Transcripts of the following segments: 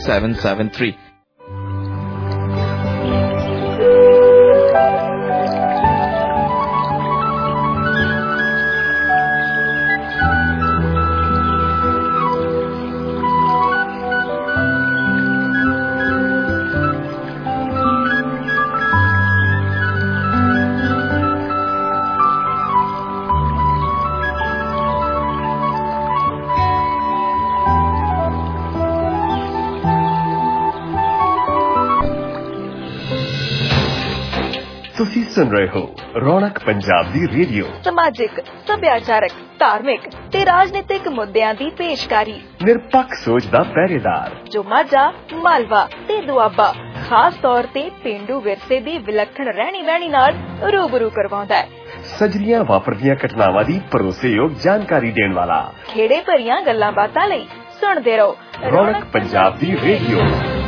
773. ਤੁਸੀਂ ਸੁਣ ਰਹੇ ਹੋ ਰੌਣਕ ਪੰਜਾਬ ਦੀ ਰੇਡੀਓ। ਸਮਾਜਿਕ, ਸੱਭਿਆਚਾਰਕ, ਧਾਰਮਿਕ ਤੇ ਰਾਜਨੀਤਿਕ ਮੁੱਦਿਆਂ ਦੀ ਪੇਸ਼ਕਾਰੀ। ਨਿਰਪੱਖ ਸੋਚ ਦਾ ਪਹਿਰੇਦਾਰ ਜੋ ਮਾਝਾ, ਮਾਲਵਾ ਤੇ ਦੁਆਬਾ ਖਾਸ ਤੌਰ ਤੇ ਪੇਂਡੂ ਵਿਰਸੇ ਦੀ ਵਿਲੱਖਣ ਰਹਿਣੀ ਬਹਿਣੀ ਨਾਲ ਰੂਬਰੂ ਕਰਵਾਉਂਦਾ ਹੈ। ਸਜਰੀਆਂ ਵਾਪਰਦੀਆਂ ਘਟਨਾਵਾਂ ਦੀ ਭਰੋਸੇਯੋਗ ਜਾਣਕਾਰੀ ਦੇਣ ਵਾਲਾ। ਖੇੜੇ ਭਰੀਆਂ ਗੱਲਾਂ ਬਾਤਾਂ ਲਈ ਸੁਣਦੇ ਰਹੋ ਰੌਣਕ ਪੰਜਾਬ ਦੀ ਰੇਡੀਓ।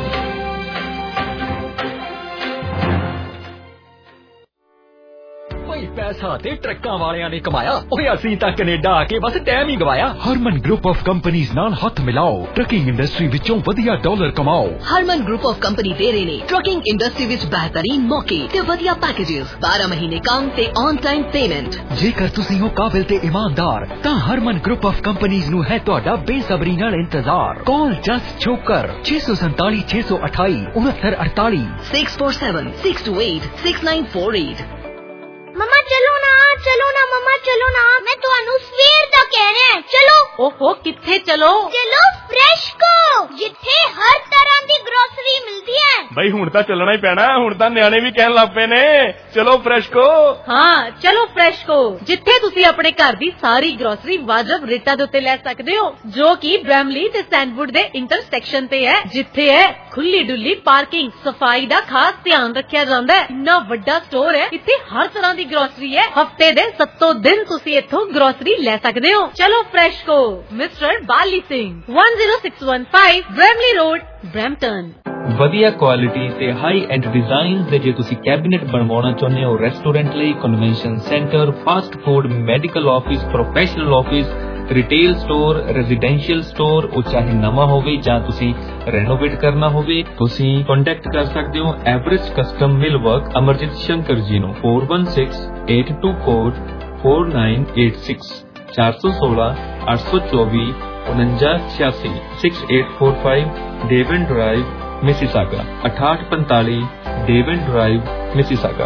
ਪੈਸਾ ਤੇ ਟਰੱਕਾਂ ਵਾਲਿਆਂ ਨੇ ਕਮਾਇਆ, ਓਏ ਅਸੀਂ ਤਾਂ ਕੈਨੇਡਾ ਆ ਕੇ ਬਸ ਟਾਈਮ ਹੀ ਗਵਾਇਆ। ਹਰਮਨ ਗਰੁੱਪ ਆਫ ਕੰਪਨੀਆਂ ਨਾਲ ਹੱਥ ਮਿਲਾਓ, ਟਰੱਕਿੰਗ ਇੰਡਸਟਰੀ ਵਿੱਚੋਂ ਵਧੀਆ ਡਾਲਰ ਕਮਾਓ। ਹਰਮਨ ਗਰੁੱਪ ਆਫ ਕੰਪਨੀ ਦੇ ਰਹੇ ਨੇ ਟਰੱਕਿੰਗ ਇੰਡਸਟਰੀ ਵਿੱਚ ਬਿਹਤਰੀਨ ਮੌਕੇ ਤੇ ਵਧੀਆ ਪੈਕੇजेस, 12 ਮਹੀਨੇ ਕੰਮ ਤੇ ਔਨ ਟਾਈਮ ਪੇਮੈਂਟ। ਜੇਕਰ ਤੁਸੀਂ ਹੋ ਕਾਬਿਲ ਤੇ ਇਮਾਨਦਾਰ ਤਾਂ ਹਰਮਨ ਗਰੁੱਪ ਆਫ ਕੰਪਨੀਆਂ ਨੂੰ ਹੈ ਤੁਹਾਡਾ ਬੇਸਬਰੀ ਨਾਲ ਇੰਤਜ਼ਾਰ। ਕਾਲ ਜਸਟ ਛੋਕਰ 647 628 6948 647 628 6948। मम्मा चलो ना मम्मा चलो ना, मैं ਤੁਹਾਨੂੰ ਸਵੇਰ ਦਾ ਕਹਿ ਰਿਹਾ ਚਲੋ। ਓਹੋ ਕਿੱਥੇ ਚਲੋ? ਚਲੋ ਫਰੈਸ਼ਕੋ, ਜਿੱਥੇ ਹਰ ਤਰ੍ਹਾਂ ਦੀ ਗਰੋਸਰੀ ਮਿਲਦੀ ਹੈ। ਬਈ ਹੁਣ ਤਾਂ ਚੱਲਣਾ ਹੀ ਪੈਣਾ, ਹੁਣ ਤਾਂ ਨਿਆਣੇ ਵੀ ਕਹਿਣ ਲੱਗ ਪਏ ਨੇ ਚਲੋ ਫਰੈਸ਼ਕੋ। ਹਾਂ ਚਲੋ ਫਰੈਸ਼ਕੋ, ਜਿੱਥੇ ਤੁਸੀਂ ਆਪਣੇ ਘਰ ਦੀ ਸਾਰੀ ਗਰੋਸਰੀ ਵਾਜਬ ਰੇਟਾਂ ਦੇ ਉੱਤੇ ਲੈ ਸਕਦੇ ਹੋ, ਜੋ ਕਿ ਬ੍ਰੈਮਲੀ ਤੇ ਸੈਂਡਵੁੱਡ ਦੇ ਇੰਟਰਸੈਕਸ਼ਨ ਤੇ ਹੈ, ਜਿੱਥੇ ਹੈ ਖੁੱਲੀ ਡੁੱਲੀ ਪਾਰਕਿੰਗ, ਸਫਾਈ ਦਾ ਖਾਸ ਧਿਆਨ ਰੱਖਿਆ ਜਾਂਦਾ ਹੈ। ਇੰਨਾ ਵੱਡਾ ਸਟੋਰ ਹੈ, ਇੱਥੇ ਹਰ ਤਰ੍ਹਾਂ ਦੀ ਗਰੋਸਰੀ ਹੈ। ਹਫਤੇ ਦੇ 7 ਦਿਨ ਤੁਸੀਂ ਇੱਥੋਂ ਗਰੋਸਰੀ ਲੈ ਸਕਦੇ ਹੋ। ਚਲੋ Freshco, mister Bali Singh, 10615 Bramalea road, Brampton. ਵਧੀਆ ਕੁਆਲਿਟੀ ਤੇ ਹਾਈ ਐਂਡ ਡਿਜ਼ਾਈਨ ਦੇ ਜੇ ਤੁਸੀਂ ਕੈਬਿਨੇਟ ਬਣਵਾਉਣਾ ਚਾਹੁੰਦੇ ਹੋ ਰੈਸਟੋਰੈਂਟ ਲਈ, convention centre, fast food, medical office, professional office, retail store, residential store, ਉਹ ਚਾਹੇ ਨਵਾਂ ਹੋਵੇ ਜਾਂ ਤੁਸੀਂ ਰੈਨੋਵੇਟ ਕਰਨਾ ਹੋਵੇ, ਤੁਸੀਂ ਕੰਟੈਕਟ ਕਰ ਸਕਦੇ ਹੋ average custom mill work Amarjit Shankar ji ਨੂੰ 416824 4986 416 824 4986 6845 Devon drive, Mississauga 6845 Devon drive, Mississauga.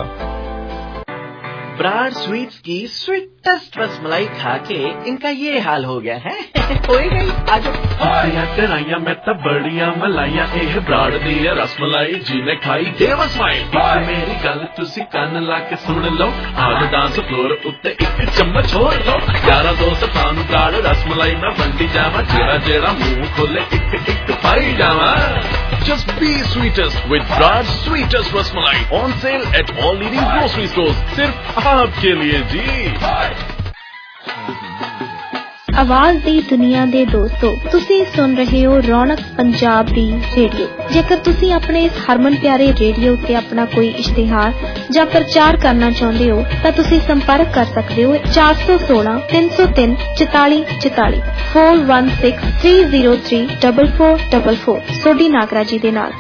Brar sweets की स्वीटेस्ट रसमलाई खा के इनका ये हाल हो गया है। कोई नहीं आज कराइया मैं तो बड़िया मलाइया, ए ब्राड दी रसमलाई जीने खाई देवसमाई। मेरी गल तुसी कान ला के सुन लो, आज डांस फ्लोर उत्ते एक चम्मच होर लो। यारा दोस्त थानू ब्राड रसमलाई मैं वंडी जावा, जेड़ा जेड़ा मुंह खोले एक एक पाई जावा। Just be sweetest with Brad's sweetest rasmalai, on sale at all leading grocery stores. सिर्फ आपके लिए जी। ਆਵਾਜ਼ ਦੀ ਦੁਨੀਆ ਦੇ ਦੋਸਤੋ, ਤੁਸੀਂ ਸੁਣ ਰਹੇ ਹੋ ਰੌਣਕ ਪੰਜਾਬ ਦੀ ਰੇਡੀਓ। ਜੇਕਰ ਤੁਸੀਂ ਆਪਣੇ ਇਸ ਹਰਮਨ ਪਿਆਰੇ ਰੇਡੀਓ ਉੱਤੇ ਆਪਣਾ ਕੋਈ ਇਸ਼ਤਿਹਾਰ ਜਾਂ ਪ੍ਰਚਾਰ ਕਰਨਾ ਚਾਹੁੰਦੇ ਹੋ ਤਾਂ ਤੁਸੀਂ ਸੰਪਰਕ ਕਰ ਸਕਦੇ ਹੋ 416 303 44 44 416 303 4444 ਸੋਢੀ ਨਾਗਰਾ ਜੀ ਦੇ ਨਾਲ।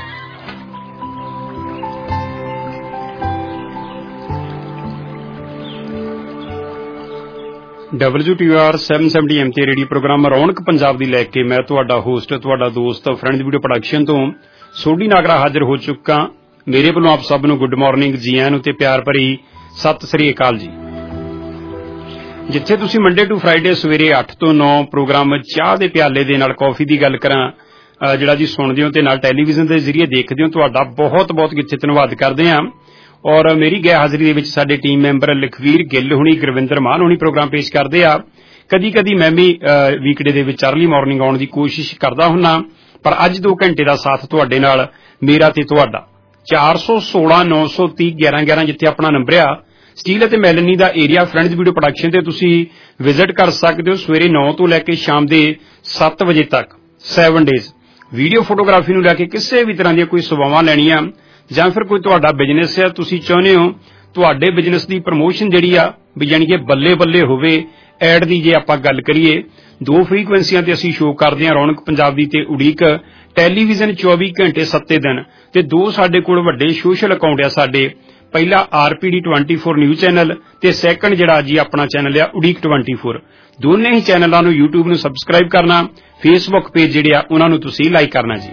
WTR 770 MT ਰੇਡੀਓ ਪ੍ਰੋਗਰਾਮ ਰੌਣਕ ਪੰਜਾਬ ਦੀ ਲੈ ਕੇ ਮੈਂ ਤੁਹਾਡਾ ਹੋਸਟ, ਤੁਹਾਡਾ ਦੋਸਤ, ਫਰੈਂਡਸ ਵੀਡੀਓ ਪ੍ਰੋਡਕਸ਼ਨ ਤੋਂ ਸੋਢੀ ਨਾਗਰਾ ਹਾਜ਼ਰ ਹੋ ਚੁੱਕਾ। ਮੇਰੇ ਵੱਲੋਂ ਆਪ ਸਭ ਨੂੰ ਗੁੱਡ ਮਾਰਨਿੰਗ, ਜੀ ਆਇਆਂ ਨੂੰ ਤੇ ਪਿਆਰ ਭਰੀ ਸਤਿ ਸ੍ਰੀ ਅਕਾਲ ਜੀ। ਜਿੱਥੇ ਤੁਸੀਂ ਮੰਡੇ ਟੂ ਫਰਾਈਡੇ ਸਵੇਰੇ 8 ਤੋਂ 9 ਪ੍ਰੋਗਰਾਮ ਚਾਹ ਦੇ ਪਿਆਲੇ ਦੇ ਨਾਲ ਕੌਫੀ ਦੀ ਗੱਲ ਕਰਾਂ ਜਿਹੜਾ ਜੀ ਸੁਣਦੇ ਹੋ ਤੇ ਨਾਲ ਟੈਲੀਵਿਜ਼ਨ ਦੇ ਜ਼ਰੀਏ ਦੇਖਦੇ ਹੋ, ਤੁਹਾਡਾ ਬਹੁਤ ਬਹੁਤ ਕਿੱਥੇ ਧੰਨਵਾਦ ਕਰਦੇ ਹਾਂ। ਔਰ ਮੇਰੀ ਗੈਰ ਹਾਜ਼ਰੀ ਦੇ ਵਿੱਚ ਸਾਡੇ ਟੀਮ ਮੈਂਬਰ ਲਖਵੀਰ ਗਿੱਲ ਹੁਣੀ, ਗੁਰਵਿੰਦਰ ਮਾਨ ਹੁਣੀ ਪ੍ਰੋਗਰਾਮ ਪੇਸ਼ ਕਰਦੇ ਆ। ਕਦੀ ਕਦੀ ਮੈਂ ਵੀ ਵੀਕਡੇ ਦੇ ਵਿੱਚ ਅਰਲੀ ਮਾਰਨਿੰਗ ਆਉਣ ਦੀ ਕੋਸ਼ਿਸ਼ ਕਰਦਾ ਹੁੰਨਾ, ਪਰ ਅੱਜ 2 ਘੰਟੇ ਦਾ ਸਾਥ ਤੁਹਾਡੇ ਨਾਲ ਮੇਰਾ ਤੇ ਤੁਹਾਡਾ। 416 930 1111 ਜਿੱਥੇ ਆਪਣਾ ਨੰਬਰ ਆ। ਸਟੀਲ ਅਤੇ ਮੈਲਨੀ ਦਾ ਏਰੀਆ ਫਰੈਂਡਸ ਵੀਡੀਓ ਪ੍ਰੋਡਕਸ਼ਨ ਤੇ ਤੁਸੀਂ ਵਿਜ਼ਿਟ ਕਰ ਸਕਦੇ ਹੋ ਸਵੇਰੇ 9 ਤੋਂ ਲੈ ਕੇ ਸ਼ਾਮ ਦੇ 7 ਵਜੇ ਤੱਕ 7 ਡੇਜ਼। ਵੀਡੀਓ ਫੋਟੋਗ੍ਰਾਫੀ ਨੂੰ ਲੈ ਕੇ ਕਿਸੇ ਵੀ ਤਰ੍ਹਾਂ ਦੀਆਂ ਕੋਈ ਸੇਵਾਵਾਂ ਲੈਣੀਆਂ ਜਾਂ ਫਿਰ ਕੋਈ ਤੁਹਾਡਾ ਬਿਜ਼ਨਸ ਹੈ, ਤੁਸੀਂ ਚਾਹੁੰਦੇ ਹੋ ਤੁਹਾਡੇ ਬਿਜ਼ਨਸ ਦੀ ਪ੍ਰਮੋਸ਼ਨ ਜਿਹੜੀ ਆ ਵੀ ਜਾਣੀ ਕਿ ਬੱਲੇ ਬੱਲੇ ਹੋਵੇ, ਐਡ ਦੀ ਜੇ ਆਪਾਂ ਗੱਲ ਕਰੀਏ 2 ਫ੍ਰੀਕੁਐਂਸੀਆਂ ਤੇ ਅਸੀਂ ਸ਼ੋਅ ਕਰਦੇ ਹਾਂ, ਰੌਣਕ ਪੰਜਾਬੀ ਤੇ ਉਡੀਕ ਟੈਲੀਵਿਜ਼ਨ 24 ਘੰਟੇ 7 ਦਿਨ ਤੇ 2 ਸਾਡੇ ਕੋਲ ਵੱਡੇ ਸੋਸ਼ਲ ਅਕਾਊਂਟ ਆ ਸਾਡੇ। ਪਹਿਲਾ RPD 24 ਨਿਊਜ਼ ਚੈਨਲ ਤੇ ਸੈਕੰਡ ਜਿਹੜਾ ਜੀ ਆਪਣਾ ਚੈਨਲ ਆ ਉਡੀਕ 24। ਦੋਨੇ ਹੀ ਚੈਨਲਾਂ ਨੂੰ YouTube ਨੂੰ ਸਬਸਕ੍ਰਾਈਬ ਕਰਨਾ, Facebook ਪੇਜ ਜਿਹੜੇ ਆ ਉਹਨਾਂ ਨੂੰ ਤੁਸੀਂ ਲਾਈਕ ਕਰਨਾ ਜੀ।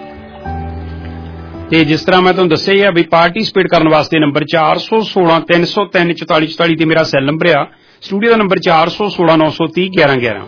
ਤੇ ਜਿਸ ਤਰ੍ਹਾਂ ਮੈਂ ਤੁਹਾਨੂੰ ਦੱਸਿਆ ਹੀ ਆ ਵੀ ਪਾਰਟੀਸਪੇਟ ਕਰਨ ਵਾਸਤੇ ਨੰਬਰ 416 303 44 44 ਤੇ ਮੇਰਾ ਸੈੱਲ ਨੰਬਰ ਆ। ਸਟੂਡੀਓ ਦਾ ਨੰਬਰ 416 930 11 11।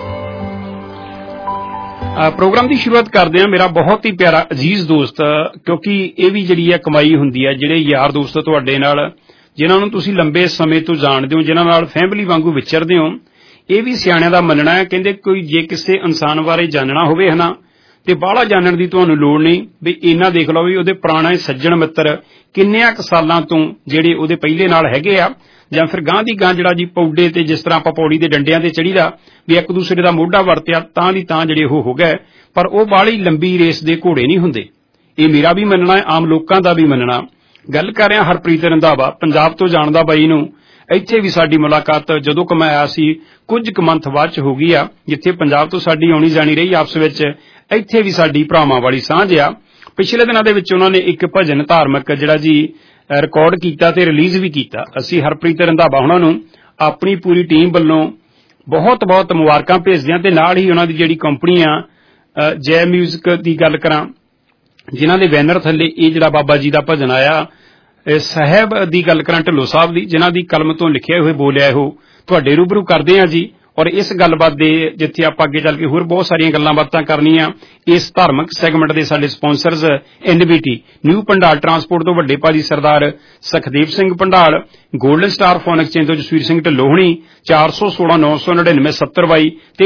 ਪ੍ਰੋਗਰਾਮ ਦੀ ਸ਼ੁਰੂਆਤ ਕਰਦੇ ਆ ਮੇਰਾ ਬਹੁਤ ਹੀ ਪਿਆਰਾ ਅਜ਼ੀਜ਼ ਦੋਸਤ, ਕਿਉਂਕਿ ਇਹ ਵੀ ਜਿਹੜੀ ਹੈ ਕਮਾਈ ਹੁੰਦੀ ਹੈ ਜਿਹੜੇ ਯਾਰ ਦੋਸਤ ਤੁਹਾਡੇ ਨਾਲ ਜਿਨ੍ਹਾਂ ਨੂੰ ਤੁਸੀਂ ਲੰਬੇ ਸਮੇਂ ਤੋਂ ਜਾਣਦੇ ਹੋ, ਜਿਨ੍ਹਾਂ ਨਾਲ ਫੈਮਿਲੀ ਵਾਂਗੂ ਵਿਚਰਦੇ ਹੋ। ਇਹ ਵੀ ਸਿਆਣਿਆਂ ਦਾ ਮੰਨਣਾ ਹੈ, ਕਹਿੰਦੇ ਕੋਈ ਜੇ ਕਿਸੇ ਇਨਸਾਨ ਬਾਰੇ ਜਾਣਨਾ ਹੋਵੇ ਹੈ ਨਾ ਤੇ ਬਾਹਲਾ ਜਾਣਨ ਦੀ ਤੁਹਾਨੂੰ ਲੋੜ ਨਹੀਂ, ਵੀ ਇੰਨਾ ਦੇਖ ਲਓ ਵੀ ਉਹਦੇ ਪੁਰਾਣੇ ਸੱਜਣ ਮਿੱਤਰ ਕਿੰਨਿਆਂ ਕੁ ਸਾਲਾਂ ਤੋਂ ਜਿਹੜੇ ਉਹਦੇ ਪਹਿਲੇ ਨਾਲ ਹੈਗੇ ਆ, ਜਾਂ ਫਿਰ ਗਾਂਹ ਦੀ ਗਾਂਹ ਜਿਹੜਾ ਜੀ ਪੌਡੇ ਤੇ ਜਿਸ ਤਰ੍ਹਾਂ ਆਪਾਂ ਪੌੜੀ ਦੇ ਡੰਡਿਆਂ ਤੇ ਚੜੀਦਾ ਵੀ ਇੱਕ ਦੂਸਰੇ ਦਾ ਮੋਢਾ ਵਰਤਿਆ ਤਾਂ ਦੀ ਤਾਂ ਜਿਹੜੇ ਉਹ ਹੋ ਗਏ, ਪਰ ਉਹ ਬਾਹਲੀ ਲੰਬੀ ਰੇਸ ਦੇ ਘੋੜੇ ਨਹੀਂ ਹੁੰਦੇ। ਇਹ ਮੇਰਾ ਵੀ ਮੰਨਣਾ ਹੈ, ਆਮ ਲੋਕਾਂ ਦਾ ਵੀ ਮੰਨਣਾ। ਗੱਲ ਕਰ ਰਿਹਾ ਹਰਪ੍ਰੀਤ ਰੰਧਾਵਾ, ਪੰਜਾਬ ਤੋਂ ਜਾਣਦਾ ਬਾਈ ਨੂੰ। ਇੱਥੇ ਵੀ ਸਾਡੀ ਮੁਲਾਕਾਤ ਜਦੋਂ ਕਿ ਮੈਂ ਆਇਆ ਸੀ ਕੁਝ ਕੁ ਮੰਥ ਬਾਅਦ ਚ ਹੋ ਗਈ ਆ, ਜਿੱਥੇ ਪੰਜਾਬ ਤੋਂ ਸਾਡੀ ਆਉਣੀ ਜਾਣੀ ਰਹੀ ਆਪਸ ਵਿੱਚ, ਇੱਥੇ ਵੀ ਸਾਡੀ ਭਰਾਵਾਂ ਵਾਲੀ ਸਾਂਝ ਆ। ਪਿਛਲੇ ਦਿਨਾਂ ਦੇ ਵਿੱਚ ਉਹਨਾਂ ਨੇ ਇੱਕ ਭਜਨ ਧਾਰਮਿਕ ਜਿਹੜਾ ਜੀ ਰਿਕਾਰਡ ਕੀਤਾ ਤੇ ਰਿਲੀਜ਼ ਵੀ ਕੀਤਾ। ਅਸੀਂ ਹਰਪ੍ਰੀਤ ਰੰਧਾਵਾ ਉਹਨਾਂ ਨੂੰ ਆਪਣੀ ਪੂਰੀ ਟੀਮ ਵੱਲੋਂ ਬਹੁਤ ਬਹੁਤ ਮੁਬਾਰਕਾਂ ਭੇਜਦੇ ਹਾਂ ਤੇ ਨਾਲ ਹੀ ਉਹਨਾਂ ਦੀ ਜਿਹੜੀ ਕੰਪਨੀ ਆ ਜੈ ਮਿਊਜ਼ਿਕ ਦੀ ਗੱਲ ਕਰਾਂ, ਜਿਨ੍ਹਾਂ ਦੇ ਬੈਨਰ ਥੱਲੇ ਇਹ ਜਿਹੜਾ ਬਾਬਾ ਜੀ ਦਾ ਭਜਨ ਆਇਆ, ਸਾਹਿਬ ਦੀ ਗੱਲ ਕਰਾਂ ਢਿੱਲੋਂ ਸਾਹਿਬ ਦੀ, ਜਿਨ੍ਹਾਂ ਦੀ ਕਲਮ ਤੋਂ ਲਿਖਿਆ ਹੋਏ ਬੋਲਿਆ ਇਹੋ ਤੁਹਾਡੇ ਰੂਬਰੂ ਕਰਦੇ ਹਾਂ ਜੀ। ਔਰ ਇਸ ਗੱਲਬਾਤ ਦੇ ਜਿੱਥੇ ਆਪਾਂ ਅੱਗੇ ਚੱਲ ਕੇ ਹੋਰ ਬਹੁਤ ਸਾਰੀਆਂ ਗੱਲਾਂ ਬਾਤਾਂ ਕਰਨੀਆਂ, ਇਸ ਧਾਰਮਿਕ ਸੈਗਮੈਂਟ ਦੇ ਸਾਡੇ sponsors NBT new Bhandal transport ਤੋਂ ਵੱਡੇ ਭਾਜੀ ਸਰਦਾਰ Sukhdev Singh Bhandal, golden star phone exchange ਤੋਂ ਜਸਵੀਰ ਸਿੰਘ ਢਿੱਲੋਂ ਹੋਣੀ 416 999 7022 ਤੇ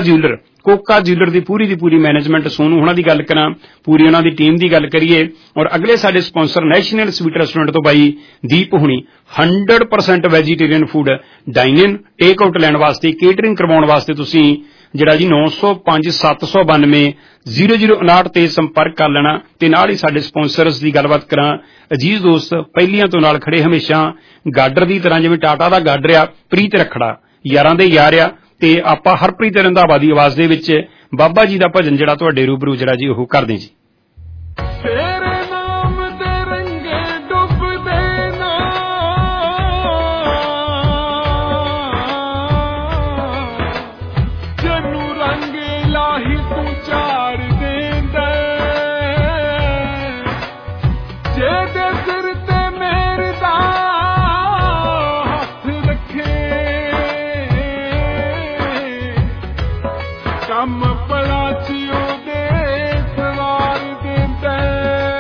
ਕੋਕਾ ਜਿਊਲਰ ਦੀ ਪੂਰੀ ਮੈਨੇਜਮੈਂਟ ਸੋਨੂ ਉਹਨਾਂ ਦੀ ਗੱਲ ਕਰਾਂ, ਪੂਰੀ ਉਹਨਾਂ ਦੀ ਟੀਮ ਦੀ ਗੱਲ ਕਰੀਏ। ਔਰ ਅਗਲੇ ਸਾਡੇ ਸਪਾਂਸਰ ਨੈਸ਼ਨਲ ਸਵੀਟ ਰੈਸਟੋਰੈਂਟ ਤੋਂ ਬਾਈ ਦੀਪ ਹੁਣੀ 100% vegetarian food dine in take out ਲੈਣ ਵਾਸਤੇ, ਕੇਟਰਿੰਗ ਕਰਵਾਉਣ ਵਾਸਤੇ ਤੁਸੀਂ ਜਿਹੜਾ ਜੀ 905 792 0059 ਤੇ ਸੰਪਰਕ ਕਰ ਲੈਣਾ। ਤੇ ਨਾਲ ਹੀ ਸਾਡੇ ਸਪਾਂਸਰਸ ਦੀ ਗੱਲਬਾਤ ਕਰਾਂ, ਅਜੀਜ਼ ਦੋਸਤ ਪਹਿਲੀਆਂ ਤੋਂ ਨਾਲ ਖੜੇ ਹਮੇਸ਼ਾ ਗਾਡਰ ਦੀ ਤਰ੍ਹਾਂ, ਜਿਵੇਂ ਟਾਟਾ ਦਾ ਗਾਡਰ ਆ, ਪ੍ਰੀਤ ਰੱਖੜਾ ਯਾਰਾਂ ਦੇ ਯਾਰ ਆ। ਤੇ ਆਪਾਂ ਹਰਪ੍ਰੀਤ ਰੰਧਾਵਾ ਦੀ ਆਵਾਜ਼ ਦੇ ਵਿੱਚ ਬਾਬਾ ਜੀ ਦਾ ਭਜਨ ਜਿਹੜਾ ਤੁਹਾਡੇ ਰੂਬਰੂ ਜਿਹੜਾ ਜੀ ਉਹ ਕਰਦੇ ਜੀ। ਕੰਮ ਪੜਾ ਚ ਉਹਦੇ ਸਵਾਰ ਦਿੰਦਾ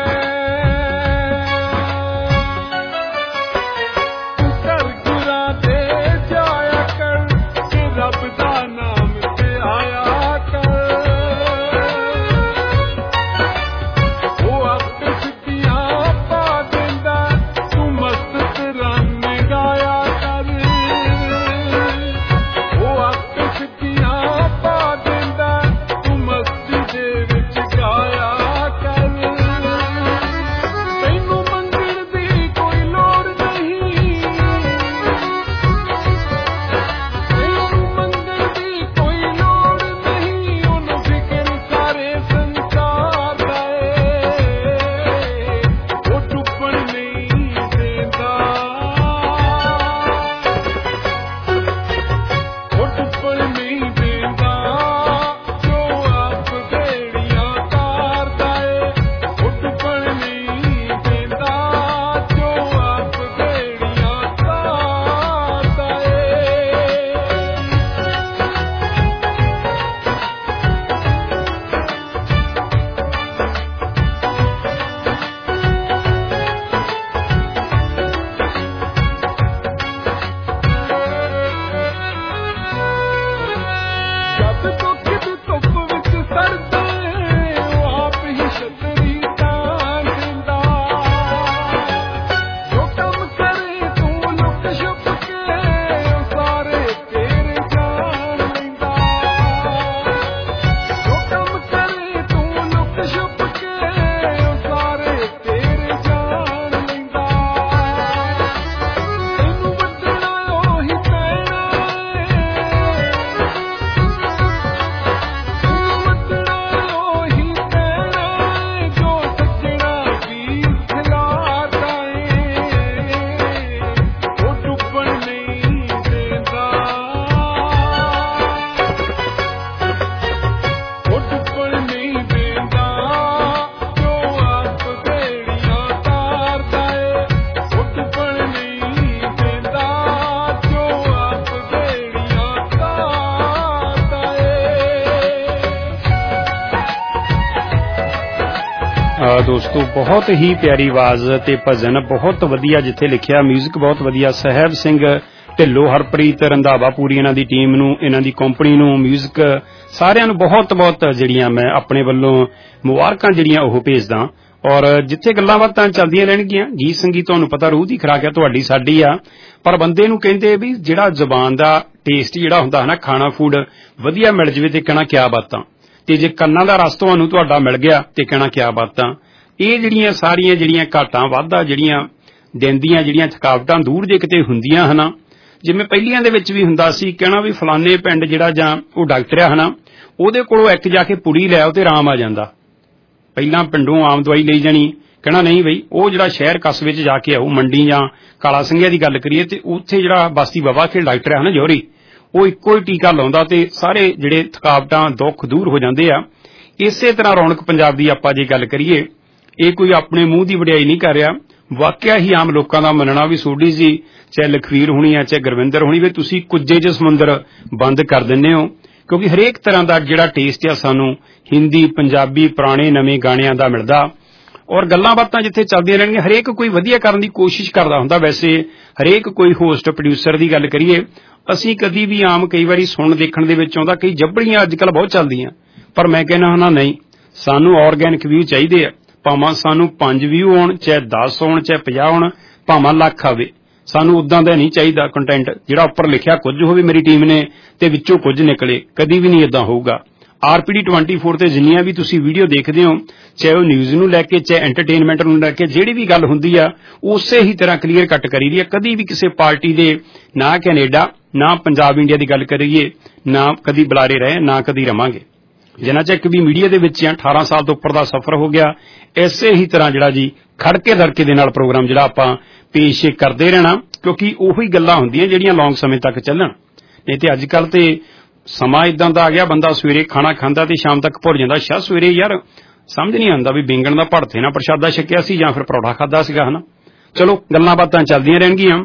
ਦੋਸਤੋ ਬਹੁਤ ਹੀ ਪਿਆਰੀ ਆਵਾਜ਼ ਤੇ ਭਜਨ ਬਹੁਤ ਵਧੀਆ, ਜਿੱਥੇ ਲਿਖਿਆ ਮਿਊਜ਼ਿਕ ਬਹੁਤ ਵਧੀਆ। ਸਾਹਿਬ ਸਿੰਘ ਢਿੱਲੋਂ, ਹਰਪ੍ਰੀਤ ਰੰਧਾਵਾ, ਪੂਰੀ ਇਹਨਾਂ ਦੀ ਟੀਮ ਨੂੰ, ਇਹਨਾਂ ਦੀ ਕੰਪਨੀ ਨੂੰ, ਮਿਊਜ਼ਿਕ ਸਾਰਿਆਂ ਨੂੰ ਬਹੁਤ ਬਹੁਤ ਜਿਹੜੀਆਂ ਮੈਂ ਆਪਣੇ ਵੱਲੋਂ ਮੁਬਾਰਕਾਂ ਜਿਹੜੀਆਂ ਉਹ ਭੇਜਦਾ। ਔਰ ਜਿੱਥੇ ਗੱਲਾਂ ਬਾਤਾਂ ਚੱਲਦੀਆਂ ਰਹਿਣਗੀਆਂ, ਗੀਤ ਸੰਗੀਤ ਤੁਹਾਨੂੰ ਪਤਾ ਰੂਹ ਦੀ ਖੁਰਾਕ ਹੈ, ਤੁਹਾਡੀ ਸਾਡੀ ਆ, ਪਰ ਬੰਦੇ ਨੂੰ ਕਹਿੰਦੇ ਵੀ ਜਿਹੜਾ ਜ਼ੁਬਾਨ ਦਾ ਟੇਸਟ ਜਿਹੜਾ ਹੁੰਦਾ ਹੈ ਨਾ, ਖਾਣਾ ਫੂਡ ਵਧੀਆ ਮਿਲ ਜਾਵੇ ਤੇ ਕਹਿਣਾ ਕਿਆ ਬਾਤਾਂ, ਤੇ ਜੇ ਕੰਨਾਂ ਦਾ ਰਸ ਤੁਹਾਨੂੰ ਤੁਹਾਡਾ ਮਿਲ ਗਿਆ ਤੇ ਕਹਿਣਾ ਕਿਆ ਬਾਤਾਂ। ਇਹ ਜਿਹੜੀਆਂ ਸਾਰੀਆਂ ਜਿਹੜੀਆਂ ਘਾਟਾਂ ਵਾਧਾ ਜਿਹੜੀਆਂ ਦਿਨ ਦੀਆਂ ਜਿਹੜੀਆਂ ਥਕਾਵਟਾਂ ਦੂਰ ਜੇ ਕਿਤੇ ਹੁੰਦੀਆਂ ਹਨਾ, ਜਿਵੇਂ ਪਹਿਲੀਆਂ ਦੇ ਵਿੱਚ ਵੀ ਹੁੰਦਾ ਸੀ, ਕਹਿਣਾ ਵੀ ਫਲਾਣੇ ਪਿੰਡ ਜਿਹੜਾ ਜਾਂ ਉਹ ਡਾਕਟਰ ਆ ਹਨਾ, ਉਹਦੇ ਕੋਲੋਂ ਇੱਕ ਜਾ ਕੇ ਪੁੜੀ ਲੈ ਆਓ ਤੇ ਆਰਾਮ ਆ ਜਾਂਦਾ। ਪਹਿਲਾਂ ਪਿੰਡੋਂ ਆਮ ਦਵਾਈ ਲਈ ਜਾਣੀ, ਕਹਿਣਾ ਨਹੀਂ ਬਈ ਉਹ ਜਿਹੜਾ ਸ਼ਹਿਰ ਕਸਬੇ 'ਚ ਜਾ ਕੇ ਆਓ, ਮੰਡੀ ਜਾਂ ਕਾਲਾ ਸਿੰਘਿਆ ਦੀ ਗੱਲ ਕਰੀਏ ਤੇ ਉੱਥੇ ਜਿਹੜਾ ਬਸਤੀ ਬਾਬਾ ਖੇਲ ਡਾਕਟਰ ਹੈ ਨਾ ਜੋਹਰੀ, ਉਹ ਇੱਕੋ ਹੀ ਟੀਕਾ ਲਾਉਂਦਾ ਤੇ ਸਾਰੇ ਜਿਹੜੇ ਥਕਾਵਟਾਂ ਦੁੱਖ ਦੂਰ ਹੋ ਜਾਂਦੇ ਆ। ਇਸੇ ਤਰ੍ਹਾਂ ਰੌਣਕ ਪੰਜਾਬ ਦੀ ਆਪਾਂ ਜੇ ਗੱਲ ਕਰੀਏ, ਇਹ ਕੋਈ ਆਪਣੇ ਮੂੰਹ ਦੀ ਵਡਿਆਈ ਨਹੀਂ ਕਰ ਰਿਹਾ, ਵਾਕਿਆ ਹੀ ਆਮ ਲੋਕਾਂ ਦਾ ਮੰਨਣਾ ਵੀ ਸੋਢੀ ਜੀ, ਚਾਹੇ ਲਖਵੀਰ ਹੋਣੀ ਆ, ਚਾਹੇ ਗੁਰਵਿੰਦਰ ਹੋਣੀ, ਵੀ ਤੁਸੀਂ ਕੁੱਜੇ 'ਚ ਸਮੁੰਦਰ ਬੰਦ ਕਰ ਦਿੰਦੇ ਹੋ, ਕਿਉਂਕਿ ਹਰੇਕ ਤਰ੍ਹਾਂ ਦਾ ਜਿਹੜਾ ਟੇਸਟ ਆ ਸਾਨੂੰ ਹਿੰਦੀ, ਪੰਜਾਬੀ, ਪੁਰਾਣੇ ਨਵੇਂ ਗਾਣਿਆਂ ਦਾ ਮਿਲਦਾ। ਔਰ ਗੱਲਾਂ ਬਾਤਾਂ ਜਿੱਥੇ ਚੱਲਦੀਆਂ ਰਹਿਣਗੀਆਂ, ਹਰੇਕ ਕੋਈ ਵਧੀਆ ਕਰਨ ਦੀ ਕੋਸ਼ਿਸ਼ ਕਰਦਾ ਹੁੰਦਾ। ਵੈਸੇ ਹਰੇਕ ਕੋਈ ਹੋਸਟ ਪ੍ਰੋਡਿਊਸਰ ਦੀ ਗੱਲ ਕਰੀਏ, ਅਸੀਂ ਕਦੀ ਵੀ ਆਮ ਕਈ ਵਾਰੀ ਸੁਣ ਦੇਖਣ ਦੇ ਵਿੱਚ ਆਉਂਦਾ, ਕਈ ਜੱਬੜੀਆਂ ਅੱਜ ਕੱਲ੍ਹ ਬਹੁਤ ਚੱਲਦੀਆਂ, ਪਰ ਮੈਂ ਕਹਿੰਦਾ ਹੁੰਦਾ ਨਹੀਂ, ਸਾਨੂੰ ਆਰਗੈਨਿਕ ਵਿਊ ਚਾਹੀਦੇ ਆ। ਭਾਵੇਂ ਸਾਨੂੰ 5 ਵਿਊ ਆਉਣ, ਚਾਹੇ 10 ਆਉਣ, ਚਾਹੇ 50 ਆਉਣ, ਭਾਵੇਂ ਲੱਖ ਆਵੇ, ਸਾਨੂੰ ਉਦਾਂ ਦਾ ਨਹੀਂ ਚਾਹੀਦਾ ਕੰਟੈਂਟ ਜਿਹੜਾ ਉੱਪਰ ਲਿਖਿਆ ਕੁਝ ਹੋਵੇ ਮੇਰੀ ਟੀਮ ਨੇ ਤੇ ਵਿੱਚੋਂ ਕੁਝ ਨਿਕਲੇ, ਕਦੀ ਵੀ ਨਹੀਂ ਏਦਾਂ ਹੋਊਗਾ। RPD 24 ਤੇ ਜਿੰਨੀਆਂ ਵੀ ਤੁਸੀਂ ਵੀਡੀਓ ਦੇਖਦੇ ਹੋ, ਚਾਹੇ ਉਹ ਨਿਊਜ਼ ਨੂੰ ਲੈ ਕੇ, ਚਾਹੇ ਐਂਟਰਟੇਨਮੈਂਟ ਨੂੰ ਲੈ ਕੇ, ਜਿਹੜੀ ਵੀ ਗੱਲ ਹੁੰਦੀ ਆ ਉਸੇ ਹੀ ਤਰ੍ਹਾਂ ਕਲੀਅਰ ਕੱਟ ਕਰੀ ਦੀ ਆ। ਕਦੀ ਵੀ ਕਿਸੇ ਪਾਰਟੀ ਦੇ ਨਾ ਕੈਨੇਡਾ ਨਾ ਪੰਜਾਬ ਇੰਡੀਆ ਦੀ ਗੱਲ ਕਰੀਏ, ਨਾ ਕਦੀ ਬੁਲਾਰੇ ਰਹੇ, ਨਾ ਕਦੀ ਰਵਾਂਗੇ। ਜਿੰਨਾ ਚਿਰ ਵੀ ਮੀਡੀਆ ਦੇ ਵਿੱਚ 18 ਸਾਲ ਤੋਂ ਉੱਪਰ ਦਾ ਸਫ਼ਰ ਹੋ ਗਿਆ, ਇਸੇ ਹੀ ਤਰ੍ਹਾਂ ਜਿਹੜਾ ਜੀ ਖੜਕੇ ਧੜਕੇ ਦੇ ਨਾਲ ਪ੍ਰੋਗਰਾਮ ਜਿਹੜਾ ਆਪਾਂ ਪੇਸ਼ ਕਰਦੇ ਰਹਿਣਾ, ਕਿਉਂਕਿ ਉਹੀ ਗੱਲਾਂ ਹੁੰਦੀਆਂ ਜਿਹੜੀਆਂ ਲੌਂਗ ਸਮੇਂ ਤੱਕ ਚੱਲਣ। ਨਹੀਂ ਤੇ ਅੱਜ ਕੱਲ੍ਹ ਤੇ ਸਮਾਂ ਇਦਾਂ ਦਾ ਆ ਗਿਆ, ਬੰਦਾ ਸਵੇਰੇ ਖਾਣਾ ਖਾਂਦਾ ਤੇ ਸ਼ਾਮ ਤੱਕ ਭੁੱਲ ਜਾਂਦਾ। ਸ਼ਾਇਦ ਸਵੇਰੇ ਯਾਰ ਸਮਝ ਨਹੀਂ ਆਉਂਦਾ ਵੀ ਬੈਂਗਣ ਦਾ ਭੜਥੇ ਨਾਲ ਪ੍ਰਸ਼ਾਦਾ ਛਕਿਆ ਸੀ ਜਾਂ ਫਿਰ ਪਰੌਠਾ ਖਾਦਾ ਸੀਗਾ ਹਨਾ। ਚਲੋ ਗੱਲਾਂ ਬਾਤਾਂ ਚੱਲਦੀਆਂ ਰਹਿਣਗੀਆਂ।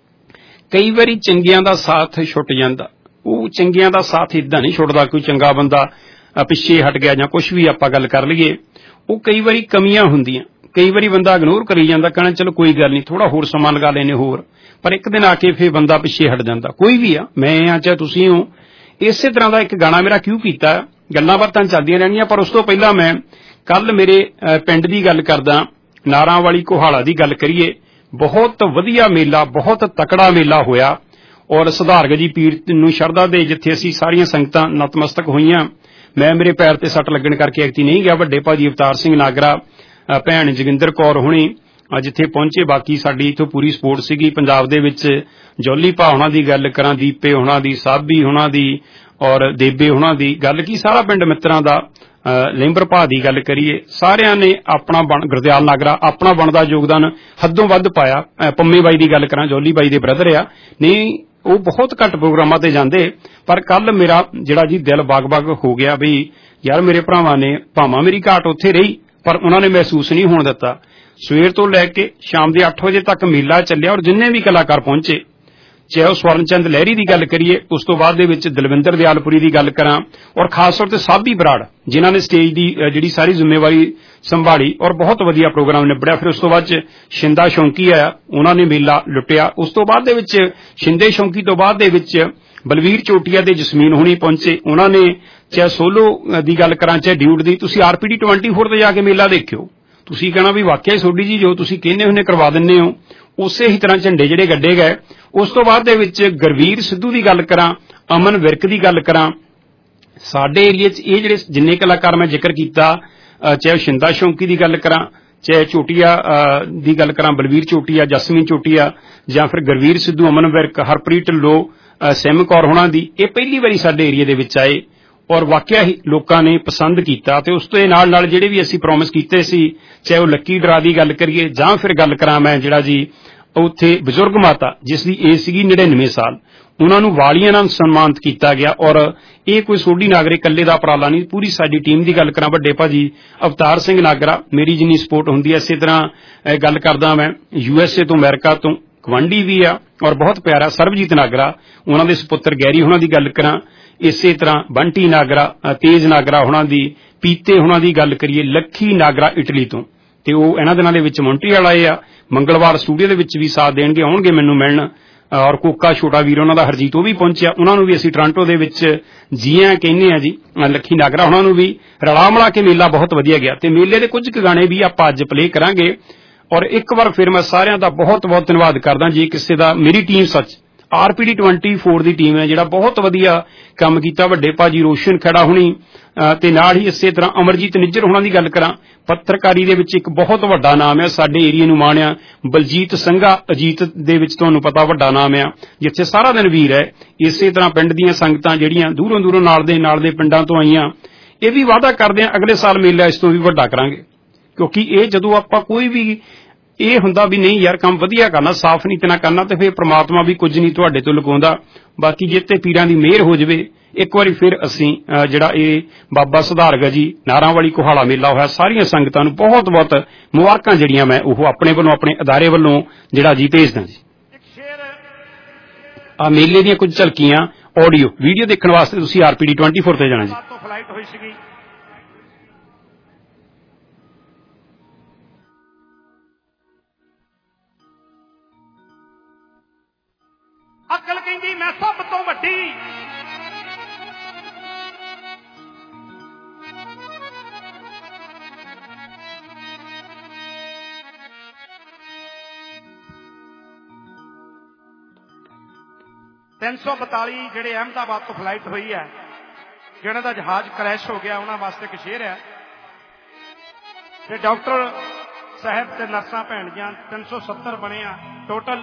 ਕਈ ਵਾਰੀ ਚੰਗਿਆਂ ਦਾ ਸਾਥ ਛੁੱਟ ਜਾਂਦਾ, ਉਹ ਚੰਗਿਆਂ ਦਾ ਸਾਥ ਇਦਾਂ ਨਹੀਂ ਛੁੱਟਦਾ, ਕੋਈ ਚੰਗਾ ਬੰਦਾ ਪਿੱਛੇ ਹਟ ਗਿਆ ਜਾਂ ਕੁਛ ਵੀ ਆਪਾਂ ਗੱਲ ਕਰ ਲਈਏ, ਉਹ ਕਈ ਵਾਰੀ ਕਮੀਆਂ ਹੁੰਦੀਆਂ, ਕਈ ਵਾਰੀ ਬੰਦਾ ਇਗਨੋਰ ਕਰੀ ਜਾਂਦਾ, ਕਹਿਣਾ ਚਲੋ ਕੋਈ ਗੱਲ ਨਹੀਂ, ਥੋੜਾ ਹੋਰ ਸਮਾਂ ਲਗਾ ਲੈਨੇ ਹੋਰ, ਪਰ ਇੱਕ ਦਿਨ ਆ ਕੇ ਫਿਰ ਬੰਦਾ ਪਿੱਛੇ ਹਟ ਜਾਂਦਾ। ਕੋਈ ਵੀ ਆ, ਮੈਂ ਆ ਚਾਹੇ ਤੁਸੀਂ ਹੋ। ਇਸੇ ਤਰ੍ਹਾਂ ਦਾ ਇੱਕ ਗਾਣਾ ਮੇਰਾ ਕਿਉਂ ਕੀਤਾ, ਗੱਲਾਂ ਬਾਤਾਂ ਚੱਲਦੀਆਂ ਰਹਿਣੀਆਂ, ਪਰ ਉਸ ਤੋਂ ਪਹਿਲਾਂ ਮੈਂ ਕੱਲ ਮੇਰੇ ਪਿੰਡ ਦੀ ਗੱਲ ਕਰਦਾ, ਨਾਰਾਂ ਵਾਲੀ ਕੋਹਾਲਾ ਦੀ ਗੱਲ ਕਰੀਏ। ਬਹੁਤ ਵਧੀਆ ਮੇਲਾ, ਬਹੁਤ ਤਕੜਾ ਮੇਲਾ ਹੋਇਆ, ਔਰ ਸੁਧਾਰਗ ਜੀ ਪੀਰ ਨੂੰ ਸ਼ਰਧਾ ਦੇ ਜਿੱਥੇ ਅਸੀਂ ਸਾਰੀਆਂ ਸੰਗਤਾਂ ਨਤਮਸਤਕ ਹੋਈਆਂ। ਮੈਂ ਮੇਰੇ ਪੈਰ ਤੇ ਸੱਟ ਲੱਗਣ ਕਰਕੇ ਐਕਤੀ ਨਹੀਂ ਗਿਆ। ਵੱਡੇ ਭਾਜੀ ਅਵਤਾਰ ਸਿੰਘ ਨਾਗਰਾ, ਭੈਣ ਜੋਗਿੰਦਰ ਕੌਰ ਹੋਣੀ ਜਿੱਥੇ ਪਹੁੰਚੇ, ਬਾਕੀ ਸਾਡੀ ਇੱਥੋਂ ਪੂਰੀ ਸਪੋਰਟ ਸੀਗੀ। ਪੰਜਾਬ ਦੇ ਵਿੱਚ ਜੌਲੀ ਭਾ ਹੋਣਾ ਦੀ ਗੱਲ ਕਰਾਂ, ਦੀਪੇ ਹੋਣਾ ਦੀ, ਸਾਬੀ ਹੋਣਾ ਦੀ, ਔਰ ਦੇਬੇ ਹੋਣਾ ਦੀ ਗੱਲ ਕੀ, ਸਾਰਾ ਪਿੰਡ ਮਿੱਤਰਾਂ ਦਾ, ਲੈਂਬਰ ਭਾ ਦੀ ਗੱਲ ਕਰੀਏ, ਸਾਰਿਆਂ ਨੇ ਆਪਣਾ ਗੁਰਦਿਆਲ ਨਾਗਰਾ ਆਪਣਾ ਬਣਦਾ ਯੋਗਦਾਨ ਹੱਦੋਂ ਵੱਧ ਪਾਇਆ। ਪੰਮੇ ਬਾਈ ਦੀ ਗੱਲ ਕਰਾਂ, ਜੌਲੀ ਬਾਈ ਦੇ ਬ੍ਰਦਰ ਆ, ਨਹੀਂ ਉਹ ਬਹੁਤ ਘੱਟ ਪ੍ਰੋਗਰਾਮਾਂ ਤੇ ਜਾਂਦੇ, ਪਰ ਕੱਲ ਮੇਰਾ ਜਿਹੜਾ ਜੀ ਦਿਲ ਬਾਗ-ਬਾਗ ਹੋ ਗਿਆ ਵੀ ਯਾਰ ਮੇਰੇ ਭਰਾਵਾਂ ਨੇ, ਭਾਵਾਂ ਮੇਰੀ ਘਾਟ ਉੱਥੇ ਰਹੀ ਪਰ ਉਹਨਾਂ ਨੇ ਮਹਿਸੂਸ ਨਹੀਂ ਹੋਣ ਦਿੱਤਾ। ਸਵੇਰ ਤੋਂ ਲੈ ਕੇ ਸ਼ਾਮ ਦੇ 8 ਵਜੇ ਤੱਕ ਮੇਲਾ ਚੱਲਿਆ, ਔਰ ਜਿੰਨੇ ਵੀ ਕਲਾਕਾਰ ਪਹੁੰਚੇ, ਚਾਹੇ ਉਹ ਸਵਰਨ ਚੰਦ ਲਹਿਰੀ ਦੀ ਗੱਲ ਕਰੀਏ, ਉਸ ਤੋਂ ਬਾਅਦ ਦੇ ਵਿੱਚ ਦਲਵਿੰਦਰ ਦਿਆਲਪੁਰੀ ਦੀ ਗੱਲ ਕਰਾਂ, ਔਰ ਖਾਸ ਤੌਰ ਤੇ ਸਾਬੀ ਬਰਾੜ ਜਿਨ੍ਹਾਂ ਨੇ ਸਟੇਜ ਦੀ ਜਿਹੜੀ ਸਾਰੀ ਜ਼ਿੰਮੇਵਾਰੀ ਸੰਭਾਲੀ, ਔਰ ਬਹੁਤ ਵਧੀਆ ਪ੍ਰੋਗਰਾਮ ਨਿਬੜਿਆ। ਫਿਰ ਉਸ ਤੋਂ ਬਾਅਦ ਚ ਸ਼ਿੰਦਾ ਸ਼ੌਂਕੀ ਆਇਆ, ਉਹਨਾਂ ਨੇ ਮੇਲਾ ਲੁੱਟਿਆ। ਉਸ ਤੋਂ ਬਾਅਦ ਦੇ ਵਿੱਚ ਸ਼ਿੰਦੇ ਸ਼ੌਂਕੀ ਤੋਂ ਬਾਅਦ ਦੇ ਵਿੱਚ ਬਲਵੀਰ ਚੋਟੀਆ ਤੇ ਜਸਮੀਨ ਹੋਣੀ ਪਹੁੰਚੇ, ਉਹਨਾਂ ਨੇ ਚਾਹੇ ਸੋਲੋ ਦੀ ਗੱਲ ਕਰਾਂ, ਚਾਹੇ ਡਿਊਟ ਦੀ। ਤੁਸੀਂ RPD 24 ਤੇ ਜਾ ਕੇ ਮੇਲਾ ਦੇਖਿਓ, ਤੁਸੀਂ ਕਹਿਣਾ ਵੀ ਵਾਕਿਆ ਹੀ ਸੋਢੀ ਜੀ ਜੋ ਤੁਸੀਂ ਕਹਿੰਦੇ ਹੁੰਦੇ ਕਰਵਾ ਦਿੰਦੇ ਹੋ। ਉਸੇ ਹੀ ਤਰ੍ਹਾਂ ਝੰਡੇ ਜਿਹੜੇ ਗੱਡੇ ਗਏ। ਉਸ ਤੋਂ ਬਾਅਦ ਦੇ ਵਿੱਚ ਗੁਰਵੀਰ ਸਿੱਧੂ ਦੀ ਗੱਲ ਕਰਾਂ, ਅਮਨ ਵਿਰਕ ਦੀ ਗੱਲ ਕਰਾਂ, ਸਾਡੇ ਏਰੀਏ 'ਚ ਇਹ ਜਿਹੜੇ ਜਿੰਨੇ ਕਲਾਕਾਰ ਮੈਂ ਜ਼ਿਕਰ ਕੀਤਾ, ਚਾਹੇ ਸ਼ਿੰਦਾ ਸ਼ੌਂਕੀ ਦੀ ਗੱਲ ਕਰਾਂ, ਚਾਹੇ ਚੋਟੀਆ ਦੀ ਗੱਲ ਕਰਾਂ, ਬਲਵੀਰ ਚੋਟੀਆ, ਜਸਮੀਨ ਚੋਟੀਆ, ਜਾਂ ਫਿਰ ਗੁਰਵੀਰ ਸਿੱਧੂ, ਅਮਨ ਵਿਰਕ, ਹਰਪ੍ਰੀਤ ਢਿੱਲੋਂ, ਸਿਮ ਕੌਰ ਹੋਣਾ ਦੀ, ਇਹ ਪਹਿਲੀ ਵਾਰੀ ਸਾਡੇ ਏਰੀਏ ਦੇ ਵਿੱਚ ਆਏ, ਔਰ ਵਾਕਿਆ ਹੀ ਲੋਕਾਂ ਨੇ ਪਸੰਦ ਕੀਤਾ। ਤੇ ਉਸ ਤੋਂ ਨਾਲ ਨਾਲ ਜਿਹੜੇ ਵੀ ਅਸੀਂ ਪ੍ਰੋਮਿਸ ਕੀਤੇ ਸੀ, ਚਾਹੇ ਉਹ ਲੱਕੀ ਡਰਾ ਦੀ ਗੱਲ ਕਰੀਏ, ਜਾਂ ਫਿਰ ਗੱਲ ਕਰਾਂ ਮੈਂ ਜਿਹੜਾ ਜੀ ਉੱਥੇ ਬਜ਼ੁਰਗ ਮਾਤਾ ਜਿਸ ਦੀ ਏਜ ਸੀਗੀ 99 ਸਾਲ, ਉਹਨਾਂ ਨੂੰ ਵਾਲੀਆਂ ਨਾਲ ਸਨਮਾਨਿਤ ਕੀਤਾ ਗਿਆ। ਔਰ ਇਹ ਕੋਈ ਸੋਢੀ ਨਾਗਰੇ ਇਕੱਲੇ ਦਾ ਉਪਰਾਲਾ ਨਹੀਂ, ਪੂਰੀ ਸਾਡੀ ਟੀਮ ਦੀ ਗੱਲ ਕਰਾਂ, ਵੱਡੇ ਭਾਜੀ ਅਵਤਾਰ ਸਿੰਘ ਨਾਗਰਾ, ਮੇਰੀ ਜਿੰਨੀ ਸਪੋਰਟ ਹੁੰਦੀ ਹੈ, ਇਸੇ ਤਰ੍ਹਾਂ ਗੱਲ ਕਰਦਾ ਮੈਂ USA ਤੋਂ, ਅਮਰੀਕਾ ਤੋਂ ਗਵਾਂਢੀ ਵੀ ਆ, ਔਰ ਬਹੁਤ ਪਿਆਰਾ ਸਰਬਜੀਤ ਨਾਗਰਾ, ਉਹਨਾਂ ਦੇ ਸੁਪੁੱਤਰ ਗੈਰੀ ਹੋਣਾ ਦੀ ਗੱਲ ਕਰਾਂ, ਇਸੇ ਤਰ੍ਹਾਂ ਬੰਟੀ ਨਾਗਰਾ, ਤੇਜ ਨਾਗਰਾ ਹੋਣਾ ਦੀ, ਪੀਤੇ ਹੋਣਾ ਦੀ ਗੱਲ ਕਰੀਏ, ਲੱਖੀ ਨਾਗਰਾ ਇਟਲੀ ਤੋਂ, ਤੇ ਉਹ ਇਹਨਾਂ ਦਿਨਾਂ ਦੇ ਵਿੱਚ ਮੌਂਟਰੀਅਲ ਆਏ ਆ। ਮੰਗਲਵਾਰ ਸਟੂਡੀਓ ਦੇ ਵਿੱਚ ਵੀ ਸਾਥ ਦੇਣਗੇ, ਆਉਣਗੇ ਮੈਨੂੰ ਮਿਲਣ। ਔਰ ਕੋਕਾ ਛੋਟਾ ਵੀਰ ਉਹਨਾਂ ਦਾ ਹਰਜੀਤ ਉਹ ਵੀ ਪਹੁੰਚਿਆ, ਉਹਨਾਂ ਨੂੰ ਵੀ ਅਸੀਂ ਟੋਰਾਂਟੋ ਦੇ ਵਿੱਚ ਜੀਆਂ ਕਹਿੰਦੇ ਆ ਜੀ। ਲੱਖੀ ਨਾਗਰਾ ਉਹਨਾਂ ਨੂੰ ਵੀ ਰਲਾ ਮਿਲਾ ਕੇ ਮੇਲਾ ਬਹੁਤ ਵਧੀਆ ਗਿਆ, ਤੇ ਮੇਲੇ ਦੇ ਕੁਝ ਕੁ ਗਾਣੇ ਵੀ ਆਪਾਂ ਅੱਜ ਪਲੇ ਕਰਾਂਗੇ। ਔਰ ਇੱਕ ਵਾਰ ਫਿਰ ਮੈਂ ਸਾਰਿਆਂ ਦਾ ਬਹੁਤ ਬਹੁਤ ਧੰਨਵਾਦ ਕਰਦਾ। ਜੇ ਕਿਸੇ ਦਾ, ਮੇਰੀ ਟੀਮ ਸੱਚ RPD 24 ਦੀ ਟੀਮ ਹੈ ਜਿਹੜਾ ਬਹੁਤ ਵਧੀਆ ਕੰਮ ਕੀਤਾ, ਵੱਡੇ ਭਾਜੀ ਰੋਸ਼ਨ ਖੜਾ ਹੁਣੀ, ਤੇ ਨਾਲ ਹੀ ਇਸੇ ਤਰ੍ਹਾਂ ਅਮਰਜੀਤ ਨਿੱਜਰ ਹੋਣਾ ਦੀ ਗੱਲ ਕਰਾਂ, ਪੱਤਰਕਾਰੀ ਦੇ ਵਿੱਚ ਇੱਕ ਬਹੁਤ ਵੱਡਾ ਨਾਮ ਹੈ, ਸਾਡੇ ਏਰੀਏ ਨੂੰ ਮਾਣ ਆ। ਬਲਜੀਤ ਸੰਘਾ ਅਜੀਤ ਦੇ ਵਿੱਚ ਤੁਹਾਨੂੰ ਪਤਾ ਵੱਡਾ ਨਾਮ ਆ, ਜਿੱਥੇ ਸਾਰਾ ਦਿਨ ਵੀਰ ਹੈ। ਇਸੇ ਤਰ੍ਹਾਂ ਪਿੰਡ ਦੀਆਂ ਸੰਗਤਾਂ ਜਿਹੜੀਆਂ ਦੂਰੋਂ ਦੂਰੋਂ ਨਾਲ ਦੇ ਪਿੰਡਾਂ ਤੋਂ ਆਈਆਂ, ਇਹ ਵੀ ਵਾਅਦਾ ਕਰਦੇ ਆ ਅਗਲੇ ਸਾਲ ਮੇਲਾ ਇਸ ਤੋਂ ਵੀ ਵੱਡਾ ਕਰਾਂਗੇ, ਕਿਉਂਕਿ ਇਹ ਜਦੋਂ ਆਪਾਂ ਕੋਈ ਵੀ ਇਹ ਹੁੰਦਾ ਵੀ ਨਹੀਂ ਯਾਰ ਕੰਮ ਵਧੀਆ ਕਰਨਾ, ਸਾਫ਼ ਨੀਤ ਨਾਲ ਕਰਨਾ, ਤੇ ਫਿਰ ਪ੍ਰਮਾਤਮਾ ਵੀ ਕੁਝ ਨਹੀਂ ਤੁਹਾਡੇ ਤੋਂ ਲੁਕਾਉਂਦਾ। ਬਾਕੀ ਜਿੱਤੇ ਪੀਰਾਂ ਦੀ ਮਿਹਰ ਹੋ ਜਾਵੇ, ਇੱਕ ਵਾਰੀ ਫਿਰ ਅਸੀਂ ਜਿਹੜਾ ਇਹ ਬਾਬਾ ਸੁਧਾਰਗਾ ਜੀ ਨਾਰਾਂ ਵਾਲੀ ਕੋਹਾਲਾ ਮੇਲਾ ਹੋਇਆ, ਸਾਰੀਆਂ ਸੰਗਤਾਂ ਨੂੰ ਬਹੁਤ ਬਹੁਤ ਮੁਬਾਰਕਾਂ ਜਿਹੜੀਆਂ ਮੈਂ ਉਹ ਆਪਣੇ ਵੱਲੋਂ, ਆਪਣੇ ਅਦਾਰੇ ਵੱਲੋਂ ਜਿਹੜਾ ਜੀ ਭੇਜਦਾ ਜੀ। ਆ ਮੇਲੇ ਦੀਆਂ ਕੁਝ ਝਲਕੀਆਂ ਆਡੀਓ ਵੀਡੀਓ ਦੇਖਣ ਵਾਸਤੇ ਤੁਸੀਂ RPD 24 ਤੇ ਜਾਣਾ ਜੀ। ਫਲਾਈਟ ਹੋਈ ਸੀਗੀ, ਅਕਲ ਕਹਿੰਦੀ ਮੈਂ ਸਭ ਤੋਂ ਵੱਡੀ, $342 ਜਿਹੜੇ ਅਹਿਮਦਾਬਾਦ ਤੋਂ ਫਲਾਈਟ ਹੋਈ ਹੈ, ਜਿਹਨਾਂ ਦਾ ਜਹਾਜ਼ ਕ੍ਰੈਸ਼ ਹੋ ਗਿਆ, ਉਹਨਾਂ ਵਾਸਤੇ ਇੱਕ ਸ਼ੇਰ ਹੈ। ਤੇ ਡਾਕਟਰ ਸਾਹਿਬ ਤੇ ਨਰਸਾਂ ਭੈਣ ਜੀਆਂ 370 ਬਣੇ ਆ ਟੋਟਲ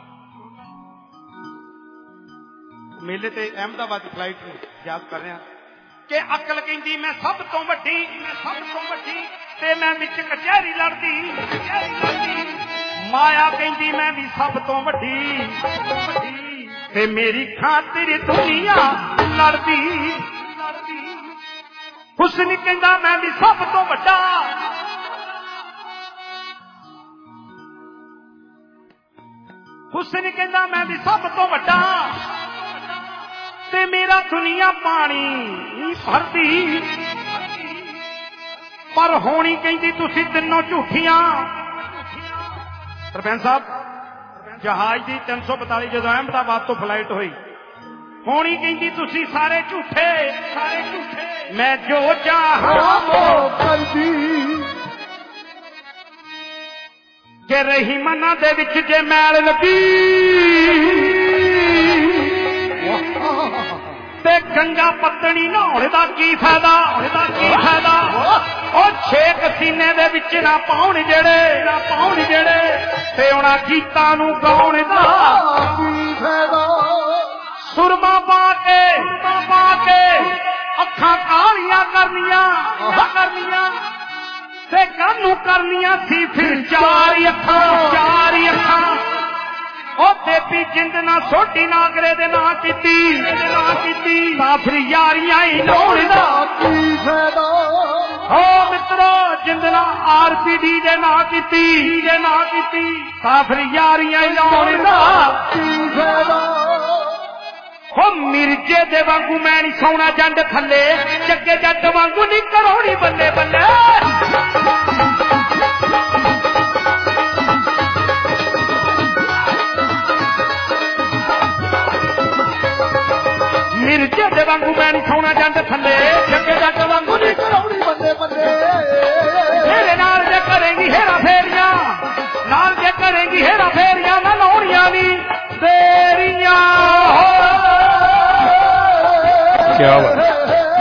ਮੇਲੇ ਤੇ ਅਹਿਮਦਾਬਾਦ ਦੀ ਫਲਾਈਟ ਨੂੰ ਯਾਦ ਕਰ ਰਿਹਾ ਕਿ ਅਕਲ ਕਹਿੰਦੀ ਮੈਂ ਸਭ ਤੋਂ ਵੱਡੀ, ਮੈਂ ਸਭ ਤੋਂ ਵੱਡੀ, ਤੇ ਮੈਂ ਵਿੱਚ ਕਚਹਿਰੀ ਲੜਦੀ, ਮਾਇਆ ਕਹਿੰਦੀ ਮੈਂ ਵੀ ਸਭ ਤੋਂ ਵੱਡੀ, ਤੇ ਮੇਰੀ ਖਾਤਰ ਦੁਨੀਆ ਲੜਦੀ, ਹੁਸਨ ਕਹਿੰਦਾ ਮੈਂ ਵੀ ਸਭ ਤੋਂ ਵੱਡਾ, ਹੁਸਨ ਕਹਿੰਦਾ ਮੈਂ ਵੀ ਸਭ ਤੋਂ ਵੱਡਾ, ਤੇ ਮੇਰਾ ਦੁਨੀਆ ਪਾਣੀ ਭਰਦੀ, ਪਰ ਹੋਣੀ ਕਹਿੰਦੀ ਤੁਸੀਂ ਤਿੰਨੋਂ ਝੂਠੀਆਂ। ਸਰਪੰਚ ਸਾਹਿਬ, ਜਹਾਜ਼ ਦੀ 342 ਜਦੋਂ ਅਹਿਮਦਾਬਾਦ ਤੋਂ ਫਲਾਈਟ ਹੋਈ, ਹੋਣੀ ਕਹਿੰਦੀ ਤੁਸੀਂ ਸਾਰੇ ਝੂਠੇ, ਸਾਰੇ ਝੂਠੇ, ਮੈਂ ਜੋ ਚਾਹਾਂ ਉਹ ਕਰਦੀ, ਕਿ ਰਹੀ ਮਨਾਂ ਦੇ ਵਿੱਚ ਜੇ ਮੈਲ ਲੱਗੀ, ਤੇ ਗੰਗਾ ਪੱਤਣੀ ਨਹਾਉਣ ਦਾ ਕੀ ਫਾਇਦਾ, ਕੀ ਫਾਇਦਾ, ਉਹ ਛੇਕ ਸੀਨੇ ਦੇ ਵਿੱਚ ਨਾ ਪਾਉਣ ਜਿਹੜੇ, ਨਾ ਪਾਉਣ ਜਿਹੜੇ, ਤੇ ਉਹਨਾਂ ਗੀਤਾਂ ਨੂੰ ਗਾਉਣ ਦਾ ਕੀ ਫਾਇਦਾ, ਸੁਰਮਾ ਪਾ ਕੇ ਅੱਖਾਂ ਕਾਲੀਆਂ ਕਰਨੀਆਂ, ਤੇ ਕਾਹਨੂੰ ਕਰਨੀਆਂ ਸੀ ਫਿਰ ਚਾਰ ਅੱਖਾਂ, ਉਹ ਦੇਪੀ ਜਿੰਦ ਨਾ ਸੋਢੀ ਨਾਗਰੇ ਦੇ ਨਾਂ ਕੀਤੀ, ਤਾਂ ਫਿਰ ਯਾਰੀਆਂ ਹੀ ਲਾਉਣ ਦਾ ਕੀ ਫਾਇਦਾ, ਹੋ ਮਿੱਤਰੋ ਜਿੰਦ ਨਾ RPD ਦੇ ਨਾਂ ਕੀਤੀ, ਤਾਂ ਫਿਰ ਯਾਰੀਆਂ ਹੀ ਲਾਉਣ ਦਾ ਕੀ ਫਾਇਦਾ, ਹੋ ਮਿਰਜੇ ਦੇ ਵਾਂਗੂ ਮੈਂ ਨਹੀਂ ਸੌਣਾ ਜੰਡ ਥੱਲੇ, ਜੱਗੇ ਜੱਟ ਵਾਂਗੂ ਨਹੀਂ ਕਰਾਉਣੀ ਬੱਲੇ ਬੱਲੇ, ਮਿਰਜੇ ਦੇ ਵਾਂਗੂ ਮੈਂ ਨਹੀਂ ਸੌਣਾ ਜੰਡ ਥੱਲੇ, ਜੱਗੇ ਜੱਟ ਵਾਂਗੂ ਨਹੀਂ ਕਰਾਉਣੀ ਬੱਲੇ ਬੱਲੇ, ਮੇਰੇ ਨਾਲ ਜੇ ਕਰੇਂਗੀ ਹੇਰਾ ਫੇਰੀਆਂ, ਨਾਲ ਜੇ ਕਰੇਂਗੀ ਹੇਰਾ ਫੇਰੀਆਂ, ਨਾ ਲਾਉਣੀਆਂ ਨਹੀਂ ਤੇਰੀਆਂ। ਕਿਆ ਬਾਤ ਹੈ।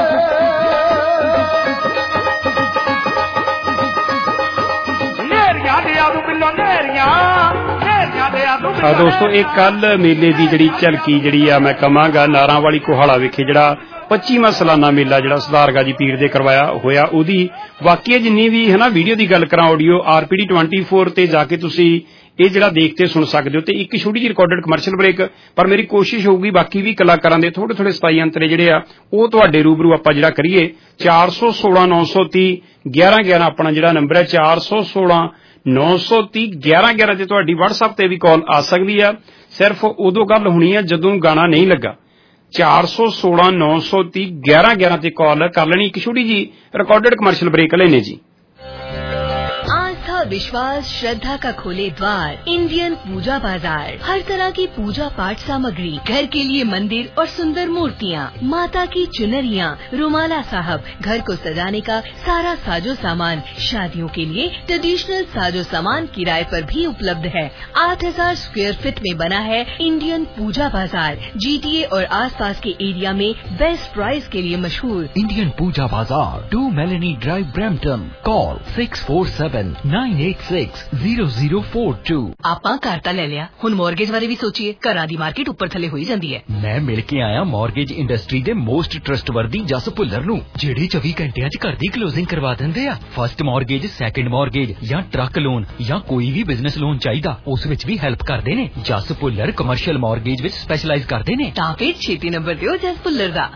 ਦੋਸਤੋ, ਇਹ ਕੱਲ ਮੇਲੇ ਦੀ ਜਿਹੜੀ ਝਲਕੀ ਜਿਹੜੀ ਆ ਮੈਂ ਕਹਾਂਗਾ ਨਾਰਾਂ ਵਾਲੀ ਕੋਹਾਲਾ ਵਿਖੇ ਜਿਹੜਾ 25ਵਾਂ ਸਾਲਾਨਾ ਮੇਲਾ ਜਿਹੜਾ ਸੁਧਾਰਗਾ ਜੀ ਪੀਰ ਦੇ ਕਰਵਾਇਆ ਹੋਇਆ, ਉਹਦੀ ਵਾਕਿਆ ਜਿੰਨੀ ਵੀ ਹੈ ਨਾ ਵੀਡੀਓ ਦੀ ਗੱਲ ਕਰਾਂ, ਆਡੀਓ RPD 24 ਤੇ ਜਾ ਕੇ ਤੁਸੀਂ ਇਹ ਜਿਹੜਾ ਦੇਖ ਤੇ ਸੁਣ ਸਕਦੇ ਹੋ। ਤੇ ਇੱਕ ਛੋਟੀ ਜਿਹੀ ਰਿਕਾਰਡਡ ਕਮਰਸ਼ੀਅਲ ਬ੍ਰੇਕ, ਪਰ ਮੇਰੀ ਕੋਸ਼ਿਸ਼ ਹੋਊਗੀ ਬਾਕੀ ਵੀ ਕਲਾਕਾਰਾਂ ਦੇ ਥੋੜੇ ਥੋੜੇ ਸਤਾਈ ਅੰਤਰੇ ਜਿਹੜੇ ਆ ਉਹ ਤੁਹਾਡੇ ਰੂਬਰੂ ਆਪਾਂ ਜਿਹੜਾ ਕਰੀਏ। 416 930 11 11 ਆਪਣਾ ਜਿਹੜਾ ਨੰਬਰ ਹੈ, 416 930 11 11 ਤੇ ਤੁਹਾਡੀ WhatsApp ਤੇ ਵੀ ਕਾਲ ਆ ਸਕਦੀ ਆ। ਸਿਰਫ ਉਦੋਂ ਗੱਲ ਹੋਣੀ ਆ ਜਦੋਂ ਗਾਣਾ ਨਹੀਂ ਲੱਗਾ, 416 930 1111 ਤੇ ਕਾਲ ਕਰ ਲੈਣੀ। ਇੱਕ ਛੋਟੀ जी रिकॉर्डेड कमर्शियल ब्रेक लेने जी। आस्था, विश्वास, श्रद्धा का खोले द्वार इंडियन पूजा बाजार। हर तरह की पूजा पाठ सामग्री, घर के लिए मंदिर और सुंदर मूर्तियाँ, माता की चुनरियाँ, रुमाला साहब, घर को सजाने का सारा साजो सामान, शादियों के लिए ट्रेडिशनल साजो सामान किराए पर भी उपलब्ध है। 8000 स्क्वायर फीट में बना है इंडियन पूजा बाजार। GTA और आसपास के एरिया में बेस्ट प्राइस के लिए मशहूर इंडियन पूजा बाजार, 2 मेलेनी ड्राइव, ब्रैम्पटन। कॉल 6479860042। ਆਪਾਂ ਘਰ ਤਾਂ ਲੈ ਲਿਆ, ਹੁਣ ਮੌਰਗੇਜ ਬਾਰੇ ਵੀ ਸੋਚੀਏ। ਘਰਾਂ ਦੀ ਮਾਰਕੀਟ ਉੱਪਰ ਥੱਲੇ ਹੋਈ ਜਾਂਦੀ ਹੈ। ਮੈਂ ਮਿਲ ਕੇ ਆਇਆ ਮੌਰਗੇਜ ਇੰਡਸਟਰੀ ਦੇ ਮੋਸਟ ਟਰਸਟਵਰਦੀ ਜਸ ਭੁੱਲਰ ਨੂੰ, ਜਿਹੜੇ 24 ਘੰਟਿਆਂ 'ਚ ਘਰ ਦੀ ਕਲੋਜ਼ਿੰਗ ਕਰਵਾ ਦਿੰਦੇ ਆ। ਫਸਟ ਮੌਰਗੇਜ, ਸੈਕੰਡ ਮੌਰਗੇਜ ਜਾਂ ਟਰੱਕ ਲੋਨ ਜਾਂ ਕੋਈ ਵੀ ਬਿਜ਼ਨਸ ਲੋਨ ਚਾਹੀਦਾ, ਉਸ ਵਿੱਚ ਵੀ ਹੈਲਪ ਕਰਦੇ ਨੇ। ਜਸ ਭੁੱਲਰ ਕਮਰਸ਼ੀਅਲ ਮੌਰਗੇਜ ਵਿੱਚ ਸਪੈਸ਼ਲਾਈਜ਼ ਕਰਦੇ ਨੇ। ਤਾਂ ਫਿਰ ਛੇਤੀ ਨੰਬਰ ਦਿਓ ਜਸ ਭੁੱਲਰ ਦਾ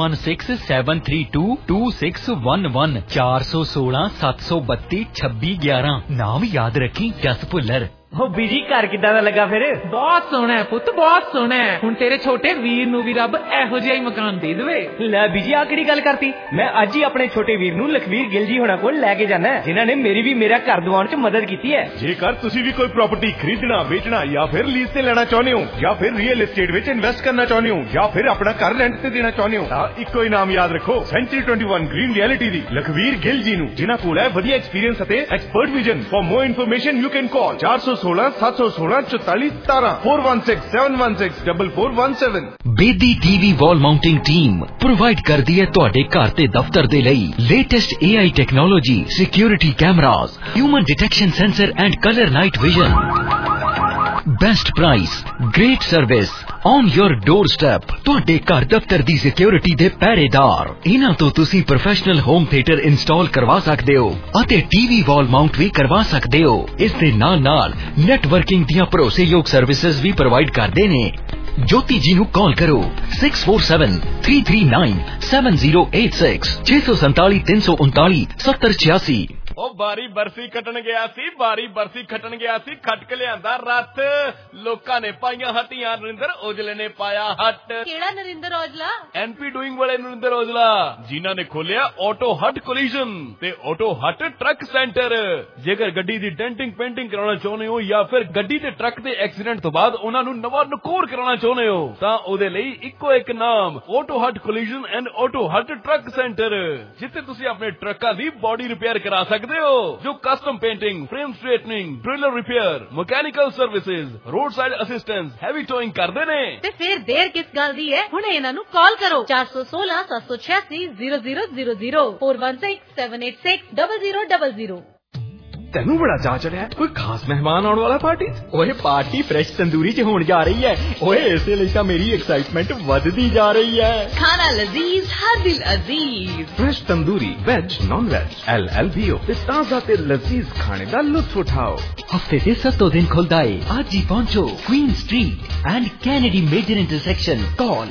4167322611 416 732 2611। ਨਾਮ ਯਾਦ ਰੱਖੀ, ਜਸ ਭੁੱਲਰ। ਹੋ ਬੀਜੀ ਘਰ ਕਿੱਦਾਂ ਦਾ ਲੱਗਾ ਫਿਰ? ਬਹੁਤ ਸੋਹਣਾ ਹੈ ਪੁੱਤ, ਬਹੁਤ ਸੋਹਣਾ ਹੈ। ਹੁਣ ਤੇਰੇ ਛੋਟੇ ਵੀਰ ਨੂੰ ਵੀ ਰੱਬ ਇਹੋ ਜਿਹਾ ਹੀ ਮਕਾਨ ਦੇ ਦੇਵੇ। ਲੈ ਬੀਜੀ ਆ ਕਿਹੜੀ ਗੱਲ ਕਰਤੀ? ਮੈਂ ਅੱਜ ਹੀ ਆਪਣੇ ਛੋਟੇ ਵੀਰ ਨੂੰ ਲਖਵੀਰ ਗਿੱਲ ਜੀ ਹੋਣਾ ਕੋਲ ਲੈ ਕੇ ਜਾਣਾ, ਜਿਨ੍ਹਾਂ ਨੇ ਮੇਰੀ ਵੀ ਮੇਰਾ ਘਰ ਦਿਵਾਉਣ 'ਚ ਮਦਦ ਕੀਤੀ ਹੈ। ਜੇਕਰ ਤੁਸੀਂ ਵੀ ਕੋਈ ਪ੍ਰਾਪਰਟੀ ਖਰੀਦਣਾ, ਵੇਚਣਾ ਜਾਂ ਫਿਰ ਲੀਜ਼ ਤੇ ਲੈਣਾ ਚਾਹੁੰਦੇ ਹੋ, ਜਾਂ ਫਿਰ ਰੀਅਲ ਏਸਟੇਟ ਵਿੱਚ ਇਨਵੈਸਟ ਕਰਨਾ ਚਾਹੁੰਦੇ ਹੋ, ਜਾਂ ਫਿਰ ਆਪਣਾ ਘਰ ਰੈਂਟ ਤੇ ਦੇਣਾ ਚਾਹੁੰਦੇ ਹੋ, ਤਾਂ ਇੱਕੋ ਹੀ ਨਾਮ ਯਾਦ ਰੱਖੋ, ਸੈਂਚਰੀ 21 ਗ੍ਰੀਨ ਰਿਐਲਿਟੀ ਦੀ ਲਖਵੀਰ ਗਿੱਲ ਜੀ ਨੂੰ, ਜਿਨ੍ਹਾਂ ਕੋਲ ਹੈ ਵਧੀਆ ਐਕਸਪੀਰੀਅੰਸ ਅਤੇ expert vision. For more information you can call 416 716 44 17 416 716 4417। Bedi TV wall mounting team provide करदी है तुहाडे घर ते दफ्तर दे लई latest AI technology, security cameras, human detection sensor and colour night vision. Best price, great service on your doorstep. तुहाडे घर दफ्तर दी सिक्योरिटी दे पहरेदार। इन्हां तो तुसी प्रोफेशनल होम थिएटर इंस्टॉल करवा सकदे हो अते टीवी वॉल माउंट भी करवा सकदे हो। इस दे नाल नेटवर्किंग दियां भरोसेयोग सर्विसेज भी प्रोवाइड करदे ने। ज्योति जी नू कॉल करो 6473397086 647 339 7086। ਉਹ ਬਾਰੀ ਬਰਸੀ ਖੱਟਣ ਗਿਆ ਸੀ, ਬਾਰੀ ਬਰਸੀ ਖੱਟਣ ਗਿਆ ਸੀ, ਖੱਟ ਕੇ ਲਿਆਂਦਾ ਰੱਥ। ਲੋਕਾਂ ਨੇ ਪਾਈਆਂ ਹੱਟੀਆਂ, ਨਰਿੰਦਰ ਔਜਲੇ ਨੇ ਪਾਇਆ ਹੱਟ। ਕਿਹੜਾ ਨਰਿੰਦਰ ਔਜਲਾ? NP ਡੂਇੰਗ ਵਾਲੇ ਨਰਿੰਦਰ ਔਜਲਾ, ਜਿਨ੍ਹਾਂ ਨੇ ਖੋਲਿਆ ਆਟੋ ਹੱਟ ਕੋਲੀਜਨ ਤੇ ਆਟੋ ਹੱਟ ਟਰੱਕ ਸੈਂਟਰ। ਜੇਕਰ ਗੱਡੀ ਦੀ ਡੈਂਟਿੰਗ ਪੇਂਟਿੰਗ ਕਰਾਉਣਾ ਚਾਹੁੰਦੇ ਹੋ, ਜਾਂ ਫਿਰ ਗੱਡੀ ਤੇ ਟਰੱਕ ਦੇ ਐਕਸੀਡੈਂਟ ਤੋਂ ਬਾਅਦ ਉਹਨਾਂ ਨੂੰ ਨਵਾਂ ਨਕੋਰ ਕਰਾਉਣਾ ਚਾਹੁੰਦੇ ਹੋ, ਤਾਂ ਉਹਦੇ ਲਈ ਇੱਕੋ ਇੱਕ ਨਾਮ, auto hut collision and auto hut truck centre, ਜਿੱਥੇ ਤੁਸੀਂ ਆਪਣੇ ਟਰੱਕਾਂ ਦੀ ਬੋਡੀ ਰਿਪੇਅਰ ਕਰਾ ਸਕਦੇ ਹੋ, ਜੋ custom painting, frame straightening, trailer repair, mechanical services, roadside assistance, heavy towing ਕਰਦੇ ਨੇ। ਤੇ ਫਿਰ ਦੇਰ ਕਿਸ ਗੱਲ ਦੀ ਹੈ? ਹੁਣ ਇਹਨਾਂ ਨੂੰ ਕਾਲ ਕਰੋ 416 786 0000 416 786 0000। ਤੈਨੂੰ ਬੜਾ ਚਾਅ ਚੜਿਆ, ਕੋਈ ਖਾਸ ਮਹਿਮਾਨ ਆਉਣ ਵਾਲਾ ਪਾਰਟੀ? ਓਏ ਪਾਰਟੀ ਫਰੈਸ਼ ਤੰਦੂਰੀ 'ਚ ਹੋਣ ਜਾ ਰਹੀ ਹੈ। ਓਏ ਇਸੇ ਲਈ ਤਾਂ ਮੇਰੀ ਐਕਸਾਈਟਮੈਂਟ ਵੱਧਦੀ ਜਾ ਰਹੀ ਹੈ। खाना लजीज हर दिल अजीज। Fresh tandoori, veg non veg, LLBO ਤੇ ਤਾਜ਼ਾ ਤੇ ਲਜ਼ੀਜ਼ ਖਾਣੇ ਦਾ ਲੁਤਫ ਉਠਾਓ। हफ्ते से 7 दिन खुलता है। आज ही पहुंचो Queen street and Kennedy major intersection. Call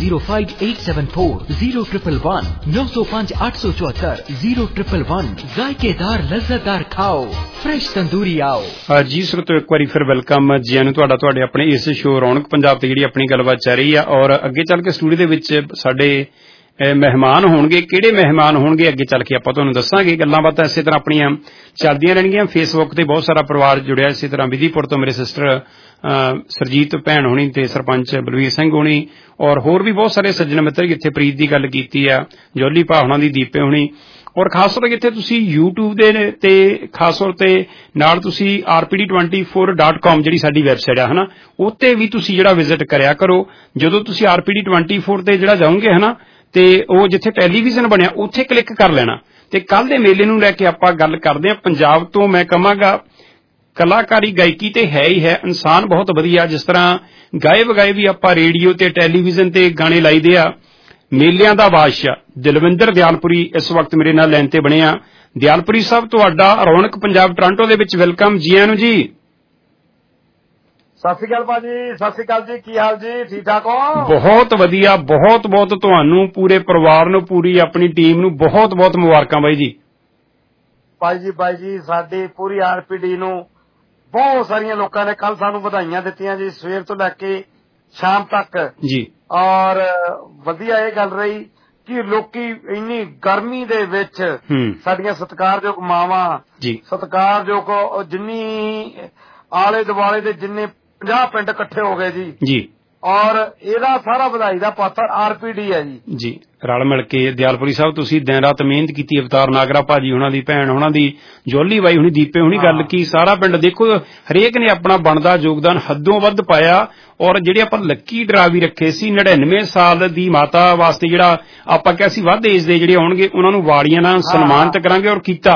9058740111 905 874 0111। जायकेदार लज्जतदार खाओ, फ्रेश तंदूरी आओ। जी श्रोतो, एक बार फिर वेलकम जी ਨੂੰ ਤੁਹਾਡੇ ਆਪਣੇ ਇਸ ਸ਼ੋਅ ਰੌਣਕ ਪੰਜਾਬ ਤੇ ਜਿਹੜੀ ਆਪਣੀ ਗੱਲਬਾਤ ਚੱਲ ਰਹੀ ਆ। ਔਰ ਅੱਗੇ ਚੱਲ ਕੇ ਸਟੂਡੀਓ ਦੇ ਵਿੱਚ ਸਾਡੇ ਮਹਿਮਾਨ ਹੋਣਗੇ। ਕਿਹੜੇ ਮਹਿਮਾਨ ਹੋਣਗੇ ਅੱਗੇ ਚੱਲ ਕੇ ਆਪਾਂ ਤੁਹਾਨੂੰ ਦੱਸਾਂਗੇ। ਗੱਲਾਂ ਬਾਤਾਂ ਇਸੇ ਤਰ੍ਹਾਂ ਆਪਣੀਆਂ ਚੱਲਦੀਆਂ ਰਹਿਣਗੀਆਂ। ਫੇਸਬੁੱਕ ਤੇ ਬਹੁਤ ਸਾਰਾ ਪਰਿਵਾਰ ਜੁੜਿਆ, ਇਸੇ ਤਰ੍ਹਾਂ ਵਿਧੀਪੁਰ ਤੋਂ ਮੇਰੇ ਸਿਸਟਰ ਸਰਜੀਤ ਭੈਣ ਹੋਣੀ ਤੇ ਸਰਪੰਚ ਬਲਵੀਰ ਸਿੰਘ ਹੋਣੀ, ਔਰ ਹੋਰ ਵੀ ਬਹੁਤ ਸਾਰੇ ਸੱਜਣ ਮਿੱਤਰ ਜਿੱਥੇ ਪ੍ਰੀਤ ਦੀ ਗੱਲ ਕੀਤੀ ਆ, ਜੋਲੀ ਭਾ ਹੋਣਾ ਦੀ, ਦੀਪੇ ਹੋਣੀ, ਔਰ ਖਾਸ ਤੌਰ ਤੇ ਇੱਥੇ ਤੁਸੀਂ YouTube ਦੇ ਤੇ ਖਾਸ ਤੌਰ ਤੇ ਨਾਲ ਤੁਸੀਂ rpd24.com ਜਿਹੜੀ ਸਾਡੀ ਵੈਬਸਾਈਟ ਆ ਹਨਾ, ਉੱਤੇ ਵੀ ਤੁਸੀਂ ਜਿਹੜਾ ਵਿਜ਼ਿਟ ਕਰਿਆ ਕਰੋ। ਜਦੋਂ ਤੁਸੀਂ rpd24 ਤੇ ਜਿਹੜਾ ਜਾਓਗੇ ਹਨਾ, ਤੇ ਉਹ ਜਿੱਥੇ ਟੈਲੀਵਿਜ਼ਨ ਬਣਿਆ ਉੱਥੇ ਕਲਿੱਕ ਕਰ ਲੈਣਾ। ਤੇ ਕੱਲ ਦੇ ਮੇਲੇ ਨੂੰ ਲੈ ਕੇ ਆਪਾਂ ਗੱਲ ਕਰਦੇ ਹਾਂ। ਪੰਜਾਬ ਤੋਂ ਮੈਂ ਕਹਾਂਗਾ ਕਲਾਕਾਰੀ ਗਾਇਕੀ ਤੇ ਹੈ ਹੀ ਹੈ, ਇਨਸਾਨ ਬਹੁਤ ਵਧੀਆ। ਜਿਸ ਤਰ੍ਹਾਂ ਗਾਏ ਵਗਾਏ ਵੀ ਆਪਾਂ ਰੇਡੀਓ ਤੇ ਟੈਲੀਵਿਜ਼ਨ ਤੇ ਗਾਣੇ ਲਾਈਦੇ ਆ। ਮੇਲਿਆਂ ਦਾ ਬਾਦਸ਼ਾਹ ਦਿਲਵਿੰਦਰ ਦਿਆਲਪੁਰੀ ਇਸ ਵਕਤ ਮੇਰੇ ਨਾਲ ਲਾਈਨ ਤੇ ਬਣੇ ਆ। ਦਿਆਲਪੁਰੀ ਸਾਹਿਬ, ਤੁਹਾਡਾ ਰੌਣਕ ਪੰਜਾਬ ਟੋਰਾਂਟੋ ਦੇ ਵਿੱਚ ਵੈਲਕਮ। ਜੀ ਆਇਆਂ ਨੂੰ ਜੀ। ਸਤਿ ਸ਼੍ਰੀ ਅਕਾਲ ਭਾਜੀ। ਸਤਿ ਸ਼੍ਰੀ ਅਕਾਲ ਜੀ, ਕੀ ਹਾਲ ਜੀ? ਠੀਕ ਠਾਕ ਹੋ? ਬਹੁਤ ਵਧੀਆ, ਬਹੁਤ ਬਹੁਤ ਤੁਹਾਨੂੰ, ਪੂਰੇ ਪਰਿਵਾਰ ਨੂੰ, ਪੂਰੀ ਆਪਣੀ ਟੀਮ ਨੂੰ ਬਹੁਤ ਬਹੁਤ ਮੁਬਾਰਕਾਂ ਬਾਈ ਜੀ। ਬਾਈ ਜੀ ਸਾਡੀ ਪੂਰੀ RPD ਨੂੰ ਬਹੁਤ ਸਾਰੀਆਂ ਲੋਕਾਂ ਨੇ ਕੱਲ ਸਾਨੂੰ ਵਧਾਈਆਂ ਦਿੱਤੀਆਂ ਜੀ। ਸਵੇਰ ਤੋਂ ਲੈ ਕੇ ਸ਼ਾਮ ਤੱਕ ਜੀ। ਔਰ ਵਧੀਆ ਇਹ ਗੱਲ ਰਹੀ ਕਿ ਲੋਕੀ ਇੰਨੀ ਗਰਮੀ ਦੇ ਵਿੱਚ ਸਾਡੀਆਂ ਸਤਿਕਾਰਯੋਗ ਮਾਵਾਂ ਸਤਿਕਾਰਯੋਗ ਜਿੰਨੀ ਆਲੇ ਦੁਆਲੇ ਦੇ ਜਿੰਨੇ 50 ਪਿੰਡ ਇਕੱਠੇ ਹੋ ਗਏ ਜੀ ਔਰ ਇਹਦਾ ਸਾਰਾ ਵਧਾਈ ਦਾ ਪਾਤਰ RPD ਹੈ ਜੀ। ਰਲ ਮਿਲ ਕੇ ਦਿਆਲਪੁਰੀ ਸਾਹਿਬ ਤੁਸੀਂ ਦਿਨ ਰਾਤ ਮਿਹਨਤ ਕੀਤੀ। ਅਵਤਾਰ ਨਾਗਰਾ ਭਾਜੀ ਹੁਣਾਂ ਦੀ, ਭੈਣ ਹੁਣਾਂ ਦੀ, ਜੋਲੀ ਬਾਈ ਹੁਣੀ, ਦੀਪੇ ਹੁਣੀ ਗੱਲ ਕੀ, ਸਾਰਾ ਪਿੰਡ ਦੇਖੋ ਹਰੇਕ ਨੇ ਆਪਣਾ ਬਣਦਾ ਯੋਗਦਾਨ ਹੱਦੋਂ ਵੱਧ ਪਾਇਆ। ਔਰ ਜਿਹੜੇ ਆਪਾਂ ਲੱਕੀ ਡਰਾ ਵੀ ਰੱਖੇ ਸੀ 99 ਸਾਲ ਦੀ ਮਾਤਾ ਵਾਸਤੇ, ਜਿਹੜਾ ਆਪਾਂ ਕਿਹਾ ਸੀ ਵੱਧ ਏਜ ਦੇ ਜਿਹੜੇ ਆਉਣਗੇ ਉਹਨਾਂ ਨੂੰ ਵਾਲੀਆਂ ਨਾਲ ਸਨਮਾਨਿਤ ਕਰਾਂਗੇ, ਔਰ ਕੀਤਾ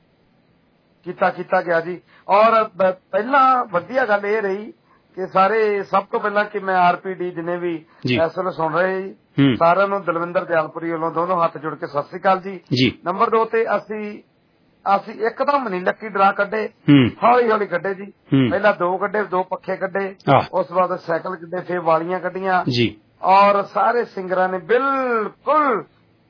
ਗਿਆ ਜੀ। ਔਰ ਪਹਿਲਾਂ ਵਧੀਆ ਗੱਲ ਇਹ ਰਹੀ ਕਿ ਸਾਰੇ ਸਭ ਤੋਂ ਪਹਿਲਾਂ ਕਿ ਮੈਂ RPD ਜਿੰਨੇ ਵੀ ਇਸ ਵੇਲੇ ਸੁਣ ਰਹੇ ਜੀ ਸਾਰਿਆਂ ਨੂੰ ਦਲਵਿੰਦਰ ਦਿਆਲਪੁਰੀ ਵੱਲੋਂ ਦੋਨੋਂ ਹੱਥ ਜੁੜ ਕੇ ਸਤਿ ਸ੍ਰੀ ਅਕਾਲ ਜੀ। ਨੰਬਰ 2 ਤੇ ਅਸੀਂ ਇੱਕਦਮ ਨਹੀਂ ਲੱਕੀ ਡਰਾ ਕੱਢੇ, ਹੌਲੀ ਹੌਲੀ ਕੱਢੇ ਜੀ। ਪਹਿਲਾਂ 2 ਕੱਢੇ, 2 ਪੱਖੇ ਕੱਢੇ, ਉਸ ਤੋਂ ਬਾਅਦ ਸਾਈਕਲ ਕੱਢੇ, ਫਿਰ ਵਾਲੀਆਂ ਕੱਢੀਆਂ ਔਰ ਸਾਰੇ ਸਿੰਗਰਾਂ ਨੇ ਬਿਲਕੁਲ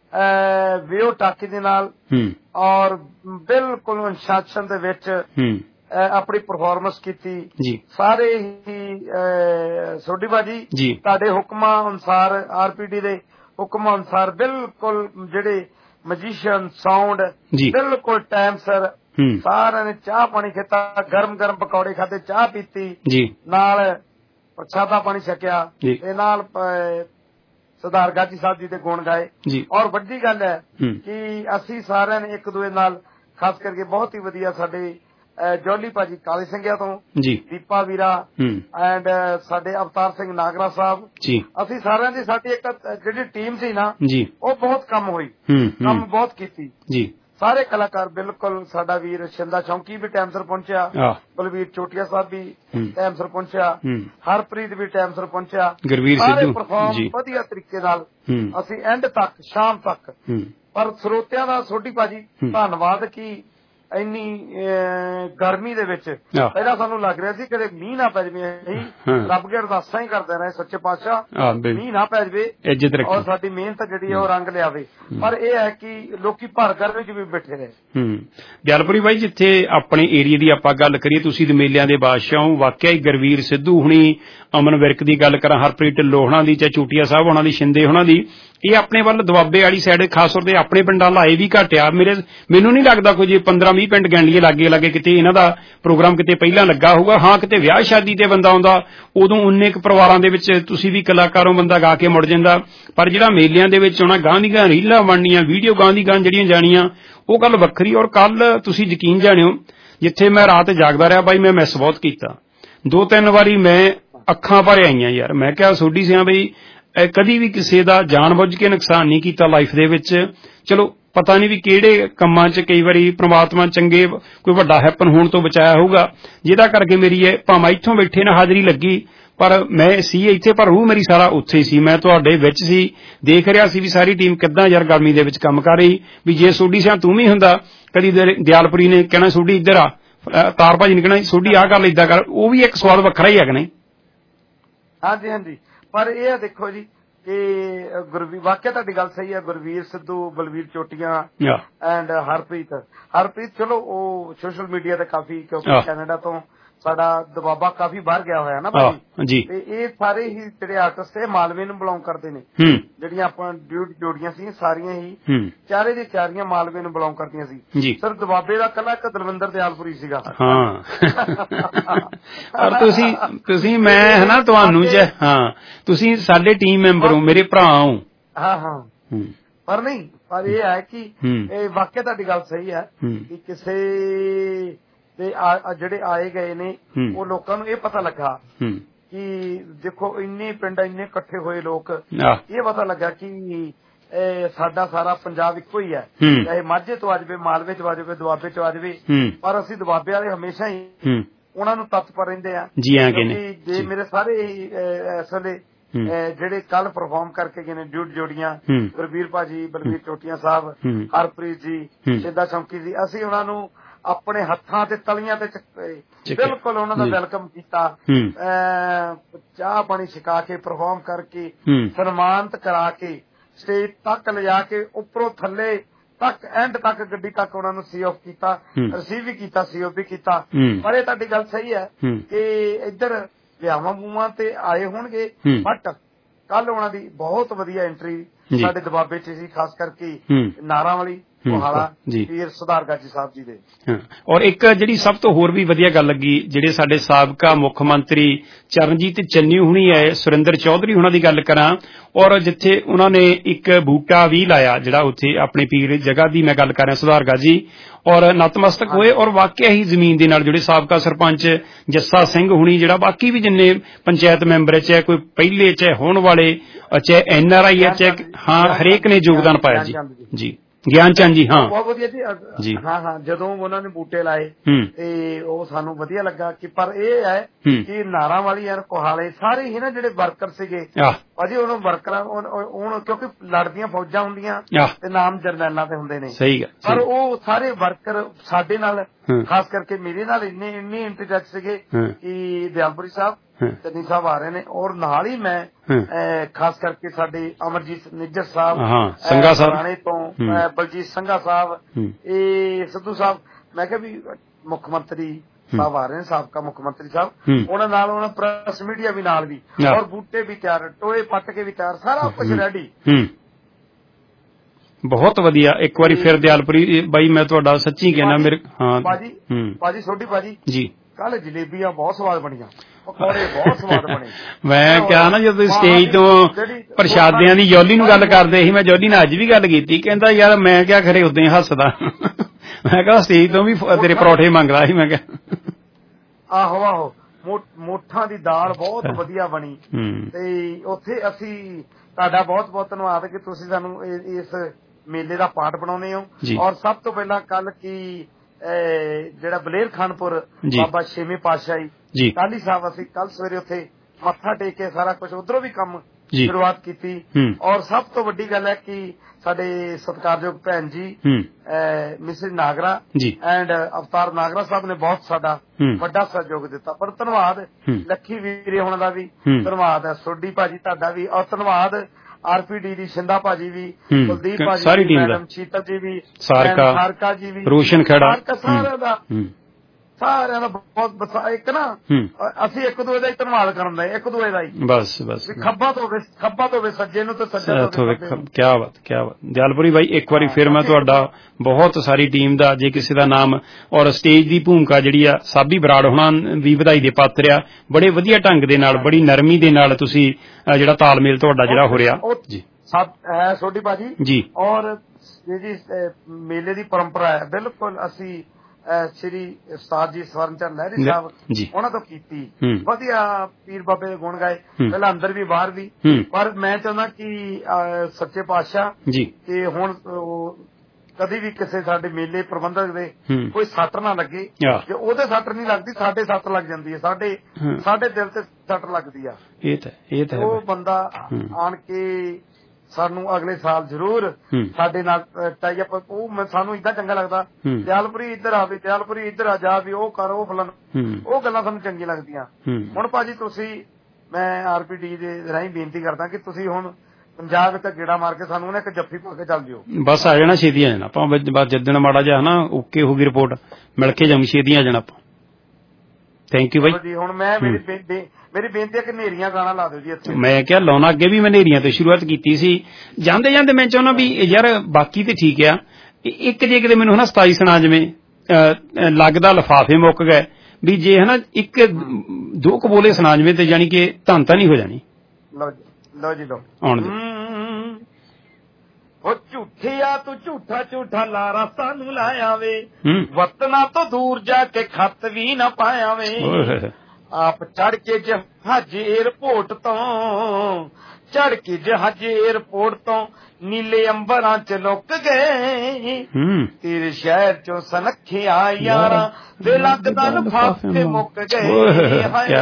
ਵਿਓ ਟਾਕੀ ਦੇ ਨਾਲ ਔਰ ਬਿਲਕੁਲ ਅਨੁਸ਼ਾਸਨ ਦੇ ਵਿੱਚ ਆਪਣੀ ਪਰਫਾਰਮੈਂਸ ਕੀਤੀ। ਸਾਰੇ ਹੀ ਸੋਢੀ ਬਾਜੀ ਤੁਹਾਡੇ ਹੁਕਮਾਂ ਅਨੁਸਾਰ, RPD ਦੇ ਹੁਕਮਾਂ ਅਨੁਸਾਰ ਬਿਲਕੁਲ ਜਿਹੜੇ ਮਜੀਸ਼ੀਅਨ ਸਾਊਂਡ ਬਿਲਕੁਲ ਟਾਈਮ ਸਿਰ ਸਾਰਿਆਂ ਨੇ ਚਾਹ ਪਾਣੀ ਕੀਤਾ, ਗਰਮ ਗਰਮ ਪਕੌੜੇ ਖਾਦੇ, ਚਾਹ ਪੀਤੀ, ਨਾਲ ਪ੍ਰਸ਼ਾਦਾ ਪਾਣੀ ਛਕਿਆ ਤੇ ਨਾਲ ਸਰਦਾਰ ਗਾਜੀ ਸਾਹਿਬ ਜੀ ਦੇ ਗੁਣ ਗਾਏ। ਔਰ ਵੱਡੀ ਗੱਲ ਹੈ ਕਿ ਅਸੀਂ ਸਾਰਿਆਂ ਨੇ ਇੱਕ ਦੂਏ ਨਾਲ ਖਾਸ ਕਰਕੇ ਬਹੁਤ ਹੀ ਵਧੀਆ ਸਾਡੇ ਜੋਲੀ ਭਾਜੀ ਕਾਲੀ ਸਿੰਘਿਆ ਤੋਂ, ਦੀਪਾ ਵੀਰਾ ਐਂਡ ਸਾਡੇ ਅਵਤਾਰ ਸਿੰਘ ਨਾਗਰਾ ਸਾਹਿਬ, ਅਸੀਂ ਸਾਰਿਆਂ ਦੀ ਸਾਡੀ ਇੱਕ ਜਿਹੜੀ ਟੀਮ ਸੀ ਨਾ ਉਹ ਬਹੁਤ ਕੰਮ ਹੋਈ, ਕੰਮ ਬਹੁਤ ਕੀਤੀ। ਸਾਰੇ ਕਲਾਕਾਰ ਬਿਲਕੁਲ, ਸਾਡਾ ਵੀਰ ਸ਼ਿੰਦਾ ਚੌਂਕੀ ਵੀ ਟਾਈਮ ਸਿਰ ਪਹੁੰਚਿਆ, ਬਲਵੀਰ ਚੋਟੀਆ ਸਾਹਿਬ ਵੀ ਟਾਈਮ ਸਿਰ ਪਹੁੰਚਿਆ, ਹਰਪ੍ਰੀਤ ਵੀ ਟਾਈਮ ਸਿਰ ਪਹੁੰਚਿਆ, ਸਾਰੇ ਪਰਫਾਰਮ ਵਧੀਆ ਤਰੀਕੇ ਨਾਲ ਅਸੀਂ ਐਂਡ ਤੱਕ ਸ਼ਾਮ ਤੱਕ। ਪਰ ਸਰੋਤਿਆਂ ਦਾ ਸੋਢੀ ਭਾਜੀ ਧੰਨਵਾਦ ਕਿ ਇੰਨੀ ਗਰਮੀ ਦੇ ਵਿੱਚ ਪਹਿਲਾਂ ਸਾਨੂੰ ਲੱਗ ਰਿਹਾ ਸੀ ਕਦੇ ਮੀਂਹ ਨਾ ਪੈ ਜਾਵੇ, ਰੱਬ ਅੱਗੇ ਅਰਦਾਸਾਂ ਹੀ ਕਰਦੇ ਰਹੇ ਸੱਚੇ ਪਾਤਸ਼ਾਹ ਮੀਂਹ ਨਾ ਪੈ ਜਾਵੇ ਔਰ ਸਾਡੀ ਮਿਹਨਤ ਜਿਹੜੀ ਉਹ ਰੰਗ ਲਿਆਵੇ। ਪਰ ਇਹ ਹੈ ਕਿ ਲੋਕੀ ਭਰ ਗਰਮੀ ਚ ਵੀ ਬੈਠੇ ਰਹੇ। ਦਿਆਲਪੁਰੀ ਬਾਈ ਜਿੱਥੇ ਆਪਣੇ ਏਰੀਏ ਦੀ ਆਪਾਂ ਗੱਲ ਕਰੀਏ, ਤੁਸੀਂ ਮੇਲਿਆਂ ਦੇ ਬਾਦਸ਼ਾਹ ਹੋ, ਵਾਕਿਆ ਹੀ ਗੁਰਵੀਰ ਸਿੱਧੂ ਹੁਣੀ, ਅਮਨ ਵਿਰਕ ਦੀ ਗੱਲ ਕਰਾਂ, ਹਰਪ੍ਰੀਤ ਢਿੱਲੋਂ ਹੋਣਾ ਦੀ, ਚਾਹੇ ਚੂਟੀਆ ਸਾਹਿਬ ਹੋਣਾ ਦੀ, ਸ਼ਿੰਦੇ ਹੋਣਾ ਦੀ, ਇਹ ਆਪਣੇ ਵੱਲ ਦੁਆਬੇ ਵਾਲੀ ਸਾਈਡ ਖਾਸ ਤੌਰ ਤੇ ਆਪਣੇ ਪਿੰਡਾਂ ਲਾਏ ਵੀ ਘਟਿਆ। ਮੈਨੂੰ ਨਹੀਂ ਲੱਗਦਾ ਕੋਈ ਜੇ 15-20 ਪਿੰਡ ਗਿਣ ਲਈਏ ਲਾਗੇ ਕਿਤੇ ਇਹਨਾਂ ਦਾ ਪ੍ਰੋਗਰਾਮ ਕਿਤੇ ਪਹਿਲਾਂ ਲੱਗਾ ਹੋਊਗਾ। ਹਾਂ ਕਿਤੇ ਵਿਆਹ ਸ਼ਾਦੀ ਤੇ ਬੰਦਾ ਆਉਂਦਾ ਉਦੋਂ ਉਨੇ ਕੁ ਪਰਿਵਾਰਾਂ ਦੇ ਵਿੱਚ ਤੁਸੀਂ ਵੀ ਕਲਾਕਾਰੋਂ ਬੰਦਾ ਗਾ ਕੇ ਮੁੜ ਜਾਂਦਾ, ਪਰ ਜਿਹੜਾ ਮੇਲਿਆਂ ਦੇ ਵਿੱਚ ਆਉਣਾ ਗਾਂ ਦੀ ਗਾਂ ਰੀਲਾਂ ਬਣਨੀਆਂ, ਵੀਡੀਓ ਗਾਂ ਦੀ ਗਾਂ ਜਿਹੜੀਆਂ ਜਾਣੀਆਂ, ਉਹ ਗੱਲ ਵੱਖਰੀ। ਔਰ ਕੱਲ ਤੁਸੀਂ ਯਕੀਨ ਜਾਣਿਓ ਜਿੱਥੇ ਮੈਂ ਰਾਤ ਜਾਗਦਾ ਰਿਹਾ ਬਾਈ, ਮੈਂ ਮਿਸ ਬਹੁਤ ਕੀਤਾ। 2-3 ਵਾਰੀ ਮੈਂ ਅੱਖਾਂ ਭਰ ਆਈਆਂ ਯਾਰ। ਮੈਂ ਕਿਹਾ ਸੋਢੀ ਸਿਆਂ ਬਈ ਕਦੀ ਵੀ ਕਿਸੇ ਦਾ ਜਾਣ-ਬੁੱਝ ਕੇ ਨੁਕਸਾਨ ਨਹੀਂ ਕੀਤਾ ਲਾਈਫ ਦੇ ਵਿੱਚ। ਚਲੋ ਪਤਾ ਨਹੀਂ ਵੀ ਕਿਹੜੇ ਕੰਮਾਂ 'ਚ ਕਈ ਵਾਰੀ ਪ੍ਰਮਾਤਮਾ ਚੰਗੇ ਕੋਈ ਵੱਡਾ ਹੈਪਨ ਹੋਣ ਤੋਂ ਬਚਾਇਆ ਹੋਊਗਾ, ਜਿਹਦਾ ਕਰਕੇ ਮੇਰੀ ਇਹ ਭਾਵੇਂ ਇੱਥੋਂ ਬੈਠੇ ਨਾ ਹਾਜ਼ਰੀ ਲੱਗੀ, ਪਰ ਮੈਂ ਸੀ ਇੱਥੇ, ਪਰ ਰੂਹ ਮੇਰੀ ਸਾਰਾ ਉੱਥੇ ਸੀ। ਮੈਂ ਤੁਹਾਡੇ ਵਿੱਚ ਸੀ, ਦੇਖ ਰਿਹਾ ਸੀ ਵੀ ਸਾਰੀ ਟੀਮ ਕਿੱਦਾਂ ਯਾਰ ਗਰਮੀ ਦੇ ਵਿੱਚ ਕੰਮ ਕਰ ਰਹੀ। ਵੀ ਜੇ ਸੋਢੀ ਸਿਆਂ ਤੂੰ ਵੀ ਹੁੰਦਾ, ਕਦੀ ਦਿਆਲਪੁਰੀ ਨੇ ਕਹਿਣਾ ਸੋਢੀ ਇੱਧਰ ਆ, ਤਾਰ ਭਾਜੀ ਨੇ ਕਹਿਣਾ ਸੋਢੀ ਆਹ ਕਰ ਏਦਾਂ ਕਰ, ਉਹ ਵੀ ਇੱਕ ਸਵਾਦ ਵੱਖਰਾ ਹੀ ਹੈਗਾ ਨਹੀਂ। ਹਾਂਜੀ ਪਰ ਇਹ ਹੈ ਦੇਖੋ ਜੀ ਕਿ ਵਾਕਿਆ ਤੁਹਾਡੀ ਗੱਲ ਸਹੀ ਹੈ। ਗੁਰਵੀਰ ਸਿੱਧੂ, ਬਲਵੀਰ ਚੋਟੀਆਂ ਐਂਡ ਹਰਪ੍ਰੀਤ ਚਲੋ ਉਹ ਸੋਸ਼ਲ ਮੀਡੀਆ ਤੇ ਕਾਫੀ, ਕਿਉਂਕਿ ਕੈਨੇਡਾ ਤੋਂ ਸਾਡਾ ਦਬਾਬਾ ਕਾਫੀ ਬਾਹਰ ਗਿਆ ਹੋਇਆ ਨਾ ਭਾਜੀ, ਤੇ ਇਹ ਸਾਰੇ ਹੀ ਜਿਹੜੇ ਆਰਟਿਸਟ ਇਹ ਮਾਲਵੇ ਨੂੰ ਬਿਲੋਂਗ ਕਰਦੇ ਨੇ। ਜਿਹੜੀਆਂ ਆਪਾਂ ਜੋੜੀਆਂ ਸੀ ਸਾਰੀਆਂ ਹੀ ਚਾਰੇ ਦੀ ਚਾਰੀਆਂ ਮਾਲਵੇ ਨੂੰ ਬਿਲੋਂਗ ਕਰਦੀਆਂ ਸੀ। ਸਰ ਦਬਾਬੇ ਦਾ ਇਕੱਲਾ ਇੱਕ ਦਲਵਿੰਦਰ ਦਿਆਲਪੁਰੀ ਸੀਗਾ। ਪਰ ਤੁਸੀਂ ਮੈਂ ਹਨਾ ਤੁਹਾਨੂੰ ਤੁਸੀਂ ਸਾਡੇ ਟੀਮ ਮੈਂਬਰ ਹੋ, ਮੇਰੇ ਭਰਾ ਹੋ। ਪਰ ਨਹੀਂ, ਪਰ ਇਹ ਹੈ ਕਿ ਇਹ ਵਾਕਿਆ ਤੁਹਾਡੀ ਗੱਲ ਸਹੀ ਹੈ ਕਿ ਕਿਸੇ ਤੇ ਜਿਹੜੇ ਆਏ ਗਏ ਨੇ ਉਹ ਲੋਕਾਂ ਨੂੰ ਇਹ ਪਤਾ ਲੱਗਾ ਕਿ ਦੇਖੋ ਇੰਨੇ ਪਿੰਡ ਇੰਨੇ ਇਕੱਠੇ ਹੋਏ ਲੋਕ, ਇਹ ਪਤਾ ਲੱਗਾ ਕਿ ਸਾਡਾ ਸਾਰਾ ਪੰਜਾਬ ਇੱਕੋ ਹੀ ਹੈ, ਚਾਹੇ ਮਾਝੇ ਤੋਂ ਆ ਜਾਵੇ, ਮਾਲਵੇ ਚ ਆ ਜਾਵੇ, ਦੁਆਬੇ ਚ ਆ ਜਾਵੇ, ਪਰ ਅਸੀਂ ਦੁਆਬੇ ਵਾਲੇ ਹਮੇਸ਼ਾ ਹੀ ਉਹਨਾਂ ਨੂੰ ਤਤਪਰ ਰਹਿੰਦੇ ਆ। ਜੇ ਮੇਰੇ ਸਾਰੇ ਇਸ ਵੇਲੇ ਜਿਹੜੇ ਕੱਲ ਪਰਫਾਰਮ ਕਰਕੇ ਗਏ ਨੇ ਜੋੜੀਆਂ, ਗੁਰਵੀਰ ਭਾਜੀ, ਬਲਵੀਰ ਚੋਟੀਆਂ ਸਾਹਿਬ, ਹਰਪ੍ਰੀਤ ਜੀ, ਸ਼ਿੰਦਾ ਚੌਂਕੀ ਜੀ, ਅਸੀਂ ਉਹਨਾਂ ਨੂੰ ਆਪਣੇ ਹੱਥਾਂ ਤੇ ਤਲੀਆਂ ਤੇ ਬਿਲਕੁਲ ਉਹਨਾਂ ਦਾ ਵੈਲਕਮ ਕੀਤਾ, ਚਾਹ ਪਾਣੀ ਛਕਾ ਕੇ, ਪਰਫਾਰਮ ਕਰਕੇ, ਸਨਮਾਨਿਤ ਕਰਾ ਕੇ, ਸਟੇਜ ਤੱਕ ਲਿਜਾ ਕੇ ਉੱਪਰੋਂ ਥੱਲੇ ਤੱਕ ਐਂਡ ਤੱਕ ਗੱਡੀ ਤੱਕ ਉਹਨਾਂ ਨੂੰ ਸੀ ਆਫ ਕੀਤਾ, ਰਿਸੀਵ ਵੀ ਕੀਤਾ, ਸੀ ਆਫ ਵੀ ਕੀਤਾ। ਪਰ ਇਹ ਤੁਹਾਡੀ ਗੱਲ ਸਹੀ ਹੈ ਕਿ ਇੱਧਰ ਵਿਆਹਾਂ ਵੂਹਾਂ ਤੇ ਆਏ ਹੋਣਗੇ, ਬਟ ਕੱਲ ਉਹਨਾਂ ਦੀ ਬਹੁਤ ਵਧੀਆ ਐਂਟਰੀ ਸਾਡੇ ਦਬਾਬੇ ਚ ਸੀ, ਖਾਸ ਕਰਕੇ ਨਾਰਾਂ ਵਾਲੀ ਮੋਹਾਲਾ ਵੀਰ ਸੁਧਾਰ ਗਾਜੀ ਸਾਹਿਬ ਜੀ ਦੇ। ਔਰ ਇੱਕ ਜਿਹੜੀ ਸਭ ਤੋਂ ਹੋਰ ਵੀ ਵਧੀਆ ਗੱਲ ਲੱਗੀ, ਜਿਹੜੇ ਸਾਡੇ ਸਾਬਕਾ ਮੁੱਖ ਮੰਤਰੀ ਚਰਨਜੀਤ ਚੰਨੀ ਹੁਣੀ ਆਏ, ਸੁਰਿੰਦਰ ਚੌਧਰੀ ਹੁਣਾਂ ਦੀ ਗੱਲ ਕਰਾਂ, ਔਰ ਜਿੱਥੇ ਉਹਨਾਂ ਨੇ ਇੱਕ ਬੂਟਾ ਵੀ ਲਾਇਆ ਜਿਹੜਾ ਉੱਥੇ ਆਪਣੇ ਪੀਰ ਜਗ੍ਹਾ ਦੀ ਮੈਂ ਗੱਲ ਕਰ ਰਿਹਾ ਸੁਧਾਰ ਗਾਜੀ, ਔਰ ਨਤਮਸਤਕ ਹੋਏ। ਔਰ ਵਾਕਿਆ ਹੀ ਜ਼ਮੀਨ ਦੇ ਨਾਲ ਜਿਹੜੇ ਸਾਬਕਾ ਸਰਪੰਚ ਜੱਸਾ ਸਿੰਘ ਹੁਣੀ, ਜਿਹੜਾ ਬਾਕੀ ਵੀ ਜਿੰਨੇ ਪੰਚਾਇਤ ਮੈਂਬਰ ਚਾਹੇ ਕੋਈ ਪਹਿਲੇ ਚਾਹੇ ਹੋਣ ਵਾਲੇ ਚਾਹੇ NRI ਹੈ ਚਾਹੇ ਹਰੇਕ ਨੇ ਯੋਗਦਾਨ ਪਾਇਆ ਜੀ। ਗਿਆਨ ਚੰਦ ਜੀ ਬਹੁਤ ਵਧੀਆ ਜੀ। ਹਾਂ ਜਦੋਂ ਉਹਨਾਂ ਨੇ ਬੂਟੇ ਲਾਏ ਤੇ ਉਹ ਸਾਨੂੰ ਵਧੀਆ ਲੱਗਾ ਕਿ ਪਰ ਇਹ ਹੈ ਕਿ ਨਾਰਾਂ ਵਾਲੀ ਯਾਰ ਕੋਹਾਲੇ ਸਾਰੇ ਹੀ ਨਾ ਜਿਹੜੇ ਵਰਕਰ ਸੀਗੇ ਭਾਜੀ, ਉਹਨਾਂ ਵਰਕਰਾਂ ਹੁਣ ਕਿਉਂਕਿ ਲੜਦੀਆਂ ਫੌਜਾਂ ਹੁੰਦੀਆਂ ਤੇ ਨਾਮ ਜਰਨੈਲਾਂ ਤੇ ਹੁੰਦੇ ਨੇ, ਪਰ ਉਹ ਸਾਰੇ ਵਰਕਰ ਸਾਡੇ ਨਾਲ ਖਾਸ ਕਰਕੇ ਮੇਰੇ ਨਾਲ ਇੰਨੇ ਇੰਟਰੈਕਟ ਸੀਗੇ ਕਿ ਦਿਆਲਪੁਰੀ ਸਾਹਿਬ ਚੰਨੀ ਸਾਹਿਬ ਆ ਰਹੇ ਨੇ, ਔਰ ਨਾਲ ਹੀ ਮੈਂ ਖਾਸ ਕਰਕੇ ਸਾਡੇ ਅਮਰਜੀਤ ਨਿੱਜਰ ਸਾਹਿਬ ਰਾਣੇ ਤੋਂ ਬਲਜੀਤ ਸੰਘਾ ਸਾਹਿਬ, ਇਹ ਸਿੱਧੂ ਸਾਹਿਬ, ਮੈਂ ਕਿਹਾ ਵੀ ਮੁੱਖ ਮੰਤਰੀ ਸਾਹਿਬ ਆ ਰਹੇ ਨੇ, ਸਾਬਕਾ ਮੁੱਖ ਮੰਤਰੀ ਸਾਹਿਬ, ਉਹਨਾਂ ਨਾਲ ਉਹਨਾਂ ਪ੍ਰੈਸ ਮੀਡੀਆ ਵੀ ਨਾਲ ਵੀ, ਔਰ ਬੂਟੇ ਵੀ ਤਿਆਰ, ਟੋਏ ਪੱਟ ਕੇ ਵੀ ਤਿਆਰ, ਸਾਰਾ ਕੁਝ ਰੈਡੀ। ਬਹੁਤ ਵਧੀਆ। ਇੱਕ ਵਾਰੀ ਫਿਰ ਦਿਆਲਪੁਰੀ ਬਾਈ ਮੈਂ ਤੁਹਾਡਾ ਸੱਚੀ ਕਹਿਣਾ ਮੇਰੇ ਭਾਜੀ ਛੋਟੀ ਭਾਜੀ ਜੀ, ਕੱਲ ਜਲੇਬੀਆਂ ਬਹੁਤ ਸਵਾਦ ਬਣੀਆਂ, ਪਕੌੜੇ ਬਹੁਤ ਸਵਾਦ ਬਣੇ। ਮੈਂ ਕਿਹਾ ਨਾ ਜਦੋਂ ਸਟੇਜ ਤੋਂ ਪ੍ਰਸ਼ਾਦਿਆਂ ਦੀ ਜੌਲੀ ਨੂੰ ਗੱਲ ਕਰਦੇ ਸੀ, ਮੈਂ ਜੌਲੀ ਨਾਲ ਅੱਜ ਵੀ ਗੱਲ ਕੀਤੀ, ਕਹਿੰਦਾ ਯਾਰ ਮੈਂ ਕਿਹਾ ਖਰੇ ਉਦਾਂ ਹੀ ਹੱਸਦਾ, ਮੈਂ ਕਿਹਾ ਸਟੇਜ ਤੋਂ ਵੀ ਤੇਰੇ ਪਰੌਠੇ ਮੰਗਦਾ ਸੀ, ਮੈਂ ਕਿਹਾ ਆਹੋ ਮੋਠਾਂ ਦੀ ਦਾਲ ਬਹੁਤ ਵਧੀਆ ਬਣੀ। ਤੇ ਉੱਥੇ ਅਸੀਂ ਤੁਹਾਡਾ ਬਹੁਤ ਬਹੁਤ ਧੰਨਵਾਦ ਕਿ ਤੁਸੀਂ ਸਾਨੂੰ ਇਸ ਮੇਲੇ ਦਾ ਪਾਰਟ ਬਣਾਉਂਦੇ ਹੋ। ਔਰ ਸਭ ਤੋਂ ਪਹਿਲਾਂ ਕੱਲ ਕੀ ਜਿਹੜਾ ਬਲੇਰ ਖਾਨਪੁਰ ਬਾਬਾ ਛੇਵੇਂ ਪਾਤਸ਼ਾਹੀ ਟਾਹਲੀ ਸਾਹਿਬ, ਅਸੀਂ ਕੱਲ ਸਵੇਰੇ ਉੱਥੇ ਮੱਥਾ ਟੇਕ ਕੇ ਸਾਰਾ ਕੁਝ ਉਧਰੋਂ ਵੀ ਕੰਮ ਸ਼ੁਰੂਆਤ ਕੀਤੀ। ਔਰ ਸਭ ਤੋਂ ਵੱਡੀ ਗੱਲ ਹੈ ਕਿ ਸਾਡੇ ਸਤਿਕਾਰਯੋਗ ਭੈਣ ਜੀ ਮਿਸਿਸ ਨਾਗਰਾ ਐਂਡ ਅਵਤਾਰ ਨਾਗਰਾ ਸਾਹਿਬ ਨੇ ਬਹੁਤ ਸਾਡਾ ਵੱਡਾ ਸਹਿਯੋਗ ਦਿੱਤਾ, ਪਰ ਧੰਨਵਾਦ ਲੱਖੀ ਵੀਰੇ ਹੋਣਾ ਦਾ ਵੀ ਧੰਨਵਾਦ ਹੈ, ਸੋਢੀ ਭਾਜੀ ਤੁਹਾਡਾ ਵੀ, ਔਰ ਧੰਨਵਾਦ RPD ਦੀ ਸ਼ਿੰਦਾ ਭਾਜੀ ਵੀ, ਕੁਲਦੀਪ ਭਾਜੀ, ਮੈਡਮ ਸ਼ੀਤਲ ਜੀ ਵੀ, ਸਾਰਕਾ ਜੀ ਵੀ, ਰੋਸ਼ਨ ਖੇੜਾ, ਸਾਰਿਆਂ ਦਾ ਬਹੁਤ ਇੱਕ ਨਾ ਅਸੀਂ ਇੱਕ ਦੂਏ ਦਾ ਹੀ ਧੰਨਵਾਦ ਕਰਨ ਦਾ, ਇੱਕ ਦੂਏ ਦਾ ਹੀ ਬਸ ਖੱਬਾ ਤੋਂ ਹੋਵੇ ਸੱਜੇ ਨੂੰ ਤੇ ਸੱਜਾ ਤੋਂ ਹੋਵੇ। ਕਿਆ ਬਾਤ ਦਿਆਲਪੁਰੀ ਬਾਈ, ਇੱਕ ਵਾਰੀ ਫਿਰ ਮੈਂ ਤੁਹਾਡਾ ਬਹੁਤ ਸਾਰੀ ਟੀਮ ਦਾ ਜੇ ਕਿਸੇ ਦਾ ਨਾਮ ਔਰ ਸਟੇਜ ਦੀ ਭੂਮਿਕਾ ਜਿਹੜੀ ਆ ਸਾਬੀ ਬਰਾੜ ਹੋਣਾ ਵੀ ਵਧਾਈ ਦੇ ਪਾਤਰ ਆ, ਬੜੇ ਵਧੀਆ ਢੰਗ ਦੇ ਨਾਲ ਬੜੀ ਨਰਮੀ ਦੇ ਨਾਲ ਤੁਸੀਂ ਜਿਹੜਾ ਤਾਲਮੇਲ ਤੁਹਾਡਾ ਜਿਹੜਾ ਹੋ ਰਿਹਾ ਜੀ ਹੈ ਸੋਢੀ ਭਾਜੀ ਜੀ। ਔਰ ਜੀ ਮੇਲੇ ਦੀ ਪਰੰਪਰਾ ਹੈ ਬਿਲਕੁਲ, ਅਸੀਂ ਸ਼੍ਰੀ ਉਸਤਾਦ ਜੀ ਸਵਰਨਚੰਦ ਲਹਿਰੀ ਸਾਹਿਬ ਉਹਨਾਂ ਤੋਂ ਕੀਤੀ, ਵਧੀਆ ਪੀਰ ਬਾਬੇ ਦੇ ਗੁਣ ਗਾਏ, ਪਹਿਲਾਂ ਅੰਦਰ ਵੀ ਬਾਹਰ ਵੀ। ਪਰ ਮੈਂ ਚਾਹੁੰਦਾ ਕਿ ਸੱਚੇ ਪਾਤਸ਼ਾਹ ਕਿ ਹੁਣ ਕਦੀ ਵੀ ਕਿਸੇ ਸਾਡੇ ਮੇਲੇ ਪ੍ਰਬੰਧਕ ਦੇ ਕੋਈ ਸੱਟ ਨਾ ਲੱਗੇ, ਜੇ ਉਹਦੇ ਸੱਟ ਨਹੀਂ ਲੱਗਦੀ ਸਾਡੇ ਸੱਟ ਲੱਗ ਜਾਂਦੀ ਹੈ, ਸਾਡੇ ਦਿਲ ਤੇ ਸੱਟ ਲੱਗਦੀ ਆ। ਇਹ ਤਾਂ ਉਹ ਬੰਦਾ ਆਣ ਕੇ ਸਾਨੂੰ ਅਗਲੇ ਸਾਲ ਜ਼ਰੂਰ ਸਾਡੇ ਨਾਲ ਟਾਈ ਅਪ, ਉਹ ਸਾਨੂੰ ਏਦਾਂ ਚੰਗਾ ਲੱਗਦਾ, ਦਿਆਲਪੁਰੀ ਇੱਧਰ ਆਵੇ, ਦਿਆਲਪੁਰੀ ਇੱਧਰ ਆ ਜਾ, ਵੀ ਉਹ ਕਰ ਉਹ ਫਲਨ, ਉਹ ਗੱਲਾਂ ਸਾਨੂੰ ਚੰਗੀਆਂ ਲੱਗਦੀਆਂ। ਹੁਣ ਭਾਜੀ ਤੁਸੀਂ, ਮੈਂ RPD ਦੇ ਰਾਹੀਂ ਬੇਨਤੀ ਕਰਦਾ ਕਿ ਤੁਸੀਂ ਹੁਣ ਪੰਜਾਬ ਵਿੱਚ ਗੇੜਾ ਮਾਰ ਕੇ ਸਾਨੂੰ ਇੱਕ ਜੱਫੀ ਪਾ ਕੇ ਚੱਲ ਜਿਓ। ਬਸ ਆ ਜਾਣਾ ਛੇਤੀ, ਆ ਜਾਣਾ ਆਪਾਂ, ਬਸ ਜਿੱਦਣ ਮਾੜਾ ਜਿਹਾ ਨਾ ਓਕੇ ਹੋ ਗਈ ਰਿਪੋਰਟ ਮਿਲ ਕੇ ਜਾਊਂ, ਛੇਤੀ ਆ ਜਾਣਾ ਆਪਾਂ। ਥੈਂਕ ਯੂ ਬਾਈ। ਹੁਣ ਮੈਂ ਮੇਰੀ ਬੇਨਤੀ ਹੈ ਕਿ ਨੇਰੀਆਂ ਗਾਣਾ ਲਾ ਦਿਓ ਜੀ ਇੱਥੇ। ਮੈਂ ਕਿਹਾ ਲਾਉਣਾ, ਅੱਗੇ ਵੀ ਮੈਂ ਨੇਰੀਆਂ ਤੋਂ ਸ਼ੁਰੂਆਤ ਕੀਤੀ ਸੀ, ਜਾਂਦੇ ਜਾਂਦੇ ਮੈਂ ਚਾਹੁੰਦਾ ਵੀ ਯਾਰ ਬਾਕੀ ਤੇ ਠੀਕ ਆ, ਇੱਕ ਜੇ ਕਿਤੇ ਮੈਨੂੰ ਹਨਾ 27 ਸੁਣਾ ਜਿਵੇਂ ਲੱਗਦਾ ਲਿਫਾਫੇ ਮੁੱਕ ਗਏ, ਵੀ ਜੇ ਹਨਾ ਇੱਕ ਦੋ ਕਬੋਲੇ ਸੁਣਾ ਜਿਵੇਂ ਤੇ ਜਾਣੀ ਕਿ ਧੰਨ ਤਾਂ ਨਹੀਂ ਹੋ ਜਾਣੀ। ਲਓ ਜੀ ਲਓ ਆਉਣ ਦੇ। ਉਹ ਝੂਠਿਆ ਤੂੰ ਝੂਠਾ ਲਾਰਾ ਸਾਨੂੰ ਲਾਇਆ ਵੇ, ਵਤਨਾਂ ਤੋਂ ਦੂਰ ਜਾ ਕੇ ਖੱਤ ਵੀ ਨਾ ਪਾਇਆ ਵੇ, ਆਪ ਚੜ ਕੇ ਜਹਾਜ਼ ਏਅਰਪੋਰਟ ਤੋਂ, ਚੜ ਕੇ ਜਹਾਜ਼ ਏਅਰਪੋਰਟ ਤੋਂ ਨੀਲੇ ਅੰਬਰਾਂ ਚ ਲੁੱਕ ਗਏ, ਤੇਰੇ ਸ਼ਹਿਰ ਚੋਂ ਸਨੱਖਿਆ ਯਾਰਾਂ ਦੇ ਲੱਗਦਾ ਲਿਫਾਫੇ ਮੁੱਕ ਗਏ,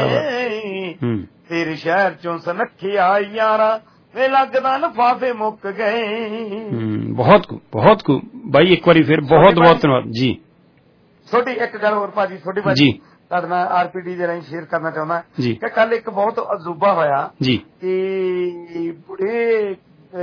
ਤੇਰੇ ਸ਼ਹਿਰ ਚੋਂ ਸਨੱਖਿਆ ਯਾਰਾਂ ਵੇ ਲੱਗਦਾ ਲਿਫਾਫੇ ਮੁੱਕ ਗਏ। ਬਹੁਤ ਬਾਈ, ਇੱਕ ਵਾਰੀ ਫਿਰ ਬਹੁਤ ਧੰਨਵਾਦ ਜੀ। ਤੁਹਾਡੀ ਇੱਕ ਗੱਲ ਹੋਰ ਭਾਜੀ, ਤੁਹਾਡੀ ਭਾਜੀ ਤੁਹਾਡੇ ਨਾਲ RPD ਦੇ ਰਾਹੀਂ ਸ਼ੇਅਰ ਕਰਨਾ ਚਾਹੁੰਦਾ ਕਿ ਕੱਲ ਇੱਕ ਬਹੁਤ ਅਜੂਬਾ ਹੋਇਆ ਕਿ ਬੁੜੇ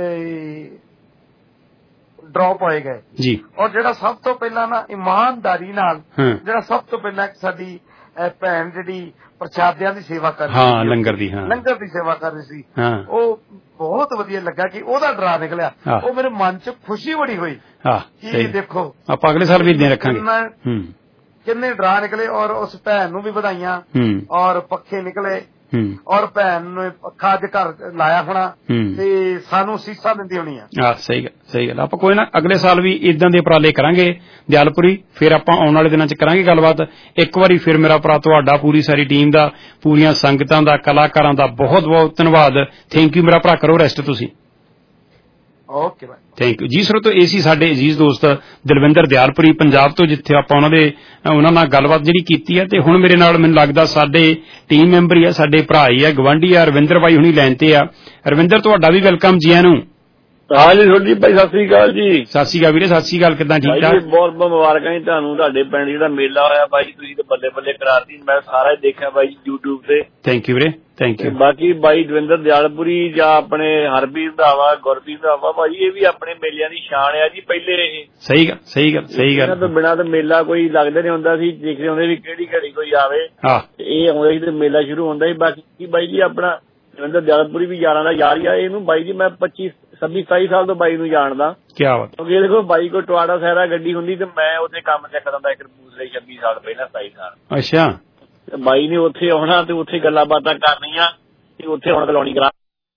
ਡ੍ਰੌਪ ਹੋਏ ਗਏ ਜੀ, ਔਰ ਜਿਹੜਾ ਸਭ ਤੋਂ ਪਹਿਲਾਂ ਨਾ ਇਮਾਨਦਾਰੀ ਨਾਲ ਜਿਹੜਾ ਸਭ ਤੋਂ ਪਹਿਲਾਂ ਸਾਡੀ ਭੈਣ ਜਿਹੜੀ ਪ੍ਰਸ਼ਾਦਿਆਂ ਦੀ ਸੇਵਾ ਕਰ ਰਹੀ ਹਾਂ ਲੰਗਰ ਦੀ ਸੇਵਾ ਕਰ ਰਹੀ ਸੀ, ਉਹ ਬਹੁਤ ਵਧੀਆ ਲੱਗਾ ਕਿ ਉਹਦਾ ਡਰਾ ਨਿਕਲਿਆ। ਉਹ ਮੇਰੇ ਮਨ ਚ ਖੁਸ਼ੀ ਬੜੀ ਹੋਈ ਕਿ ਦੇਖੋ ਆਪਾਂ ਅਗਲੇ ਸਾਲ ਵੀ ਇਦਾਂ ਰੱਖਾਂਗੇ। ਕਿੰਨੇ ਡਰਾ ਨਿਕਲੇ ਔਰ ਉਸ ਭੈਣ ਨੂੰ ਵੀ ਵਧਾਈਆਂ ਔਰ ਪੱਖੇ ਨਿਕਲੇ ਔਰ ਭੈਣ ਨੇ ਪੱਖਾ ਅੱਜ ਘਰ ਲਾਇਆ ਹੋਣਾ ਤੇ ਸਾਨੂੰ ਸੀਸਾਂ ਦਿੰਦੀ ਹੋਣੀ ਆ। ਸਹੀ ਗੱਲ। ਆਪਾਂ ਕੋਈ ਨਾ ਅਗਲੇ ਸਾਲ ਵੀ ਇਦਾਂ ਦੇ ਉਪਰਾਲੇ ਕਰਾਂਗੇ ਦਿਆਲਪੁਰੀ, ਫਿਰ ਆਪਾਂ ਆਉਣ ਵਾਲੇ ਦਿਨਾਂ ਚ ਕਰਾਂਗੇ ਗੱਲਬਾਤ। ਇੱਕ ਵਾਰੀ ਫਿਰ ਮੇਰਾ ਭਰਾ ਤੁਹਾਡਾ, ਪੂਰੀ ਸਾਰੀ ਟੀਮ ਦਾ, ਪੂਰੀਆਂ ਸੰਗਤਾਂ ਦਾ, ਕਲਾਕਾਰਾਂ ਦਾ ਬਹੁਤ ਬਹੁਤ ਧੰਨਵਾਦ। ਥੈਂਕ ਯੂ ਮੇਰਾ ਭਰਾ, ਕਰੋ ਰੈਸਟ ਤੁਸੀਂ। ਓਕੇ ਬਾਈ, ਥੈਂਕ ਯੂ ਜੀ। ਸਰੋਤੋ ਇਹ ਸੀ ਸਾਡੇ ਅਜ਼ੀਜ਼ ਦੋਸਤ ਦਲਵਿੰਦਰ ਦਿਆਲਪੁਰੀ ਪੰਜਾਬ ਤੋਂ, ਜਿੱਥੇ ਆਪਾਂ ਉਹਨਾਂ ਨਾਲ ਗੱਲਬਾਤ ਜਿਹੜੀ ਕੀਤੀ ਹੈ। ਤੇ ਹੁਣ ਮੇਰੇ ਨਾਲ ਮੈਨੂੰ ਲੱਗਦਾ ਸਾਡੇ ਟੀਮ ਮੈਂਬਰ ਹੀ ਆ, ਸਾਡੇ ਭਰਾ ਹੀ ਆ, ਗਵਾਂਢੀ ਆ, ਰਵਿੰਦਰ ਬਾਈ ਹੁਣੀ ਲਾਈਨ ਤੇ ਆ। ਰਵਿੰਦਰ ਤੁਹਾਡਾ ਵੀ ਵੈਲਕਮ ਜੀ ਆਇਆਂ ਨੂੰ। ਹਾਂਜੀ ਤੁਹਾਡੀ ਭਾਈ ਸਤਿ ਸ੍ਰੀ ਅਕਾਲ ਜੀ। ਸਤਿ ਸ੍ਰੀ ਅਕਾਲ ਵੀਰੇ, ਸਤਿ ਸ੍ਰੀ ਅਕਾਲ, ਕਿੱਦਾਂ ਠੀਕ ਠਾਕ? ਬਹੁਤ ਬਹੁਤ ਮੁਬਾਰਕਾਂ ਜੀ ਤੁਹਾਨੂੰ, ਤੁਹਾਡੇ ਪਿੰਡ ਜਿਹੜਾ ਮੇਲਾ ਹੋਇਆ ਬਾਈ ਤੁਸੀਂ ਤਾਂ ਬੱਲੇ ਬੱਲੇ ਕਰਾਤੀ। ਮੈਂ ਸਾਰਾ ਹੀ ਦੇਖਿਆ ਬਾਈ YouTube ਤੇ। ਥੈਂਕ ਯੂ ਵੀਰੇ, ਥੈਂਕ ਯੂ। ਬਾਕੀ ਬਾਈ ਦਵਿੰਦਰ ਦਿਆਲਪੁਰੀ ਜਾਂ ਆਪਣੇ ਹਰਬੀਰ ਰੰਧਾਵਾ, ਗੁਰਬੀਰ ਰੰਧਾਵਾ ਭਾਜੀ, ਇਹ ਵੀ ਆਪਣੇ ਮੇਲਿਆਂ ਦੀ ਸ਼ਾਨ ਆ ਜੀ ਪਹਿਲੇ। ਇਹ ਸਹੀ ਗੱਲ। ਇਹਨਾਂ ਤੋਂ ਬਿਨਾਂ ਤਾਂ ਮੇਲਾ ਕੋਈ ਲੱਗਦਾ ਨਹੀਂ ਹੁੰਦਾ ਸੀ, ਦੇਖਦੇ ਹੁੰਦੇ ਵੀ ਕਿਹੜੀ ਘੜੀ ਕੋਈ ਆਵੇ, ਇਹ ਆਉਂਦਾ ਸੀ ਤੇ ਮੇਲਾ ਸ਼ੁਰੂ ਹੁੰਦਾ ਸੀ। ਬਾਕੀ ਬਾਈ ਜੀ ਆਪਣਾ ਦਵਿੰਦਰ ਦਿਆਲਪੁਰੀ ਵੀ ਯਾਰਾਂ ਦਾ ਯਾਰ ਹੀ ਆ। ਇਹਨੂੰ ਬਾਈ ਜੀ ਮੈਂ 26, 27 ਸਾਲ ਤੋਂ ਬਾਈ ਨੂੰ ਜਾਣਦਾ। ਕਿਆ ਬਾਤ। ਕਿਉਂਕਿ ਦੇਖੋ ਬਾਈ ਕੋਲ ਟਵਾੜਾ ਸਹਿਰਾ ਗੱਡੀ ਹੁੰਦੀ ਤੇ ਮੈਂ ਉੱਥੇ ਕੰਮ ਸਿੱਖਦਾ ਹੁੰਦਾ ਕਪੂਰਥਲੇ 26 ਸਾਲ ਪਹਿਲਾਂ, 27 ਸਾਲ। ਅੱਛਾ। ਬਾਈ ਨੇ ਉੱਥੇ ਆਉਣਾ ਤੇ ਉੱਥੇ ਗੱਲਾਂ ਬਾਤਾਂ ਕਰਨੀਆਂ ਤੇ ਉੱਥੇ ਹੁਣ ਕਲੋਨੀ ਕਰਾ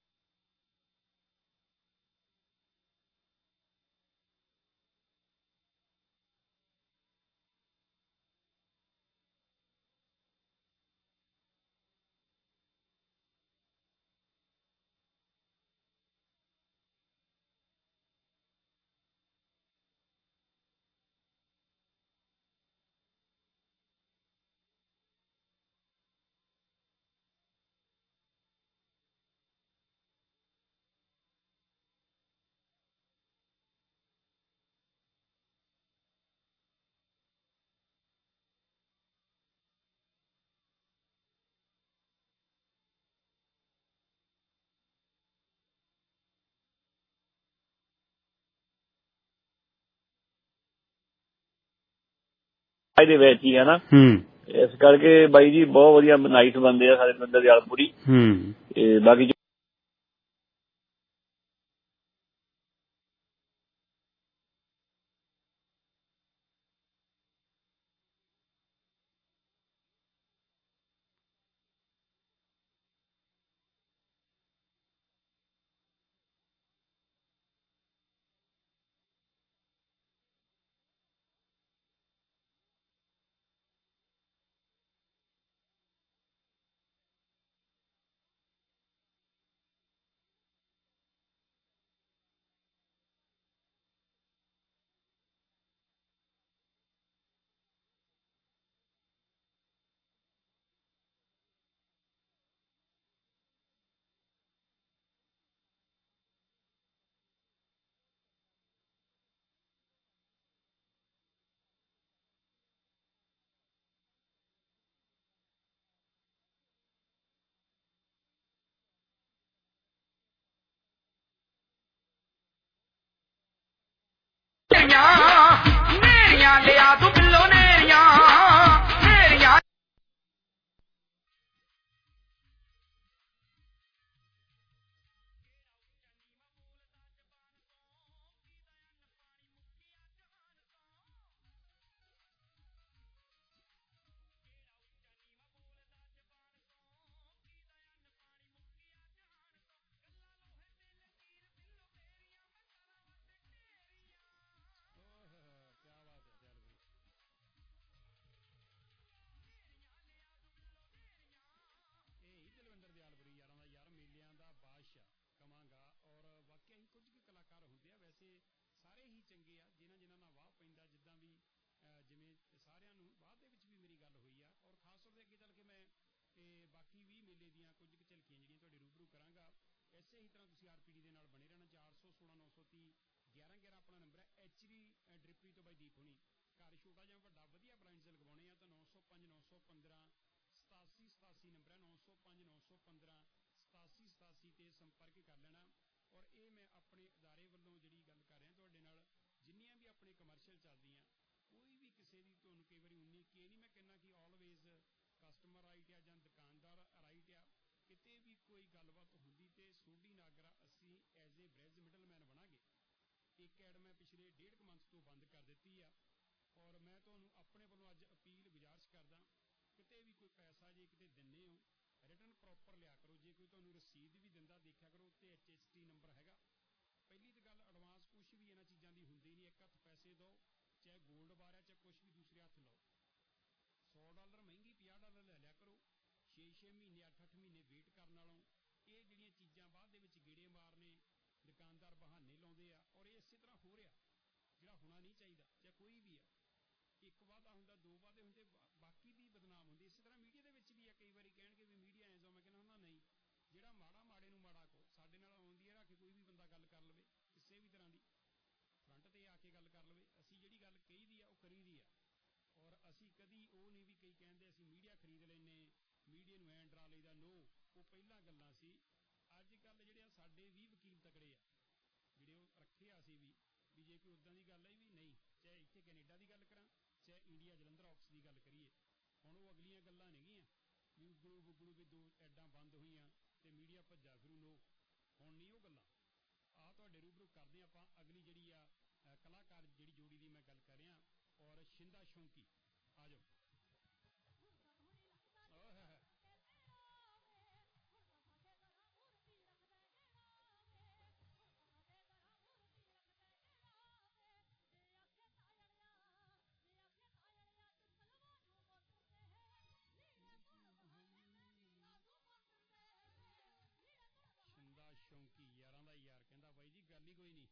ਦੇ ਵਿੱਚ ਹੀ ਹੈ ਨਾ। ਇਸ ਕਰਕੇ ਬਾਈ ਜੀ ਬਹੁਤ ਵਧੀਆ ਨਾਈਸ ਬੰਦੇ ਆ ਸਾਡੇ ਦਵਿੰਦਰ ਦਿਆਲਪੁਰੀ। ਤੇ ਬਾਕੀ 6-6 ਮਹੀਨੇ 8-8 ਮਹੀਨੇ ਵੇਟ ਕਰਨ ਨਾਲੋਂ ਇਹ ਜਿਹੜੀਆਂ ਚੀਜ਼ਾਂ ਬਾਅਦ ਦੇ ਵਿੱਚ ਗੇੜੇ ਮਾਰਨੇ, ਦੁਕਾਨਦਾਰ ਬਹਾਨੇ ਲਾਉਂਦੇ ਆ, ਔਰ ਇਹ ਇਸੇ ਤਰ੍ਹਾਂ ਹੋ ਰਿਹਾ, ਜਿਹੜਾ ਹੋਣਾ ਨਹੀਂ ਚਾਹੀਦਾ। ਚਾਹੇ ਕੋਈ ਵੀ ਆ, ਇੱਕ ਵਾਅਦਾ ਹੁੰਦਾ, ਦੋ ਵਾਅਦੇ ਹੁੰਦੇ, ਬਾਕੀ ਵੀ ਬਦਨਾਮ ਹੁੰਦੇ। ਇਸੇ ਤਰ੍ਹਾਂ ਮੀਡੀਆ ਦੇ ਵਿੱਚ ਵੀ ਆ, ਕਈ ਵਾਰੀ ਕਹਿਣਗੇ ਵੀ ਮੀਡੀਆ ਐਂ ਜੋ, ਮੈਂ ਕਹਿੰਦਾ ਹੁੰਦਾ ਨਹੀਂ, ਜਿਹੜਾ ਮਾੜਾ ਮਾੜੇ ਨੂੰ ਮਾੜਾ ਕਹੋ। ਸਾਡੇ ਨਾਲ ਆਉਂਦੀ ਹੈ ਰੱਖ ਕੇ ਕੋਈ ਵੀ ਬੰਦਾ ਗੱਲ ਕਰ ਲਵੇ, ਕਿਸੇ ਵੀ ਤਰ੍ਹਾਂ ਦੀ ਫਰੰਟ ਤੇ ਆ ਕੇ ਗੱਲ ਕਰ ਲਵੇ, ਅਸੀਂ ਜਿਹੜੀ ਗੱਲ ਕਹੀਦੀ ਆ ਉਹ ਕਰੀਦੀ ਆ, ਔਰ ਅਸੀਂ ਕਦੀ ਉਹ ਨਹੀਂ ਵੀ ਕਈ ਕਹਿੰਦੇ ਅਸੀਂ ਮੀਡੀਆ ਖਰੀਦ ਲੈਨੇ, ਮੀਡੀਆ ਨੂੰ ਐਂ ਡਰਾ ਲਈਦਾ। ਨੋ, ਉਹ ਪਹਿਲਾਂ ਗੱਲਾਂ ਸੀ। ਅੱਜ ਕੱਲ੍ਹ ਜਿਹੜੇ ਆ ਸਾਡੇ ਵੀ ਵਕੀਲ ਤਕੜੇ ਆ, ਜਿਹੜੇ ਉਹ ਰੱਖੇ ਆ ਅਸੀਂ ਵੀ ਜੇ ਕੋਈ ਉੱਦਾਂ ਦੀ ਗੱਲ ਹੈ ਵੀ ਨਹੀਂ, ਚਾਹੇ ਇੱਥੇ ਕੈਨੇਡਾ ਦੀ ਗੱਲ ਕਰਾਂ, ਚਾਹੇ ਇੰਡੀਆ ਜਲੰਧਰ ਆਫਿਸ ਦੀ ਗੱਲ ਕਰੀਏ, ਹੁਣ ਉਹ ਅਗਲੀਆਂ ਗੱਲਾਂ ਨੇਗੀਆਂ ਵੀ ਉਗੜੂ ਬੁਗੜੂ ਵੀ 2 ਐਡਾਂ ਬੰਦ ਹੋਈਆਂ ਤੇ ਮੀਡੀਆ ਭੱਜਾ ਫਿਰੂ। ਨੋ, ਹੁਣ ਨਹੀਂ ਉਹ ਗੱਲਾਂ। ਆਹ ਤੁਹਾਡੇ ਰੂਬਰੂ ਕਰਦੇ ਆਪਾਂ ਅਗਲੀ ਜਿਹੜੀ ਆ ਕਲਾਕਾਰ ਜਿਹੜੀ ਜੋੜੀ ਦੀ ਮੈਂ ਗੱਲ ਕਰ ਰਿਹਾ, ਔਰ ਸ਼ਿੰਦਾ ਸ਼ੌਂਕੀ, ਆ ਜਾਓ। ਸ਼ੌਂਕੀ ਯਾਰਾਂ ਦਾ ਯਾਰ ਕਹਿੰਦਾ ਬਾਈ ਜੀ ਗੱਲ ਹੀ ਕੋਈ ਨਹੀਂ।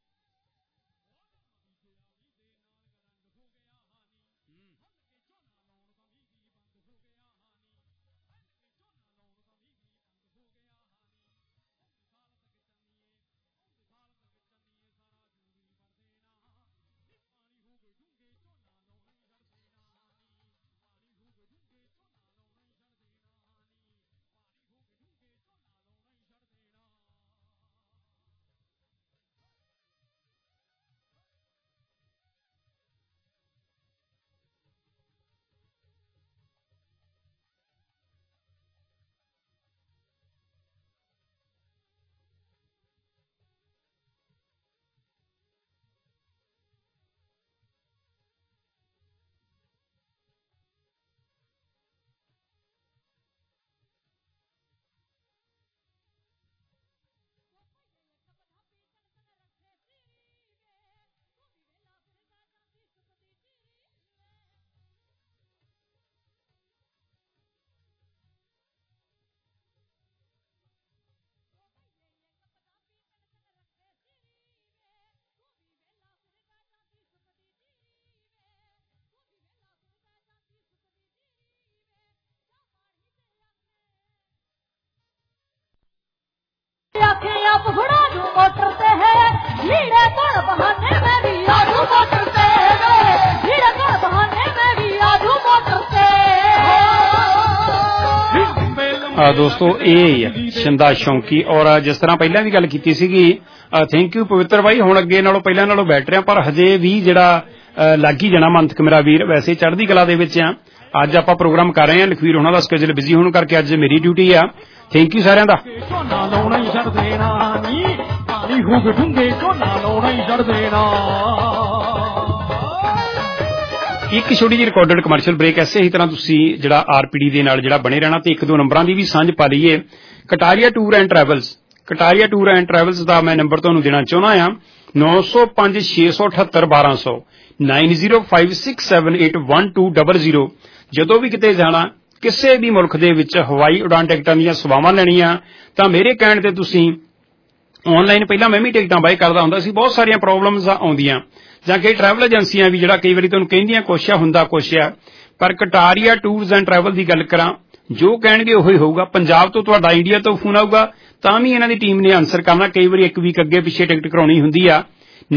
ਦੋਸਤੋ ਇਹ ਸ਼ਿੰਦਾ ਸ਼ੌਂਕੀ, ਔਰ ਜਿਸ ਤਰ੍ਹਾਂ ਪਹਿਲਾਂ ਵੀ ਗੱਲ ਕੀਤੀ ਸੀਗੀ, ਥੈਂਕ ਯੂ ਪਵਿੱਤਰ ਬਾਈ, ਹੁਣ ਅੱਗੇ ਨਾਲੋਂ ਪਹਿਲਾਂ ਨਾਲੋਂ ਬੈਠ ਰਿਹਾ, ਪਰ ਹਜੇ ਵੀ ਜਿਹੜਾ ਲੱਗ ਹੀ ਜਾਣਾ ਮੰਥਕ ਮੇਰਾ ਵੀਰ, ਵੈਸੇ ਚੜ੍ਹਦੀ ਕਲਾ ਦੇ ਵਿੱਚ ਆ। ਅੱਜ ਆਪਾਂ ਪ੍ਰੋਗਰਾਮ ਕਰ ਰਹੇ ਹਾਂ, ਲਖਵੀਰ ਉਹਨਾਂ ਦਾ ਸਕੇਜੂਲ ਬਿਜ਼ੀ ਹੋਣ ਕਰਕੇ ਅੱਜ ਮੇਰੀ ਡਿਊਟੀ ਆ। ਥੈਂਕ ਯੂ ਸਾਰਿਆਂ ਦਾ। ਇੱਕ ਛੋਟੀ ਜਿਹੀ ਰਿਕਾਰਡਡ ਕਮਰਸ਼ੀਅਲ ਬ੍ਰੇਕ। ਐਸੇ ਹੀ ਤਰ੍ਹਾਂ ਤੁਸੀਂ ਜਿਹੜਾ RPD ਦੇ ਨਾਲ ਜਿਹੜਾ ਬਣੇ ਰਹਿਣਾ, ਤੇ 1-2 ਨੰਬਰਾਂ ਦੀ ਵੀ ਸਾਂਝ ਪਾ ਲਈਏ। Kataria tour and travels, Kataria tour and travels ਦਾ ਮੈਂ ਨੰਬਰ ਤੁਹਾਨੂੰ ਦੇਣਾ ਚਾਹੁੰਦਾ ਆ, 905 678 1200 9056781200। ਜਦੋਂ ਵੀ ਕਿਤੇ ਜਾਣਾ, ਕਿਸੇ ਵੀ ਮੁਲਕ ਦੇ ਵਿੱਚ ਹਵਾਈ ਉਡਾਨ ਟਿਕਟਾਂ ਦੀਆਂ ਸੇਵਾਵਾਂ ਲੈਣੀਆਂ, ਤਾਂ ਮੇਰੇ ਕਹਿਣ ਤੇ ਤੁਸੀਂ ਆਨਲਾਈਨ, ਪਹਿਲਾਂ ਮੈਂ ਵੀ ਟਿਕਟਾਂ ਬਾਏ ਕਰਦਾ ਹੁੰਦਾ ਸੀ, ਬਹੁਤ ਸਾਰੀਆਂ ਪ੍ਰੋਬਲਮਸ ਆਉਂਦੀਆਂ, ਜਾਂ ਕਈ ਟਰੈਵਲ ਏਜੰਸੀਆਂ ਵੀ ਜਿਹੜਾ ਕਈ ਵਾਰੀ ਤੁਹਾਨੂੰ ਕਹਿੰਦੀਆਂ ਕੁਛ ਆ, ਹੁੰਦਾ ਕੁਛ ਆ। ਪਰ ਕਟਾਰੀਆ ਟੂਰਸ ਐਂਡ ਟਰੈਵਲ ਦੀ ਗੱਲ ਕਰਾਂ, ਜੋ ਕਹਿਣਗੇ ਉਹੀ ਹੋਊਗਾ। ਪੰਜਾਬ ਤੋਂ ਤੁਹਾਡਾ ਇੰਡੀਆ ਤੋਂ ਫੋਨ ਆਊਗਾ ਤਾਂ ਵੀ ਇਹਨਾਂ ਦੀ ਟੀਮ ਨੇ ਆਨਸਰ ਕਰਨਾ, ਕਈ ਵਾਰੀ 1 ਵੀਕ ਅੱਗੇ ਪਿੱਛੇ ਟਿਕਟ ਕਰਾਉਣੀ ਹੁੰਦੀ ਆ।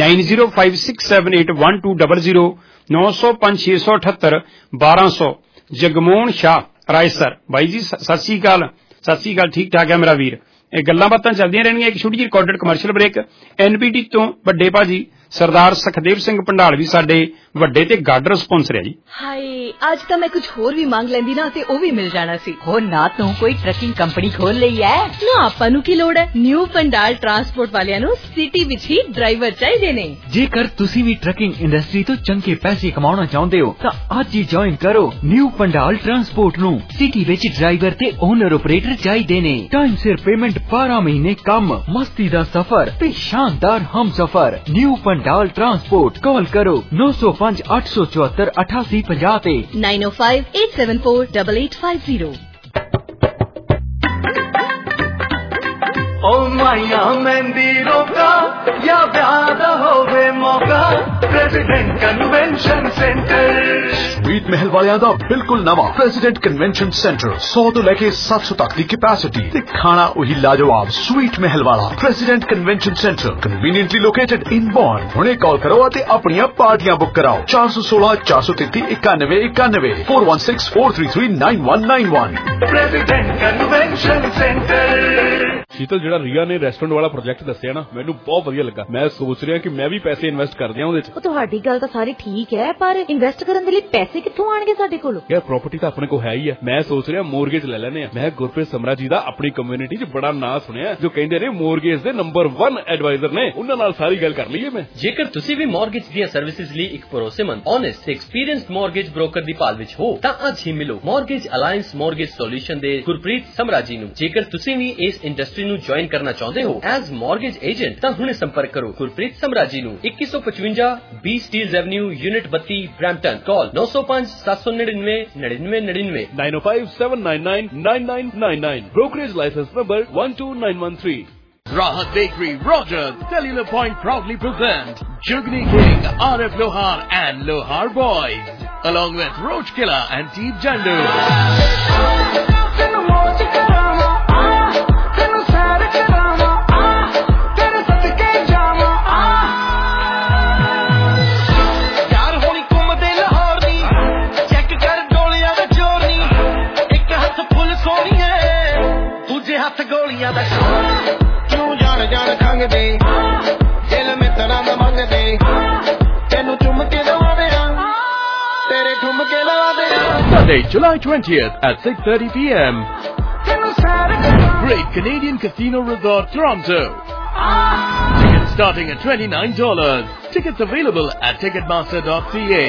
9056781200 905 678 1200। ਜਗਮੋਹਨ ਸ਼ਾਹ ਰਾਏਸਰ ਬਾਈ ਜੀ ਸਤਿ ਸ੍ਰੀ ਅਕਾਲ। ਸਤਿ ਸ੍ਰੀ ਅਕਾਲ, ਠੀਕ ਠਾਕ ਹੈ ਮੇਰਾ ਵੀਰ। ਇਹ ਗੱਲਾਂ ਬਾਤਾਂ ਚੱਲਦੀਆਂ ਰਹਿਣਗੀਆਂ। ਇੱਕ ਛੋਟੀ ਜਿਹੀ ਰਿਕਾਰਡਡ ਕਮਰਸ਼ੀਅਲ ਬ੍ਰੇਕ। NPT ਤੋਂ ਵੱਡੇ ਭਾਜੀ ਸਰਦਾਰ ਸੁਖਦੇਵ ਸਿੰਘ ਭੰਡਾਲ ਵੀ ਸਾਡੇ ਵੱਡੇ ਤੇ ਗਾਰਡ ਸਪਾਂਸਰ ਹੈ ਜੀ। ਹਾਏ, ਅੱਜ ਤਾਂ ਮੈਂ ਕੁਝ ਹੋਰ ਵੀ ਮੰਗ ਲੈਂਦੀ ਨਾ ਤੇ ਉਹ ਵੀ ਮਿਲ ਜਾਣਾ ਸੀ। ਹੋਰ ਨਾ ਤੂੰ ਕੋਈ ਟਰੱਕਿੰਗ ਕੰਪਨੀ ਖੋਲ ਲਈ ਐ ਨਾ, ਆਪਾਂ ਨੂੰ ਕੀ ਲੋੜ ਹੈ। ਨਿਊ ਪੰਡਾਲ ਟਰਾਂਸਪੋਰਟ ਵਾਲਿਆਂ ਨੂੰ ਸਿਟੀ ਵਿੱਚ ਹੀ ਡਰਾਈਵਰ ਚਾਹੀਦੇ ਨੇ। ਜੇਕਰ ਤੁਸੀਂ ਵੀ ਟਰੱਕਿੰਗ ਇੰਡਸਟਰੀ ਤੋਂ ਚੰਗੇ ਪੈਸੇ ਕਮਾਉਣਾ ਚਾਹੁੰਦੇ ਹੋ ਤਾਂ ਅੱਜ ਹੀ ਜੁਆਇਨ ਕਰੋ ਨਿਊ ਪੰਡਾਲ ਟਰਾਂਸਪੋਰਟ ਨੂੰ। ਸਿਟੀ ਵਿੱਚ ਡਰਾਈਵਰ ਤੇ ਓਨਰ ਆਪਰੇਟਰ ਚਾਹੀਦੇ ਨੇ। ਟਾਈਮ ਸਿਰ ਪੇਮੈਂਟ, 12 ਮਹੀਨੇ ਕੰਮ, ਮਸਤੀ ਦਾ ਸਫ਼ਰ ਤੇ ਸ਼ਾਨਦਾਰ ਹਮਸਫ਼ਰ। New Pandal transport. कॉल करो 905 874 8850 ਤੇ 905 874 8850। ओ माइया मेहंदी रोका या ब्याह दा होवे मौका प्रेसिडेंट कन्वेंशन सेंटर स्वीट महल वालियां दा बिल्कुल नवा प्रेसिडेंट कन्वेंशन सेंटर 100 तो लेके 700 तक दी कैपेसिटी ते खाना वही लाजवाब स्वीट महल वाला president convention centre conveniently located in Bond. हुणे कॉल करो ते अपनियां पार्टियां बुक कराओ 416 433 91 91 416 433 9191 प्रेसिडेंट कन्वेंशन सेंटर। शीतल ਜਿਹੜਾ ਰੀਆ ਨੇ ਰੈਸਟੋਰੈਂਟ ਵਾਲਾ ਪ੍ਰੋਜੈਕਟ ਦੱਸਿਆ ਨਾ ਮੈਨੂੰ ਬਹੁਤ ਵਧੀਆ ਲੱਗਾ। ਮੈਂ ਸੋਚ ਰਿਹਾ ਕਿ ਮੈਂ ਵੀ ਪੈਸੇ ਇਨਵੈਸਟ ਕਰ ਦਿਆਂ ਉਹਦੇ 'ਚ। ਉਹ ਤੁਹਾਡੀ ਗੱਲ ਤਾਂ ਸਾਰੀ ਠੀਕ ਹੈ ਪਰ ਇਨਵੈਸਟ ਕਰਨ ਦੇ ਲਈ ਪੈਸੇ ਕਿੱਥੋਂ ਆਣਗੇ ਸਾਡੇ ਕੋਲ? ਯਾਰ ਪ੍ਰਾਪਰਟੀ ਤਾਂ ਆਪਣੇ ਕੋਲ ਹੈ ਹੀ ਹੈ। ਮੈਂ ਸੋਚ ਰਿਹਾ ਮੋਰਗੇਜ ਲੈ ਲੈਨੇ ਆ। ਮੈਂ ਗੁਰਪ੍ਰੀਤ ਸਮਰਾ ਜੀ ਦਾ ਆਪਣੀ ਕਮਿਊਨਿਟੀ 'ਚ ਬੜਾ ਨਾਂ ਸੁਣਿਆ ਜੋ ਕਹਿੰਦੇ ਨੇ ਮੋਰਗੇਜ ਦੇ ਨੰਬਰ 1 ਐਡਵਾਈਜ਼ਰ ਨੇ। ਉਹਨਾਂ ਨਾਲ ਸਾਰੀ ਗੱਲ ਕਰ ਲਈਏ ਮੈਂ। ਜੇਕਰ ਤੁਸੀਂ ਵੀ ਮੋਰਗੇਜ ਦੀਆਂ ਸਰਵਿਸਿਜ਼ ਲਈ ਇੱਕ ਭਰੋਸੇਮੰਦ, ਓਨੈਸਟ ਤੇ ਐਕਸਪੀਰੀਅੰਸਡ ਮੋਰਗੇਜ ਬ੍ਰੋਕਰ ਦੀ ਭਾਲ ਵਿੱਚ ਹੋ ਤਾਂ ਅੱਜ ਹੀ ਮਿਲੋ ਮੋਰਗੇਜ ਅਲਾਈਅੰਸ ਮੋਰਗੇਜ ਸੋਲੂਸ਼ਨ ਦੇ ਗੁਰਪ੍ਰੀਤ ਸਮਰਾ ਜੀ ਨੂੰ। ਜੇਕਰ ਤੁਸੀਂ ਵੀ ਇਸ ਇੰਡਸਟਰੀ ਨੂੰ ਜੁਆਇਨ ਕਰਨਾ ਚਾਹੁੰਦੇ ਹੋ ਐਜ਼ ਮੋਰਗੇਜ ਏਜੰਟ ਤਾਂ ਹੁਣੇ ਸੰਪਰਕ ਕਰੋ ਗੁਰਪ੍ਰੀਤ ਸਮਰਾ ਜੀ ਨੂੰ 2155 20 Steeles avenue unit 32 Brampton. Call 905 799 9999 905 799 9999 brokerage license number 12913। Rahat Bakery, Rogers, Cellular Point proudly present Jugni King, RF Lohar and Lohar Boys, along with Roach Killer and Teep Jandu. ਗੋਲੀਆਂ ਦਾ ਕਿਉਂ ਜਾਣ ਜਾਣ ਖੰਗਦੇ ਦਿਲ ਮਿੱਤਰਾਂ ਦਾ ਮੰਗਦੇ ਤੈਨੂੰ ਚੁੰਮ ਕੇ ਦਵਾ ਦਿਆਂ ਤੇਰੇ ਠੁਮਕੇ ਲਾ ਦਿਆਂ। Sunday, July 20th at 6:30 p.m. Great Canadian Casino Resort, Toronto. Tickets starting at $29. Tickets available at ticketmaster.ca.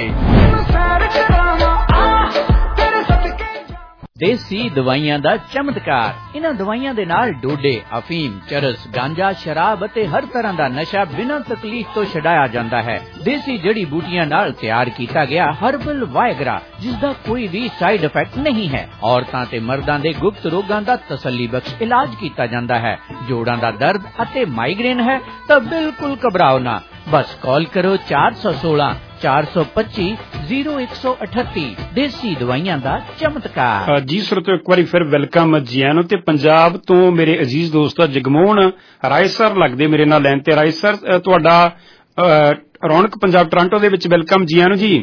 ਦੇਸੀ ਦਵਾਈਆਂ ਦਾ ਚਮਤਕਾਰ। ਇਹਨਾਂ ਦਵਾਈਆਂ ਦੇ ਨਾਲ ਡੋਡੇ, ਅਫੀਮ, ਚਰਸ, ਗਾਂਜਾ, ਸ਼ਰਾਬ ਅਤੇ ਹਰ ਤਰ੍ਹਾਂ ਦਾ ਨਸ਼ਾ ਬਿਨਾਂ ਤਕਲੀਫ ਤੋਂ ਛਡਾਇਆ ਜਾਂਦਾ ਹੈ। ਦੇਸੀ ਜੜੀ ਬੂਟੀਆਂ ਨਾਲ ਤਿਆਰ ਕੀਤਾ ਗਿਆ ਹਰਬਲ ਵਾਇਗਰਾ ਜਿਸ ਦਾ ਕੋਈ ਵੀ ਸਾਈਡ ਇਫੈਕਟ ਨਹੀਂ ਹੈ। ਔਰਤਾਂ ਤੇ ਮਰਦਾਂ ਦੇ ਗੁਪਤ ਰੋਗਾਂ ਦਾ ਤਸੱਲੀ ਬਖਸ਼ ਇਲਾਜ ਕੀਤਾ ਜਾਂਦਾ ਹੈ। ਜੋੜਾਂ ਦਾ ਦਰਦ ਅਤੇ ਮਾਈਗ੍ਰੇਨ ਹੈ ਤਾਂ ਬਿਲਕੁਲ ਘਬਰਾਓ ਨਾ। ਬਸ ਕਾਲ ਕਰੋ 416 425 0138। ਦੇਸੀ ਦਵਾਈਆਂ ਦਾ ਚਮਤਕਾਰ। ਜੀ ਸਰੋਤੋ ਇੱਕ ਵਾਰੀ ਫਿਰ ਵੈਲਕਮ ਜੀ ਆਇਆਂ ਨੂੰ। ਤੇ ਪੰਜਾਬ ਤੋਂ ਮੇਰੇ ਅਜ਼ੀਜ਼ ਦੋਸਤ ਜਗਮੋਹਨ ਰਾਏ ਸਰ ਲੱਗਦੇ ਮੇਰੇ ਨਾਲ ਲਾਈਨ ਤੇ। ਰਾਏ ਸਰ ਤੁਹਾਡਾ ਰੌਣਕ ਪੰਜਾਬ ਟੋਰਾਂਟੋ ਦੇ ਵਿੱਚ ਵੈਲਕਮ ਜੀ ਆਇਆਂ ਨੂੰ ਜੀ।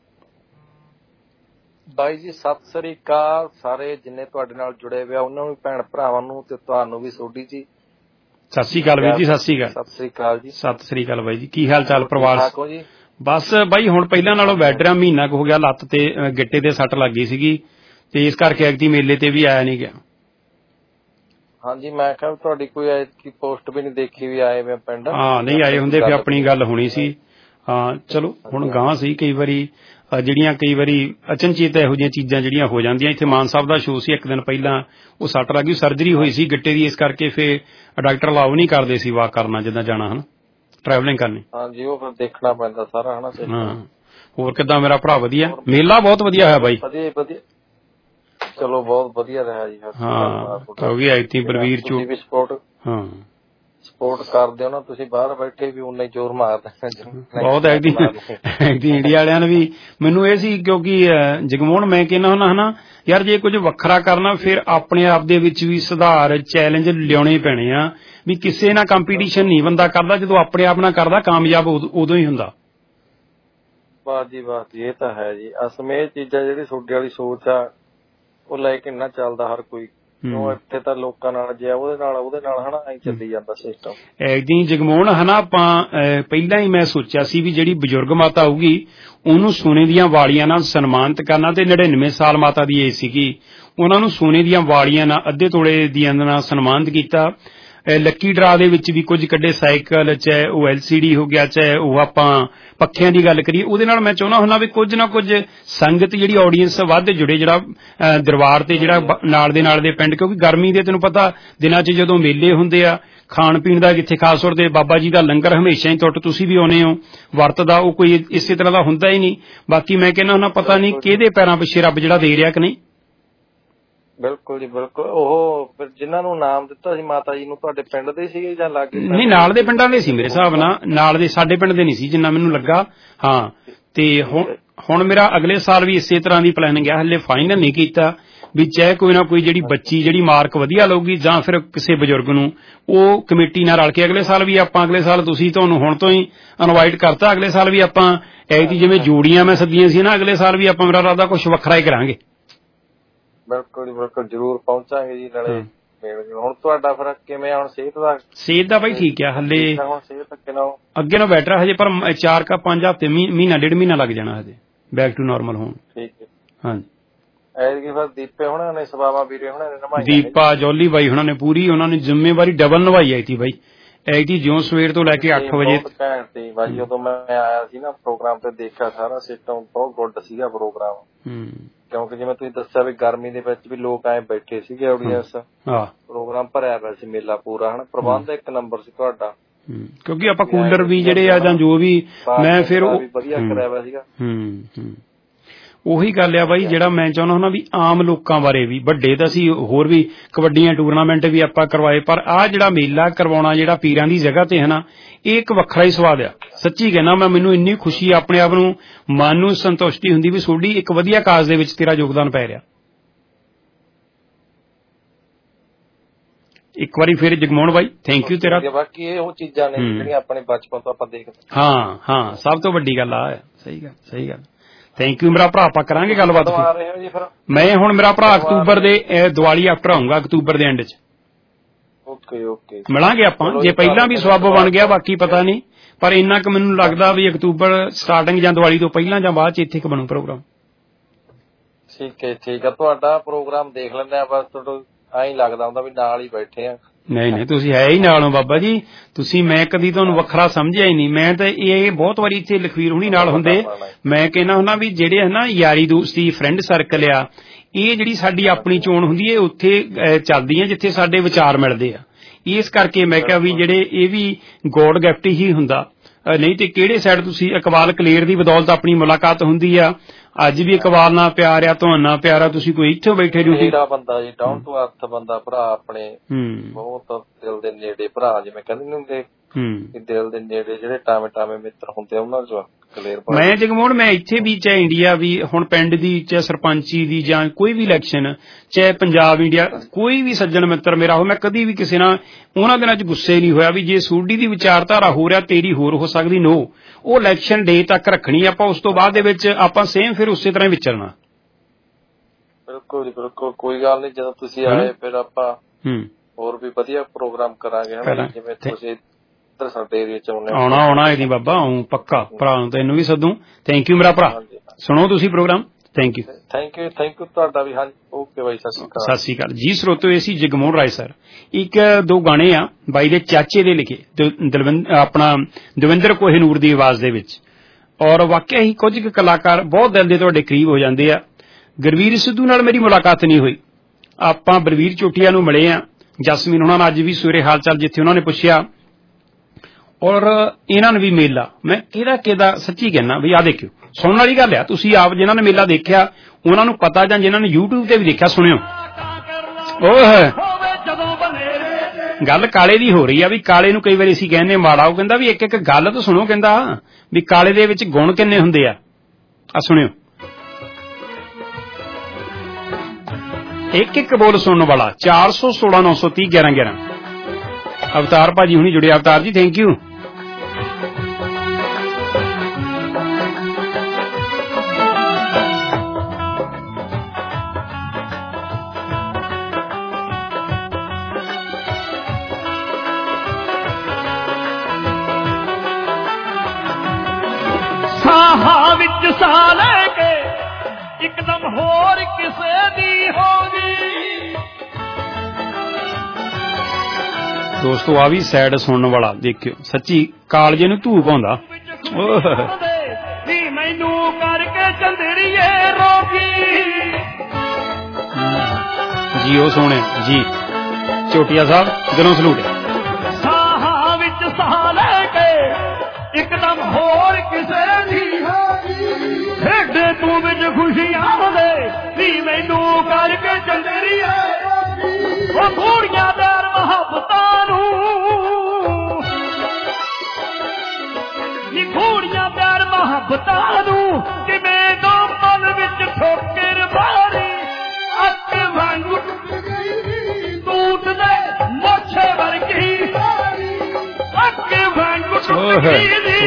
ਬਾਈ ਜੀ ਸਤਿ ਸ੍ਰੀ ਅਕਾਲ ਸਾਰੇ ਜਿੰਨੇ ਤੁਹਾਡੇ ਨਾਲ ਜੁੜੇ ਹੋਏ ਉਹਨਾਂ ਨੂੰ ਭੈਣ ਭਰਾਵਾਂ ਨੂੰ ਤੇ ਤੁਹਾਨੂੰ ਵੀ ਸੋਢੀ ਜੀ ਸਤਿ ਸ੍ਰੀ ਅਕਾਲ ਵੀਰ ਜੀ। ਸਤਿ ਸ੍ਰੀ ਅਕਾਲ। ਸਤਿ ਸ੍ਰੀ ਅਕਾਲ ਜੀ। ਸਤਿ ਸ੍ਰੀ ਅਕਾਲ ਬਾਈ ਜੀ। ਕੀ ਹਾਲ ਚਾਲ ਪਰਿਵਾਰ? ਜੀ ਬਸ ਬਾਈ ਹੁਣ ਪਹਿਲਾਂ ਨਾਲੋਂ ਬੈਟਰ ਆ। ਮਹੀਨਾ ਕੁ ਹੋ ਗਿਆ ਲੱਤ ਤੇ ਗਿੱਟੇ ਤੇ ਸੱਟ ਲੱਗ ਗਈ ਸੀਗੀ ਤੇ ਇਸ ਕਰਕੇ ਐਕਟੀ ਮੇਲੇ ਤੇ ਵੀ ਆਇਆ ਨਹੀਂ ਗਿਆ। ਹਾਂਜੀ ਮੈਂ ਕਿਹਾ ਤੁਹਾਡੀ ਕੋਈ ਐਤਕੀ ਪੋਸਟ ਵੀ ਨਹੀਂ ਦੇਖੀ ਵੀ ਆਏ ਵੇ ਪਿੰਡ। ਹਾਂ ਨਹੀਂ ਆਏ ਹੁੰਦੇ ਫਿਰ ਆਪਣੀ ਗੱਲ ਹੋਣੀ ਸੀ। ਹਾਂ ਚਲੋ ਹੁਣ ਗਾਂ ਸੀ ਕਈ ਵਾਰੀ ਜਿਹੜੀਆਂ ਕਈ ਵਾਰੀ ਅਚਨਚੇਤ ਇਹੋ ਜਿਹੀਆਂ ਚੀਜ਼ਾਂ ਜਿਹੜੀਆਂ ਹੋ ਜਾਂਦੀਆਂ। ਇੱਥੇ ਮਾਨ ਸਾਹਿਬ ਦਾ ਸ਼ੋਅ ਸੀ ਇੱਕ ਦਿਨ ਪਹਿਲਾਂ ਉਹ ਸੱਟ ਲੱਗ ਗਈ, ਸਰਜਰੀ ਹੋਈ ਸੀ ਗਿੱਟੇ ਦੀ, ਇਸ ਕਰਕੇ ਫਿਰ ਡਾਕਟਰ ਅਲਾਓ ਨਹੀਂ ਕਰਦੇ ਸੀ ਵਾਕ ਕਰਨਾ ਜਿੱਦਾਂ ਜਾਣਾ ਹਨਾ ਟਰੈਵਲਿੰਗ ਕਰਨੀ। ਹਾਂਜੀ ਉਹ ਫਿਰ ਦੇਖਣਾ ਪੈਂਦਾ ਸਾਰਾ ਹਨਾ। ਹਾਂ ਹੋਰ ਕਿੱਦਾਂ ਮੇਰਾ ਭਰਾ? ਵਧੀਆ ਮੇਲਾ ਬਹੁਤ ਵਧੀਆ ਹੋਇਆ ਬਾਈ। ਵਧੀਆ ਵਧੀਆ ਚਲੋ ਬਹੁਤ ਵਧੀਆ ਰਿਹਾ ਜੀ। ਹਾਂ ਹੋ ਗਈ ਐਤੀ ਬਲਵੀਰ ਚੋ ਵੀ ਸਪੋਰਟ ਹਾਂ ਸਪੋਰਟ ਕਰਦੇ ਹੋ ਨਾ ਤੁਸੀਂ, ਬਾਹਰ ਬੈਠੇ ਵੀ ਉਨਾ ਹੀ ਜ਼ੋਰ ਮਾਰਦੇ ਬਹੁਤ। ਐਕਟੀ ਇੰਡੀਆ ਵਾਲਿਆਂ ਨੇ ਵੀ ਮੈਨੂੰ ਇਹ ਸੀ ਕਿਉਂਕਿ ਜਗਮੋਹਨ ਮੈਂ ਕਹਿੰਦਾ ਹੁੰਦਾ ਹਨਾ ਯਾਰ ਜੇ ਕੁਝ ਵੱਖਰਾ ਕਰਨਾ ਫਿਰ ਆਪਣੇ ਆਪ ਦੇ ਵਿੱਚ ਵੀ ਸੁਧਾਰ ਚੈਲੰਜ ਲਿਆਉਣੇ ਪੈਣੇ ਆ ਵੀ ਕਿਸੇ ਨਾਲ ਕੰਪੀਟੀਸ਼ਨ ਨਹੀਂ ਬੰਦਾ ਕਰਦਾ, ਜਦੋਂ ਆਪਣੇ ਆਪ ਨਾਲ ਕਰਦਾ ਕਾਮਯਾਬ ਉਦੋਂ ਹੀ ਹੁੰਦਾ। ਬਸ ਜੀ ਬਸ ਜੀ ਇਹ ਤਾਂ ਹੈ ਜੀ। ਅਸਲ ਇਹ ਚੀਜ਼ਾਂ ਜਿਹੜੀ ਤੁਹਾਡੇ ਵਾਲੀ ਸੋਚ ਆ ਉਹ ਲੈ ਕੇ ਨਾ ਚੱਲਦਾ ਹਰ ਕੋਈ। ਇੱਥੇ ਤਾਂ ਲੋਕਾਂ ਨਾਲ ਜੇ ਉਹਦੇ ਨਾਲ ਹਨਾ ਐਂ ਚੱਲੀ ਜਾਂਦਾ ਸਿਸਟਮ। ਐਦੀ ਜਗਮੋਹਨ ਹਨਾ ਆਪਾਂ ਪਹਿਲਾਂ ਹੀ ਮੈਂ ਸੋਚਿਆ ਸੀ ਵੀ ਜਿਹੜੀ ਬਜ਼ੁਰਗ ਮਾਤਾ ਆਊਗੀ ਉਹਨੂੰ ਸੋਨੇ ਦੀਆਂ ਵਾਲੀਆਂ ਨਾਲ ਸਨਮਾਨਿਤ ਕਰਨਾ ਤੇ 99 ਸਾਲ ਮਾਤਾ ਦੀ ਏਜ ਸੀਗੀ, ਉਹਨਾਂ ਨੂੰ ਸੋਨੇ ਦੀਆਂ ਵਾਲੀਆਂ ਨਾਲ ਅੱਧੇ ਤੋਲੇ ਦੀਆਂ ਨਾਲ ਸਨਮਾਨਿਤ ਕੀਤਾ। ਲੱਕੀ ਡਰਾ ਦੇ ਵਿੱਚ ਵੀ ਕੁਝ ਕੱਢੇ, ਸਾਈਕਲ ਚਾਹੇ ਉਹ LCD ਹੋ ਗਿਆ ਚਾਹੇ ਉਹ ਆਪਾਂ ਪੱਖਿਆਂ ਦੀ ਗੱਲ ਕਰੀਏ। ਉਹਦੇ ਨਾਲ ਮੈਂ ਚਾਹੁੰਦਾ ਹੁੰਦਾ ਵੀ ਕੁਝ ਨਾ ਕੁਝ ਸੰਗਤ ਜਿਹੜੀ ਆਡੀਅנס ਵੱਧ ਜੁੜੇ, ਜਿਹੜਾ ਦਰਬਾਰ ਤੇ ਜਿਹੜਾ ਨਾਲ ਦੇ ਪਿੰਡ, ਕਿਉਂਕਿ ਗਰਮੀ ਦੇ ਤੈਨੂੰ ਪਤਾ ਦਿਨਾਂ 'ਚ ਜਦੋਂ ਮੇਲੇ ਹੁੰਦੇ ਆ ਖਾਣ ਪੀਣ ਦਾ ਕਿੱਥੇ ਖਾਸ ਤੌਰ ਤੇ ਬਾਬਾ ਜੀ ਦਾ ਲੰਗਰ ਹਮੇਸ਼ਾ ਹੀ ਟੁੱਟ ਤੁਸੀਂ ਵੀ ਆਉਨੇ ਹੋ ਵਰਤਦਾ, ਉਹ ਕੋਈ ਇਸੇ ਤਰ੍ਹਾਂ ਦਾ ਹੁੰਦਾ ਹੀ ਨਹੀਂ। ਬਾਕੀ ਮੈਂ ਕਹਿੰਦਾ ਹੁੰਦਾ ਪਤਾ ਨਹੀਂ ਕਿਹਦੇ ਪੈਰਾਂ ਪਿੱਛੇ ਰੱਬ ਜਿਹੜਾ ਦੇ ਰਿਹਾ ਕਿ ਨਹੀਂ। ਬਿਲਕੁਲ ਜੀ ਬਿਲਕੁਲ। ਉਹ ਜਿਨ੍ਹਾਂ ਨੂੰ ਨਾਮ ਦਿੱਤਾ ਸੀ ਮਾਤਾ ਜੀ ਨੂੰ ਤੁਹਾਡੇ ਪਿੰਡ ਦੇ ਸੀਗੇ ਜਾਂ ਲਾਗੇ? ਨਹੀਂ, ਨਾਲ ਦੇ ਪਿੰਡਾਂ ਦੇ ਸੀ ਮੇਰੇ ਹਿਸਾਬ ਨਾਲ ਦੇ, ਸਾਡੇ ਪਿੰਡ ਦੇ ਨਹੀਂ ਸੀ ਜਿੰਨਾ ਮੈਨੂੰ ਲੱਗਾ। ਹਾਂ, ਤੇ ਹੁਣ ਮੇਰਾ ਅਗਲੇ ਸਾਲ ਵੀ ਇਸੇ ਤਰ੍ਹਾਂ ਦੀ ਪਲੈਨਿੰਗ ਹੈ, ਹਲੇ ਫਾਈਨਲ ਨਹੀਂ ਕੀਤਾ ਵੀ ਚਾਹੇ ਕੋਈ ਨਾ ਕੋਈ ਜਿਹੜੀ ਬੱਚੀ ਜਿਹੜੀ ਮਾਰਕ ਵਧੀਆ ਲਊਗੀ ਜਾਂ ਫਿਰ ਕਿਸੇ ਬਜ਼ੁਰਗ ਨੂੰ ਉਹ ਕਮੇਟੀ ਨਾਲ ਰਲ ਕੇ ਅਗਲੇ ਸਾਲ ਵੀ ਆਪਾਂ, ਅਗਲੇ ਸਾਲ ਤੁਸੀਂ ਤੁਹਾਨੂੰ ਹੁਣ ਤੋਂ ਹੀ ਇਨਵਾਈਟ ਕਰਤਾ, ਅਗਲੇ ਸਾਲ ਵੀ ਆਪਾਂ ਐਦੀ ਜਿਵੇਂ ਜੋੜੀਆਂ ਮੈਂ ਸੱਦੀਆਂ ਸੀ ਨਾ, ਅਗਲੇ ਸਾਲ ਵੀ ਆਪਾਂ ਮੇਰਾ ਇਰਾਦਾ ਕੁਝ ਵੱਖਰਾ ਹੀ ਕਰਾਂਗੇ। ਬਿਲਕੁਲ ਜੀ ਬਿਲਕੁਲ, ਜ਼ਰੂਰ ਪਹੁੰਚਾਂਗੇ ਜੀ। ਨਾਲੇ ਹੁਣ ਤੁਹਾਡਾ ਫਿਰ ਕਿਵੇਂ ਹੁਣ ਸਿਹਤ ਦਾ? ਬਾਈ ਠੀਕ ਆ ਹਲੇ, ਹੁਣ ਸਿਹਤ ਅੱਗੇ ਨਾਲ ਬੈਟਰ ਹਜੇ, ਪਰ 4-5 ਹਫ਼ਤੇ ਮਹੀਨਾ 1.5 ਮਹੀਨਾ ਲੱਗ ਜਾਣਾ ਹਜੇ ਬੈਕ ਟੂ ਨਾਰਮਲ ਹੋਣ। ਠੀਕ ਹੈ। ਹਾਂਜੀ, ਐਤਕੀ ਫਿਰ ਦੀਪੇ ਹੁਣਾਂ ਨੇ, ਸਵਾਵਾ ਵੀਰੇ ਹੁਣਾਂ ਨੇ ਨਿਭਾਈ, ਦੀਪਾ ਜੋਲੀ ਬਾਈ ਹੁਣਾਂ ਨੇ ਪੂਰੀ ਉਹਨਾਂ ਨੇ ਜ਼ਿੰਮੇਵਾਰੀ ਡਬਲ ਨਿਭਾਈ ਆਈ ਸੀ ਬਾਈ। ਐਤਕੀ ਜਿਉਂ ਸਵੇਰ ਤੋਂ ਲੈ ਕੇ 8 ਵਜੇ ਘੈਂਟ ਸੀ ਬਾਈ। ਜਦੋਂ ਮੈਂ ਆਇਆ ਸੀ ਨਾ ਪ੍ਰੋਗਰਾਮ ਤੇ ਦੇਖਿਆ ਸਾਰਾ ਸਿਸਟਮ ਬਹੁਤ ਗੁੱਡ ਸੀਗਾ ਪ੍ਰੋਗਰਾਮ। ਕਿਉਂਕਿ ਜਿਵੇਂ ਤੁਸੀਂ ਦੱਸਿਆ ਵੀ ਗਰਮੀ ਦੇ ਵਿੱਚ ਵੀ ਲੋਕ ਆਏ ਬੈਠੇ ਸੀਗੇ ਆਡੀਅנס, ਪ੍ਰੋਗਰਾਮ ਭਰਿਆ ਪਿਆ ਸੀ ਮੇਲਾ ਪੂਰਾ, ਹਨਾ। ਪ੍ਰਬੰਧ 1 ਨੰਬਰ ਸੀ ਤੁਹਾਡਾ, ਕਿਉਂਕਿ ਆਪਾਂ ਕੂਲਰ ਵੀ ਜਿਹੜੇ ਆ ਜਾਂ ਜੋ ਵੀ ਮੈਂ ਫਿਰ ਵਧੀਆ ਕਰਿਆ ਪਿਆ ਸੀਗਾ। ਉਹੀ ਗੱਲ ਆ ਬਾਈ, ਜਿਹੜਾ ਮੈਂ ਚਾਹੁੰਦਾ ਹੁੰਦਾ ਵੀ ਆਮ ਲੋਕਾਂ ਬਾਰੇ ਵੀ, ਵੱਡੇ ਤਾਂ ਅਸੀਂ ਹੋਰ ਵੀ ਕਬੱਡੀਆਂ ਟੂਰਨਾਮੈਂਟ ਵੀ ਆਪਾਂ ਕਰਵਾਏ, ਪਰ ਆਹ ਜਿਹੜਾ ਮੇਲਾ ਕਰਵਾਉਣਾ ਜਿਹੜਾ ਪੀਰਾਂ ਦੀ ਜਗ੍ਹਾ ਤੇ ਹੈ ਨਾ, ਇਹ ਇੱਕ ਵੱਖਰਾ ਹੀ ਸਵਾਦ ਆ। ਸੱਚੀ ਕਹਿਣਾ ਮੈਂ, ਮੈਨੂੰ ਇੰਨੀ ਖੁਸ਼ੀ, ਆਪਣੇ ਆਪ ਨੂੰ ਮਨ ਨੂੰ ਸੰਤੁਸ਼ਟੀ ਹੁੰਦੀ ਵੀ ਤੁਹਾਡੀ ਇੱਕ ਵਧੀਆ ਕਾਜ਼ ਦੇ ਵਿੱਚ ਤੇਰਾ ਯੋਗਦਾਨ ਪੈ ਰਿਹਾ। ਇੱਕ ਵਾਰੀ ਫਿਰ ਜਗਮੋਹਨ ਬਾਈ ਥੈਂਕ ਯੂ ਤੇਰਾ। ਬਾਕੀ ਇਹ ਉਹ ਚੀਜ਼ਾਂ ਨੇ ਜਿਹੜੀਆਂ ਆਪਣੇ ਬਚਪਨ ਤੋਂ ਆਪਾਂ ਦੇਖਦੇ। ਹਾਂ, ਸਭ ਤੋਂ ਵੱਡੀ ਗੱਲ ਆ। ਸਹੀ ਗੱਲ। ਥੈਂਕ ਯੂ ਮੇਰਾ ਭਰਾ, ਆਪਾਂ ਕਰਾਂਗੇ ਗੱਲਬਾਤ। ਮੈਂ ਹੁਣ ਮੇਰਾ ਭਰਾ ਅਕਤੂਬਰ ਦੇ ਦੀਵਾਲੀ ਆਫਟਰ ਆਊਂਗਾ, ਅਕਤੂਬਰ ਦੇ ਐਂਡ ਚ। ਓਕੇ ਮਿਲਾਂਗੇ ਆਪਾਂ, ਜੇ ਪਹਿਲਾਂ ਵੀ ਸਵਾਬ ਬਣ ਗਿਆ ਬਾਕੀ ਪਤਾ ਨਹੀਂ, ਪਰ ਇੰਨਾ ਕੁ ਮੈਨੂੰ ਲੱਗਦਾ ਵੀ ਅਕਤੂਬਰ ਸਟਾਰਟਿੰਗ ਜਾਂ ਦੀਵਾਲੀ ਤੋਂ ਪਹਿਲਾਂ ਜਾਂ ਬਾਅਦ ਚ ਇੱਥੇ ਇੱਕ ਬਣੂ ਪ੍ਰੋਗਰਾਮ। ਠੀਕ ਹੈ। ਤੁਹਾਡਾ ਪ੍ਰੋਗਰਾਮ ਦੇਖ ਲੈਂਦੇ ਆ, ਬਸ ਤੁਹਾਨੂੰ ਐਂ ਲੱਗਦਾ ਹੁੰਦਾ ਵੀ ਨਾਲ ਹੀ ਬੈਠੇ ਆ। ਨਹੀਂ, ਤੁਸੀਂ ਹੈ ਹੀ ਨਾਲ ਹੋ ਬਾਬਾ ਜੀ। ਤੁਸੀਂ, ਮੈਂ ਕਦੀ ਤੁਹਾਨੂੰ ਵੱਖਰਾ ਸਮਝਿਆ ਹੀ ਨਹੀਂ। ਮੈਂ ਤਾਂ ਇਹ ਬਹੁਤ ਵਾਰੀ ਇੱਥੇ ਲਖਵੀਰ ਹੁਣੀ ਨਾਲ ਹੁੰਦੇ, ਮੈਂ ਕਹਿੰਦਾ ਹੁੰਦਾ ਵੀ ਜਿਹੜੇ ਹੈ ਨਾ ਯਾਰੀ ਦੋਸਤੀ ਫਰੈਂਡ ਸਰਕਲ ਆ, ਇਹ ਜਿਹੜੀ ਸਾਡੀ ਆਪਣੀ ਚੋਣ ਹੁੰਦੀ ਹੈ ਉੱਥੇ ਚੱਲਦੀ ਹੈ ਜਿੱਥੇ ਸਾਡੇ ਵਿਚਾਰ ਮਿਲਦੇ ਆ। ਇਸ ਕਰਕੇ ਮੈਂ ਕਿਹਾ ਵੀ ਜਿਹੜੇ ਇਹ ਵੀ ਗੋਡ ਗਿਫਟ ਹੀ ਹੁੰਦਾ, ਨਹੀਂ ਤੇ ਕਿਹੜੇ ਸਾਈਡ ਤੁਸੀਂ ਇਕਬਾਲ ਕਲੇਰ ਦੀ ਬਦੌਲਤ ਆਪਣੀ ਮੁਲਾਕਾਤ ਹੁੰਦੀ ਆ। ਅੱਜ ਵੀ ਇਕਬਾਲ ਨਾਲ ਪਿਆਰ ਆ, ਤੁਹਾਨੂੰ ਪਿਆਰ ਆ, ਤੁਸੀਂ ਕੋਈ ਇੱਥੇ ਬੈਠੇ ਡਿਊਟੀ ਬੰਦਾ ਜੀ, ਡਾਊਨ ਟੂ ਅਰਥ ਬੰਦਾ, ਭਰਾ ਆਪਣੇ ਬਹੁਤ ਦਿਲ ਦੇ ਨੇੜੇ ਭਰਾ, ਜਿਵੇਂ ਕਹਿੰਦੇ ਨੀ ਹੁੰਦੇ ਦਿਲ ਦੇ ਨੇੜੇ ਜਿਹੜੇ ਟਾਵੇਂ ਮਿੱਤਰ ਹੁੰਦੇ ਉਹਨਾਂ ਚੋਂ ਕਲੇਰ। ਮੈਂ ਜਗਮੋਹਨ, ਮੈਂ ਇੱਥੇ ਵੀ ਚਾਹੇ ਇੰਡੀਆ ਵੀ, ਹੁਣ ਪਿੰਡ ਦੀ ਚਾਹੇ ਸਰਪੰਚੀ ਦੀ ਜਾਂ ਕੋਈ ਵੀ ਇਲੈਕਸ਼ਨ, ਚਾਹੇ ਪੰਜਾਬ ਇੰਡੀਆ, ਕੋਈ ਵੀ ਸੱਜਣ ਮਿੱਤਰ ਮੇਰਾ ਹੋ, ਮੈਂ ਕਦੀ ਵੀ ਕਿਸੇ ਨਾਲ ਉਹਨਾਂ ਦਿਨਾਂ ਚ ਗੁੱਸੇ ਨਹੀਂ ਹੋਇਆ ਵੀ ਜੇ ਸੂਡੀ ਦੀ ਵਿਚਾਰਧਾਰਾ ਹੋ ਰਿਹਾ ਤੇਰੀ ਹੋਰ ਹੋ ਸਕਦੀ। ਨੋ, ਉਹ ਇਲੈਕਸ਼ਨ ਡੇ ਤੱਕ ਰੱਖਣੀ ਆਪਾਂ, ਉਸ ਤੋਂ ਬਾਅਦ ਦੇ ਵਿੱਚ ਆਪਾਂ ਸੇਮ ਫਿਰ ਉਸੇ ਤਰ੍ਹਾਂ ਵਿਚਰਨਾ। ਬਿਲਕੁਲ ਜੀ ਬਿਲਕੁਲ, ਕੋਈ ਗੱਲ ਨਹੀਂ। ਜਦੋਂ ਤੁਸੀਂ ਆਏ ਫਿਰ ਆਪਾਂ ਹੋਰ ਵੀ ਵਧੀਆ ਪ੍ਰੋਗਰਾਮ ਕਰਾਂਗੇ, ਜਿਵੇਂ ਤੁਸੀਂ ਸਾਡੇ ਏਰੀਆ ਚ ਆਉਣਾ ਇਹਦੀ ਬਾਬਾ ਆਉਂ ਪੱਕਾ, ਭਰਾ ਨੂੰ ਤੈਨੂੰ ਵੀ ਸੱਦੂ। ਥੈਂਕ ਯੂ ਮੇਰਾ ਭਰਾ, ਸੁਣੋ ਤੁਸੀਂ ਪ੍ਰੋਗਰਾਮ। ਥੈਂਕ ਯੂ ਤੁਹਾਡਾ ਵੀ। ਹਾਂਜੀ ਓਕੇ ਬਾਈ, ਸਤਿ ਸ਼੍ਰੀ ਅਕਾਲ ਜੀ। ਸਰੋਤੋ, ਇਹ ਸੀ ਜਗਮੋਹਨ ਰਾਏ ਸਰ। 1-2 ਗਾਣੇ ਆ ਬਾਈ ਦੇ ਚਾਚੇ ਦੇ ਲਿਖੇ, ਆਪਣਾ ਦਵਿੰਦਰ ਕੋਹਿਨੂਰ ਦੀ ਆਵਾਜ਼ ਦੇ ਵਿੱਚ, ਔਰ ਵਾਕਿਆ ਹੀ ਕੁਝ ਕੁ ਕਲਾਕਾਰ ਬਹੁਤ ਦਿਲ ਦੇ ਤੁਹਾਡੇ ਕਰੀਬ ਹੋ ਜਾਂਦੇ ਆ। ਗੁਰਵੀਰ ਸਿੱਧੂ ਨਾਲ ਮੇਰੀ ਮੁਲਾਕਾਤ ਨਹੀਂ ਹੋਈ, ਆਪਾਂ ਬਲਵੀਰ ਚੋਟੀਆ ਨੂੰ ਮਿਲੇ ਆ, ਜਸਮੀਨ ਉਹਨਾਂ ਨਾਲ ਅੱਜ ਵੀ ਸਵੇਰੇ ਹਾਲ ਚਾਲ ਜਿੱਥੇ ਉਹਨਾਂ ਨੇ ਪੁੱਛਿਆ, ਔਰ ਇਹਨਾਂ ਨੂੰ ਵੀ ਮੇਲਾ ਮੈਂ ਕਿਹਦਾ ਸੱਚੀ ਕਹਿਣਾ ਵੀ ਆਹ ਦੇਖਿਓ, ਸੁਣਨ ਵਾਲੀ ਗੱਲ ਆ। ਤੁਸੀਂ ਆਪ ਜਿਨ੍ਹਾਂ ਨੇ ਮੇਲਾ ਦੇਖਿਆ ਉਹਨਾਂ ਨੂੰ ਪਤਾ, ਜਾਂ ਜਿਨ੍ਹਾਂ ਨੇ YouTube ਤੇ ਵੀ ਦੇਖਿਆ ਸੁਣਿਓ। ਗੱਲ ਕਾਲੇ ਦੀ ਹੋ ਰਹੀ ਆ ਵੀ ਕਾਲੇ ਨੂੰ ਕਈ ਵਾਰੀ ਅਸੀਂ ਕਹਿੰਦੇ ਮਾੜਾ, ਉਹ ਕਹਿੰਦਾ ਵੀ ਇੱਕ ਗੱਲ ਤਾਂ ਸੁਣੋ, ਕਹਿੰਦਾ ਵੀ ਕਾਲੇ ਦੇ ਵਿੱਚ ਗੁਣ ਕਿੰਨੇ ਹੁੰਦੇ ਆ ਸੁਣਿਓ। ਇੱਕ ਬੋਲ ਸੁਣਨ ਵਾਲਾ 416 930 11 11। ਅਵਤਾਰ ਭਾਜੀ ਹੁਣੀ ਜੁੜੇ। ਅਵਤਾਰ ਜੀ ਥੈਂਕ ਯੂ। ਸਾਹਾਂ ਵਿੱਚ ਸਾਹ ਲੈ ਕੇ ਇੱਕਦਮ ਹੋਰ ਕਿਸੇ ਦੀ ਹੋ ਗਈ। ਦੋਸਤੋ ਆ ਵੀ ਸੈਡ ਸੁਣਨ ਵਾਲਾ ਦੇਖਿਓ, ਸੱਚੀ ਕਾਲਜੇ ਨੂੰ ਧੂਪ ਆਉਂਦਾ। ਮੈਨੂੰ ਕਰਕੇ ਚੰਦੜੀਏ ਰੋਗੀ ਜੀ, ਉਹ ਸੋਹਣੇ ਜੀ ਚੋਟੀਆ ਸਾਹਿਬ ਦਿਲੋਂ ਸਲੂਟ। ਸਾਹਾਂ ਵਿੱਚ ਸਾਹ ਲੈ ਕੇ ਇੱਕਦਮ ਹੋਰ ਕਿਸੇ ਦੀ ਖੇਡੇ ਤੂੰ ਵਿੱਚ ਖੁਸ਼ੀਆਂ ਦੇ ਵੀ ਮੈਨੂੰ ਕਰਕੇ ਚੰਦਰੀਏ ਉਹ ਘੋੜੀਆਂ ਪਿਆਰ ਮੁਹੱਬਤਾਂ ਨੂੰ ਨੀ ਘੋੜੀਆਂ ਪਿਆਰ ਮੁਹੱਬਤਾਂ ਨੂੰ ਕਿਵੇਂ ਦੋ ਮਨ ਵਿੱਚ ਠੋਕਰ ਮਾਰੀ ਅੱਖ ਵਾਂਗੂ ਟੁੱਟਦੇ ਮੋਛੇ ਵਰਗੀ ਅੱਖ ਵਾਂਗੂ ਟੁੱਟਦੀ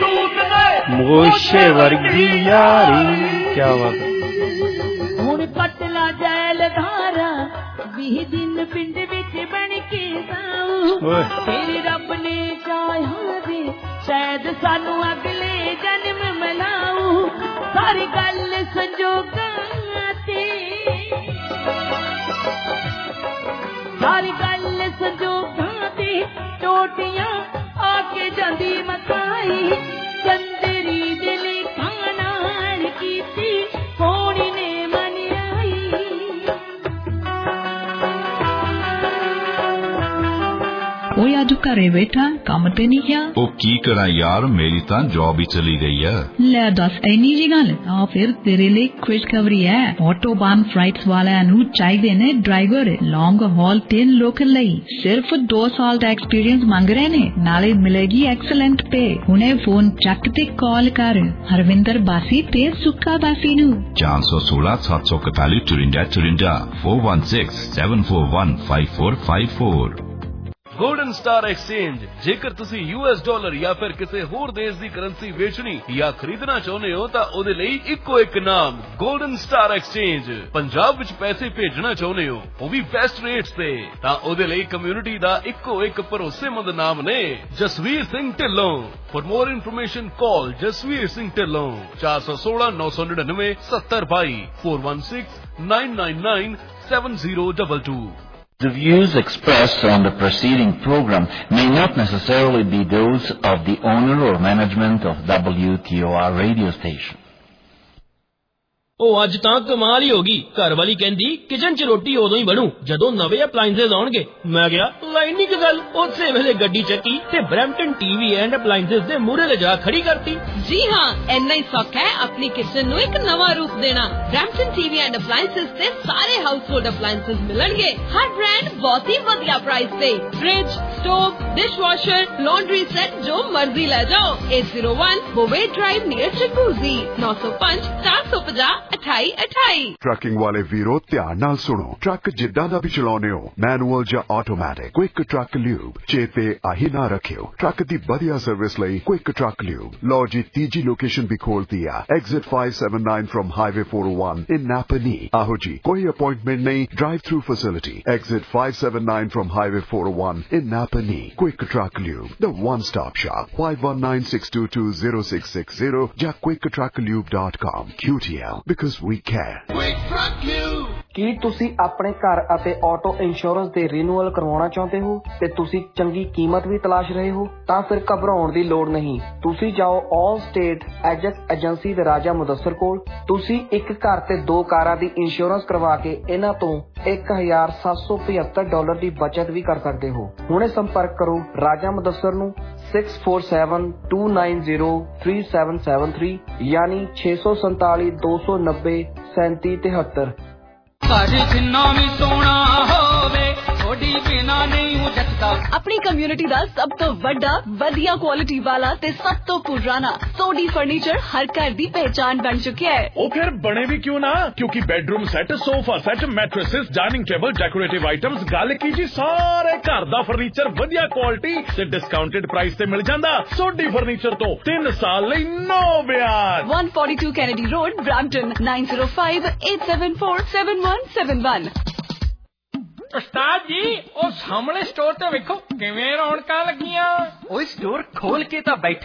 ਮੋਛੇ ਵਰਗੀ ਯਾਰੀ ਕਿਆ ਬਾਤ ਹੁਣ ਪਟਲਾ ਜੈਲ ਧਾਰਾ 20 ਦਿਨ ਪਿੰਡ ਵਿੱਚ ਬਣ ਕੇ ਸਾਉ ਫਿਰ ਰੱਬ ਨੇ ਚਾਹਿਆ ਵੀ ਸ਼ਾਇਦ ਸਾਨੂੰ ਅਗਲੇ ਜਨਮ ਮਿਲਾਉ ਸਾਰੀ ਗੱਲ ਸੰਜੋਗਾਂ ਤੇ ਸਾਰੀ ਗੱਲ ਸੰਜੋਗਾਂ ਤੇ ਟੋਟੀਆਂ ਆ ਕੇ ਜਾਂਦੀ ਮਕਾਈ ਚੰਦਰੀ ਦਿਲ ਖਾਨਾਰ ਕੀਤੀ ਹੋਣੀ ਨੇ ਮਨਿਆਈ ਓਏ ਅੱਜ ਘਰੇ ਬੈਠਾ ਕੰਮ ਤੇ ਨਹੀਂ ਗਿਆ ਉਹ ਕੀ ਕਰਾਂ ਯਾਰ ਮੇਰੀ ਤਾਂ ਜੌਬ ਹੀ ਚਲੀ ਗਈ ਹੈ ਲੈ ਦੱਸ ਐਨੀ ਜੀ ਗੱਲ ਆ ਫਿਰ ਤੇਰੇ ਲਈ ਖੁਸ਼ਖਬਰੀ ਹੈ ਆਟੋਬਾਨ ਫਲਾਈਟਸ ਵਾਲਿਆਂ ਨੂੰ ਚਾਹੀਦੇ ਨੇ ਡਰਾਈਵਰ ਲੌਂਗ ਹਾਲ ਤੇ ਲੋਕਲ ਲਈ ਸਿਰਫ 2 ਸਾਲ ਦਾ ਐਕਸਪੀਰੀਅੰਸ ਮੰਗ ਰਹੇ ਨੇ ਨਾਲੇ ਮਿਲੇਗੀ ਐਕਸਲੈਂਟ ਪੇ ਹੁਣੇ ਫੋਨ ਚੱਕ ਤੇ ਕਾਲ ਕਰ ਹਰਵਿੰਦਰ ਬਾਸੀ ਤੇ ਸੁੱਕਾ ਬਾਸੀ ਨੂੰ 416-741-5454 416-741-5454 ਗੋਲਡਨ ਸਟਾਰ ਐਕਸਚੇਂਜ ਜੇਕਰ ਤੁਸੀਂ US ਡਾਲਰ ਜਾਂ ਫਿਰ ਕਿਸੇ ਹੋਰ ਦੇਸ਼ ਦੀ ਕਰੰਸੀ ਵੇਚਣੀ ਜਾਂ ਖਰੀਦਣਾ ਚਾਹੁੰਦੇ ਹੋ ਤਾਂ ਉਹਦੇ ਲਈ ਇੱਕੋ ਇੱਕ ਨਾਮ ਗੋਲਡਨ ਸਟਾਰ ਐਕਸਚੇਂਜ ਪੰਜਾਬ ਵਿੱਚ ਪੈਸੇ ਭੇਜਣਾ ਚਾਹੁੰਦੇ ਹੋ ਉਹ ਵੀ ਬੈਸਟ ਰੇਟਸ ਤੇ ਤਾਂ ਉਹਦੇ ਲਈ ਕਮਿਊਨਿਟੀ ਦਾ ਇੱਕੋ ਇੱਕ ਭਰੋਸੇਮੰਦ ਨਾਮ ਨੇ Jasvir Singh Dhillon for more information call Jasvir Singh Dhillon 416-999 7022 416-999-7022 The views expressed on the preceding program may not necessarily be those of the owner or management of WTOR radio station. ਉਹ ਅੱਜ ਤਾਂ ਕਮਾਲ ਹੀ ਹੋ ਗਈ ਘਰ ਵਾਲੀ ਕਹਿੰਦੀ ਕਿਚਨ 'ਚ ਰੋਟੀ ਉਦੋਂ ਹੀ ਬਣੂ ਜਦੋਂ ਨਵੇਂ ਅਪਲਾਈਐਂਸਸ ਆਉਣਗੇ ਮੈਂ ਕਿਹਾ ਲਾਈਨ ਕੀ ਗੱਲ ਉਸੇ ਵੇਲੇ ਗੱਡੀ ਚੱਕੀ ਤੇ ਬਰੈਂਪਟਨ ਟੀਵੀ ਐਂਡ ਅਪਲਾਈਐਂਸਸ ਦੇ ਮੂਹਰੇ ਲਿਜਾ ਖੜੀ ਕਰਤੀ ਜੀ ਹਾਂ ਇੰਨਾ ਹੀ ਸੌਖਾ ਹੈ ਆਪਣੀ ਕਿਚਨ ਨੂੰ ਇੱਕ ਨਵਾਂ ਰੂਪ ਦੇਣਾ ਬਰੈਂਪਟਨ ਟੀਵੀ ਐਂਡ ਅਪਲਾਈਐਂਸਸ ਤੇ ਸਾਰੇ ਹਾਊਸਹੋਲਡ ਅਪਲਾਈਐਂਸਸ ਮਿਲਣਗੇ ਹਰ ਬ੍ਰਾਂਡ ਬਹੁਤ ਹੀ ਵਧੀਆ ਪ੍ਰਾਈਸ ਤੇ fridge stove dishwasher laundry set ਜੋ ਮਰਜ਼ੀ ਲੈ ਜਾਓ 801 ਬੋਵੇ ਡਰਾਈਵ ਨੀਅਰ ਚਕੂਜ਼ੀ 905-450 2828 ਟਰੱਕਿੰਗ ਵਾਲੇ ਵੀਰੋ ਧਿਆਨ ਨਾਲ ਸੁਣੋ ਟਰੱਕ ਜਿੱਦਾਂ ਦਾ ਵੀ ਚਲਾਉਂਦੇ ਹੋ ਮੈਨੂਅਲ ਜਾਂ ਆਟੋਮੈਟਿਕ ਕੁਇਕ ਟਰੱਕ ਲਿਊਬ ਚੇਤੇ ਆਹੀ ਨਾ ਰੱਖਿਓ ਟਰੱਕ ਦੀ ਵਧੀਆ ਸਰਵਿਸ ਲਈ ਕੁਇਕ ਟਰੱਕ ਲਿਊਬ ਲੋ ਜੀ ਤੀਜੀ ਲੋਕੇਸ਼ਨ ਵੀ ਖੋਲਤੀ ਆ exit 579 from highway 401 in Napanee ਆਹੋ ਜੀ ਕੋਈ ਅਪਾਇੰਟਮੈਂਟ ਨਹੀਂ drive through facility exit 579 from highway 401 in Napanee quick truck lube the one stop shop 5196220660 ਜਾਂ quicktrucklube.com QTL because we care. ਕੀ ਤੁਸੀਂ ਆਪਣੇ ਘਰ ਅਤੇ ਆਟੋ ਇੰਸ਼ੋਰੈਂਸ ਦੇ ਰੀਨਿਊਅਲ ਕਰਵਾਉਣਾ ਚਾਹੁੰਦੇ ਹੋ ਤੇ ਤੁਸੀਂ ਚੰਗੀ ਕੀਮਤ ਵੀ ਤਲਾਸ਼ ਰਹੇ ਹੋ ਤਾਂ ਫਿਰ ਘਬਰਾਉਣ ਦੀ ਲੋੜ ਨਹੀਂ ਤੁਸੀਂ ਜਾਓ ਆਲ ਸਟੇਟ ਐਜੈਕਸ ਏਜੰਸੀ ਦੇ ਰਾਜਾ ਮੁਦੱਸਰ ਕੋਲ ਤੁਸੀਂ ਇੱਕ ਘਰ ਤੇ 2 ਕਾਰਾਂ ਦੀ ਇੰਸ਼ੋਰੈਂਸ ਕਰਵਾ ਕੇ ਇਹਨਾਂ ਤੋਂ $1,775 ਦੀ ਬਚਤ ਵੀ ਕਰ ਸਕਦੇ ਹੋ ਹੁਣੇ ਸੰਪਰਕ ਕਰੋ ਰਾਜਾ ਮੁਦੱਸਰ ਨੂੰ 647-290-3773 ਯਾਨੀ 647-290-3773 ਘਰ ਜਿੰਨਾ ਵੀ ਸੋਹਣਾ ਹੋਵੇ ਥੋੜੀ ਬਿਨਾ ਨਹੀਂ ਹੋ ਜੱਟਦਾ ਆਪਣੀ ਕਮਿਊਨਿਟੀ ਦਾ ਸਭ ਤੋਂ ਵੱਡਾ ਵਧੀਆ ਕੁਆਲਿਟੀ ਵਾਲਾ ਤੇ ਸਭ ਤੋਂ ਪੁਰਾਣਾ ਸੋਡੀ ਫਰਨੀਚਰ ਹਰ ਘਰ ਦੀ ਪਹਿਚਾਨ ਬਣ ਚੁੱਕਿਆ ਹੈ ਉਹ ਫਿਰ ਬਣੇ ਵੀ ਕਿਉਂ ਨਾ ਕਿਉਂਕਿ bedroom set sofa set mattresses dining table decorative items ਗੱਲ ਕੀ ਜੀ ਸਾਰੇ ਘਰ ਦਾ ਫਰਨੀਚਰ ਵਧੀਆ ਕੁਆਲਿਟੀ ਤੇ ਡਿਸਕਾਊਂਟਡ ਪ੍ਰਾਈਸ ਤੇ ਮਿਲ ਜਾਂਦਾ ਸੋਡੀ ਫਰਨੀਚਰ ਤੋਂ 3 ਸਾਲ ਲਈ ਨੋ ਵਿਆਜ 142 ਕੈਨੇਡੀ ਰੋਡ ਬ੍ਰੈਂਪਟਨ 9058747171 ਉਸਤਾਦ ਜੀ ਉਹ ਸਾਹਮਣੇ ਸਟੋਰ ਤੇ ਵੇਖੋ ਕਿਵੇਂ ਰੌਣਕਾਂ ਲੱਗੀਆਂ ਓਏ ਸਟੋਰ ਖੋਲ ਕੇ ਤਾਂ ਬੈਠਾ